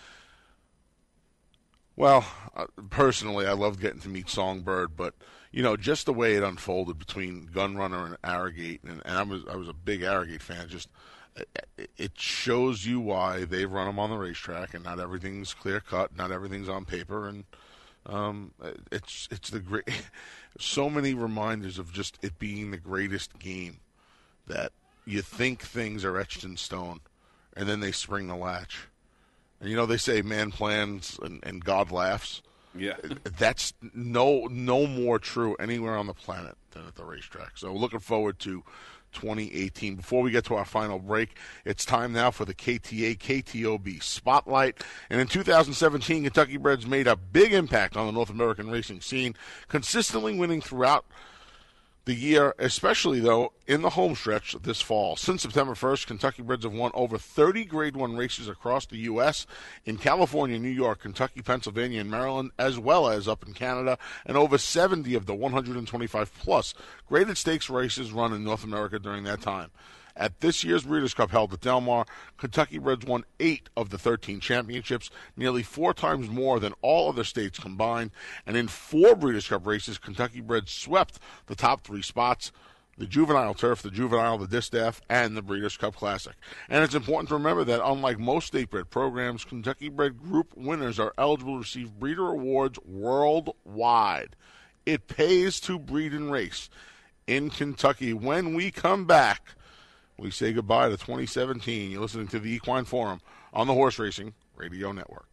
S5: Well, uh, personally, I loved getting to meet Songbird, but you know, just the way it unfolded between Gunrunner and Arrogate, and, and I was I was a big Arrogate fan. Just it, it shows you why they run them on the racetrack, and not everything's clear cut, not everything's on paper, and um, it's it's the great. So many reminders of just it being the greatest game that you think things are etched in stone, and then they spring the latch. And you know they say man plans and, and God laughs.
S6: Yeah,
S5: that's no no more true anywhere on the planet than at the racetrack. So looking forward to twenty eighteen. Before we get to our final break, it's time now for the K T A K T O B Spotlight. And in two thousand seventeen, Kentucky Breds made a big impact on the North American racing scene, consistently winning throughout the year, especially, though, in the home stretch this fall. Since September first, Kentucky Breds have won over thirty Grade one races across the U S, in California, New York, Kentucky, Pennsylvania, and Maryland, as well as up in Canada, and over seventy of the one hundred twenty-five plus graded stakes races run in North America during that time. At this year's Breeders' Cup held at Del Mar, Kentucky Breds won eight of the thirteen championships, nearly four times more than all other states combined. And in four Breeders' Cup races, Kentucky Breds swept the top three spots: the Juvenile Turf, the Juvenile, the Distaff, and the Breeders' Cup Classic. And it's important to remember that unlike most state-bred programs, Kentucky Bred Group winners are eligible to receive breeder awards worldwide. It pays to breed and race in Kentucky. When we come back, we say goodbye to twenty seventeen. You're listening to the Equine Forum on the Horse Racing Radio Network.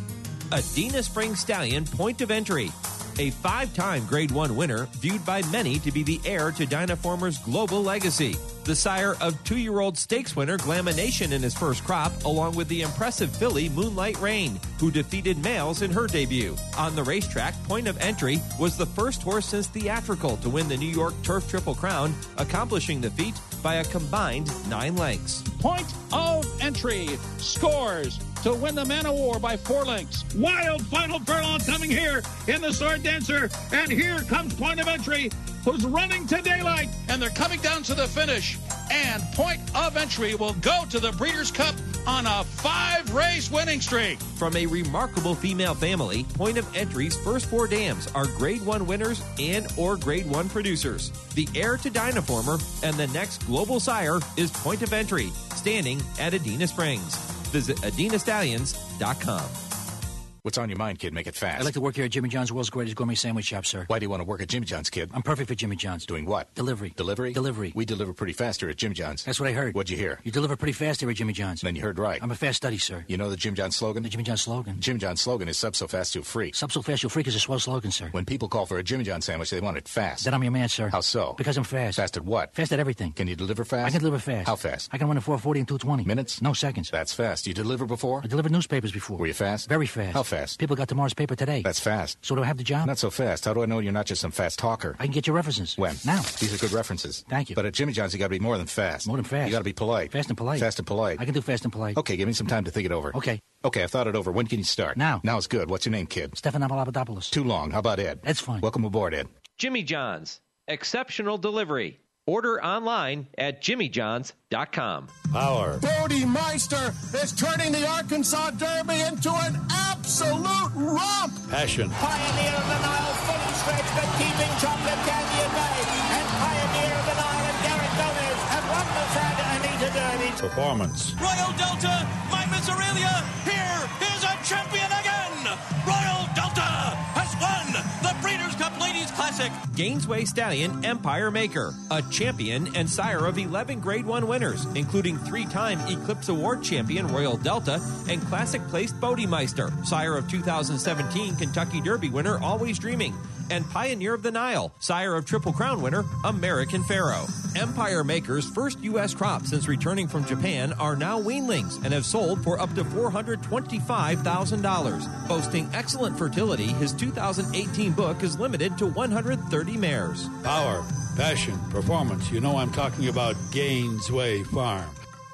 S7: Adena Springs Stallion Point of Entry. A five-time Grade one winner, viewed by many to be the heir to Dynaformer's global legacy. The sire of two-year-old stakes winner Glamination in his first crop, along with the impressive filly Moonlight Rain, who defeated males in her debut. On the racetrack, Point of Entry was the first horse since Theatrical to win the New York Turf Triple Crown, accomplishing the feat by a combined nine lengths.
S22: Point of Entry scores to win the Man of War by four lengths. Wild final furlong coming here in the Sword Dancer, and here comes Point of Entry, who's running to daylight, and they're coming down to the finish. And Point of Entry will go to the Breeders' Cup on a five-race winning streak.
S7: From a remarkable female family, Point of Entry's first four dams are Grade one winners and or Grade one producers. The heir to Dynaformer and the next global sire is Point of Entry, standing at Adena Springs. Visit adena stallions dot com.
S21: What's on your mind, kid? Make it fast.
S3: I'd like to work here at Jimmy John's, world's greatest gourmet sandwich shop, sir.
S21: Why do you want to work at Jimmy John's, kid?
S3: I'm perfect for Jimmy John's.
S21: Doing what?
S3: Delivery.
S21: Delivery?
S3: Delivery.
S21: We deliver pretty fast here at Jimmy John's.
S3: That's what I heard.
S21: What'd you hear?
S3: You deliver pretty fast here at Jimmy John's.
S21: Then you heard right.
S3: I'm a fast study, sir.
S21: You know the Jim John's slogan?
S3: The Jimmy John's slogan?
S21: Jim John's slogan is sub so fast you'll freak.
S3: Sub so fast you'll freak is a swell slogan, sir.
S21: When people call for a Jimmy John's sandwich, they want it fast.
S3: Then I'm your man, sir.
S21: How so?
S3: Because I'm fast.
S21: Fast at what?
S3: Fast at everything.
S21: Can you deliver fast?
S3: I can deliver fast.
S21: How fast?
S3: I can run in four forty and two twenty.
S21: Minutes?
S3: No seconds.
S21: That's fast. You deliver before?
S3: I delivered newspapers before.
S21: Were you fast?
S3: Very fast.
S21: How fast?
S3: People got tomorrow's paper today.
S21: That's fast.
S3: So do I have the job?
S21: Not so fast. How do I know you're not just some fast talker?
S3: I can get your references.
S21: When?
S3: Now.
S21: These are good references.
S3: Thank you.
S21: But at Jimmy John's, you got to be more than fast.
S3: More than fast.
S21: You got to be polite.
S3: Fast and polite.
S21: Fast and polite.
S3: I can do fast and polite.
S21: Okay, give me some time to think it over.
S3: Okay.
S21: Okay, I've thought it over. When can you start?
S3: Now.
S21: Now is good. What's your name, kid?
S3: Stefan Papadopoulos.
S21: Too long. How about Ed?
S3: Ed's fine.
S21: Welcome aboard, Ed.
S7: Jimmy John's. Exceptional delivery. Order online at jimmy johns dot com.
S18: Power.
S15: Bodie Meister is turning the Arkansas Derby into an absolute romp.
S18: Passion.
S22: Pioneer of the Nile, fully stretched but keeping Chocolate Candy at bay. And Pioneer of the Nile and Garrett Gomez have won the Santa Anita Derby.
S18: Performance.
S2: Royal Delta, my Miss Aurelia, here is a champion again. Royal Delta has won the Breeders' Cup Ladies Classic.
S7: Gainesway Stallion Empire Maker, a champion and sire of eleven Grade one winners, including three-time Eclipse Award champion Royal Delta and classic-placed Bodie Meister, sire of two thousand seventeen Kentucky Derby winner Always Dreaming, and Pioneer of the Nile, sire of Triple Crown winner American Pharaoh. Empire Maker's first U S crop since returning from Japan are now weanlings and have sold for up to four hundred twenty-five thousand dollars. Boasting excellent fertility, his two thousand eighteen book is limited to one hundred thirty mares.
S18: Power. Passion. Performance. You know I'm talking about Gainesway Farm.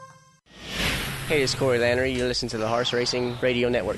S19: Hey, it's Corey Lannery. You listen to the Horse Racing Radio Network.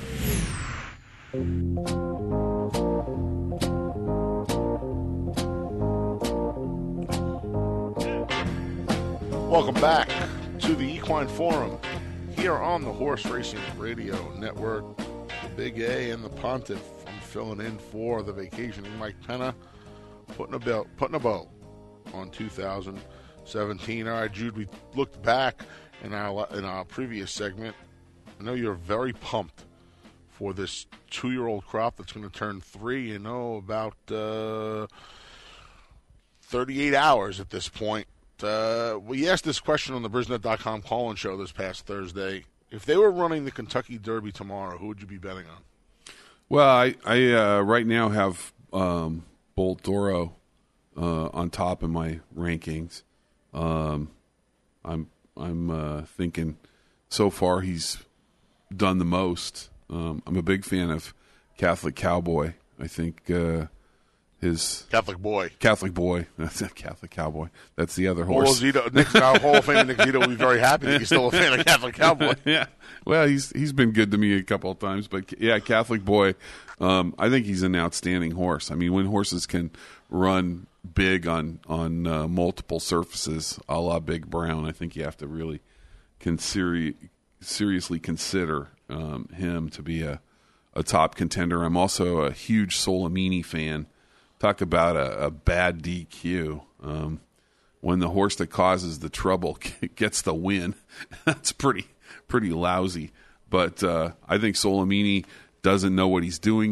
S5: Welcome back to the Equine Forum here on the Horse Racing Radio Network. The Big A and the Pontiff. I'm filling in for the vacationing Mike Penna, putting a belt, putting a bow on two thousand seventeen. All right, Jude, we looked back in our in our previous segment. I know you're very pumped for this two-year-old crop that's going to turn three. You know, about uh, thirty-eight hours at this point. Uh, we asked this question on the Brisnet dot com call-in show this past Thursday. If they were running the Kentucky Derby tomorrow, who would you be betting on?
S6: Well, I, I uh, right now have um, Bolt Doro uh, on top in my rankings. Um, I'm I'm uh, thinking so far he's done the most. Um, I'm a big fan of Catholic Cowboy. I think uh, his
S5: Catholic Boy.
S6: Catholic Boy. That's a Catholic Cowboy. That's the other horse.
S5: Well, Zito, Nick, our Hall of Fame Nick Zito will be very happy that he's still a fan of Catholic Cowboy.
S6: Yeah. Well, he's he's been good to me a couple of times, but yeah, Catholic Boy. Um, I think he's an outstanding horse. I mean, when horses can run big on on uh, multiple surfaces, a la Big Brown, I think you have to really consider, seriously consider um, him to be a, a top contender. I'm also a huge Solimini fan. Talk about a, a bad D Q. Um, when the horse that causes the trouble gets the win, that's pretty pretty lousy. But uh, I think Solimini doesn't know what he's doing yet.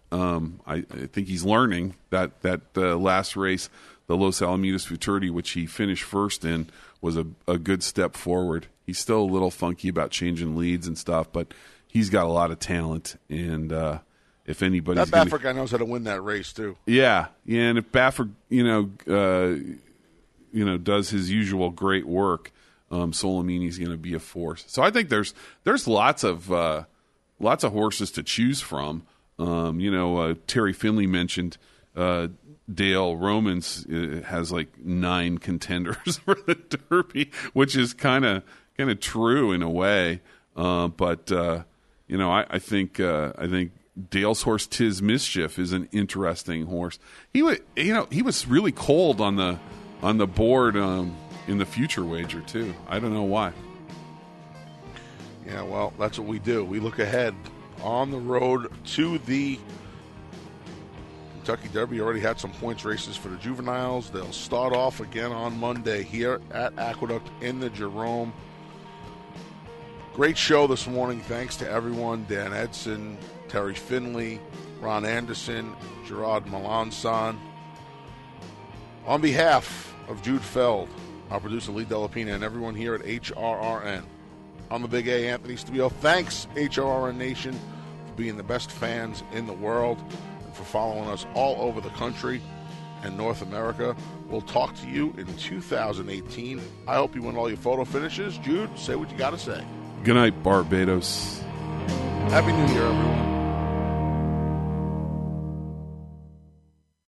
S6: Um, I, I think he's learning that that uh, last race, the Los Alamitos Futurity, which he finished first in, was a, a good step forward. He's still a little funky about changing leads and stuff, but he's got a lot of talent. And uh, if anybody's
S5: that Baffert
S6: gonna,
S5: guy knows how to win that race too.
S6: yeah, yeah, and if Baffert, you know, uh, you know, does his usual great work, um, Solomini's going to be a force. So I think there's there's lots of uh, lots of horses to choose from. Um, you know, uh, Terry Finley mentioned uh, Dale Romans uh, has like nine contenders for the Derby, which is kind of kind of true in a way. Uh, but uh, you know, I, I think uh, I think Dale's horse Tis Mischief is an interesting horse. He was, you know, he was really cold on the on the board um, in the future wager too. I don't know why.
S5: Yeah, well, that's what we do. We look ahead on the road to the Kentucky Derby. Already had some points races for the juveniles. They'll start off again on Monday here at Aqueduct in the Jerome. Great show this morning. Thanks to everyone. Dan Edson, Terry Finley, Ron Anderson, Gerard Melanson. On behalf of Jude Feld, our producer Lee Delapina, and everyone here at H R R N, I'm the Big A, Anthony Stabile. Thanks, H R R N Nation, for being the best fans in the world and for following us all over the country and North America. We'll talk to you in two thousand eighteen. I hope you win all your photo finishes. Jude, say what you got to say.
S6: Good night, Barbados.
S5: Happy New Year, everyone.